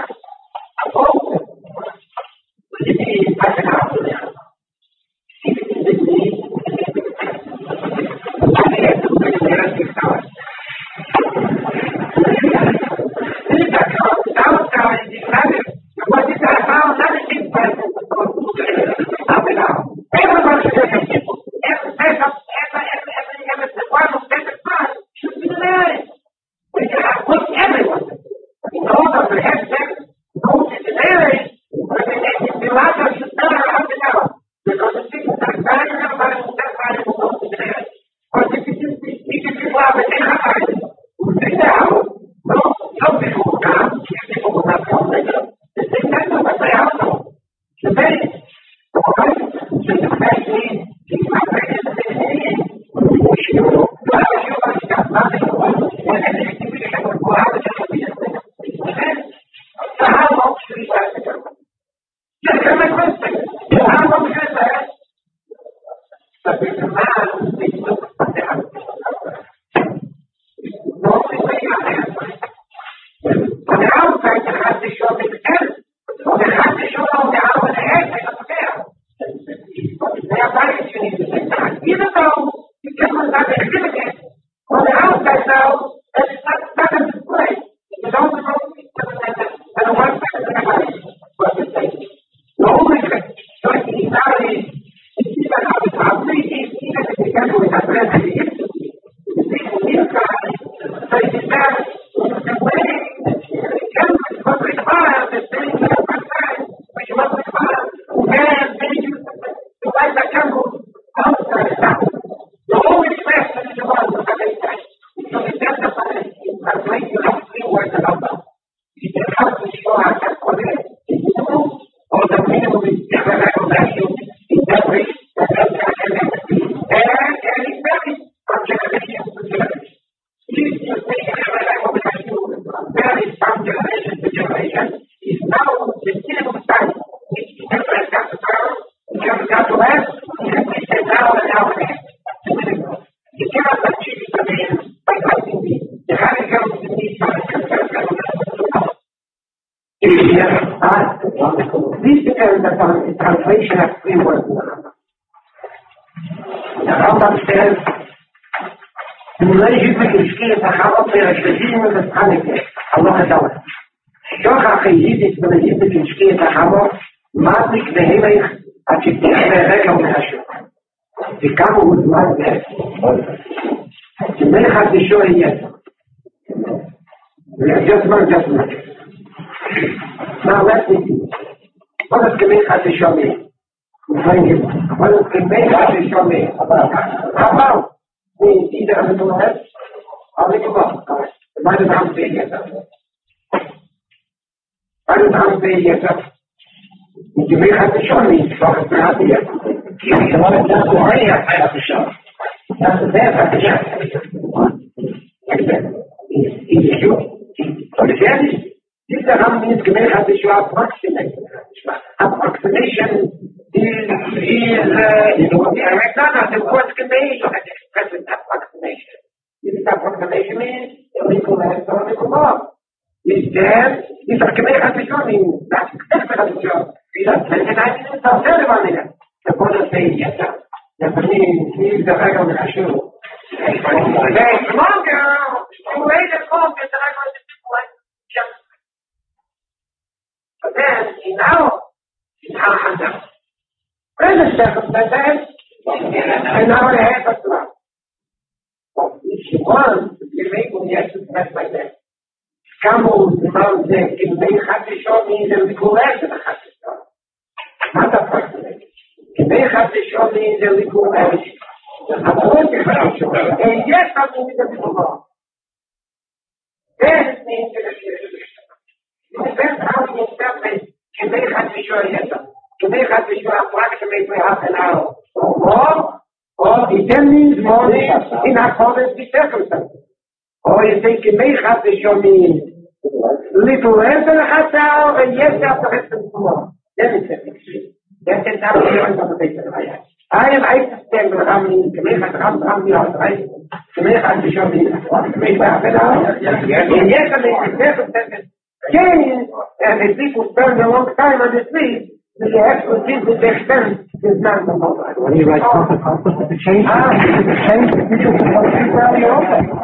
This depends upon the translation of three words. The Rambam says, "Mulei Yishki Zacharo Perashvim V'Tchanike Allah Hadallah." Shocha Chayidis Mulei Yishki Zacharo Matlik V'Helech Achitich V'Regel V'Hashuk. The Kamu was like that. The Melech HaTishoy Yet. Just one, just one. Now let me see. What does Kemei HaTishoy mean? What does Kemei HaTishoy mean? About means either a little less or a little more. Why does Ham say yes? Why does Ham say yes? Kemei HaTishoy means for a happy yes. You want to tell the way HaTishoy. That's the best HaTishoy. Like that. It's you. So the end is this Ram means Kemei HaTishoy approximation. Approximation is, is, uh, is what the Americana, the word Kemei has expressed approximation. This approximation means a little less or a little more. Is there, this Kemei HaTishoy means that's exactly HaTishoy. These are twenty-nine minutes or thirty-one minutes. The Buddha says, yes, sir. That means he's the Regel V'Hashuk. There's longer, you wait a moment, and I'm going to do like just. But then, in our, in our hands, present circumstances, an hour and a half of time. But if you want to be able to get to the best like that, Campbell found that Kemei HaTishoy means a little less than a HaTishoy. Not approximately. Kemei HaTishoy means a little less. And yes, something is a little more. Then it means that it depends how you interpret Kemei HaTishoy yes. Kemei has to show approximately half an hour. Or, or it then means morning in accordance with circumstances. Or you think Kemei has to show me little less than a half hour, and yes, after the rest of tomorrow. Then it's a fixed. That's it, that's the interpretation of it. I am I stand with how many Kemei has how many hours, right? Kemei has to show me Kemei half an hour. And yes, I mean, the circumstances change, and the people spend a long time on the street. So you have to think with the extent is not the moment. When you write concept, concept, the change, the change, the future, the very often.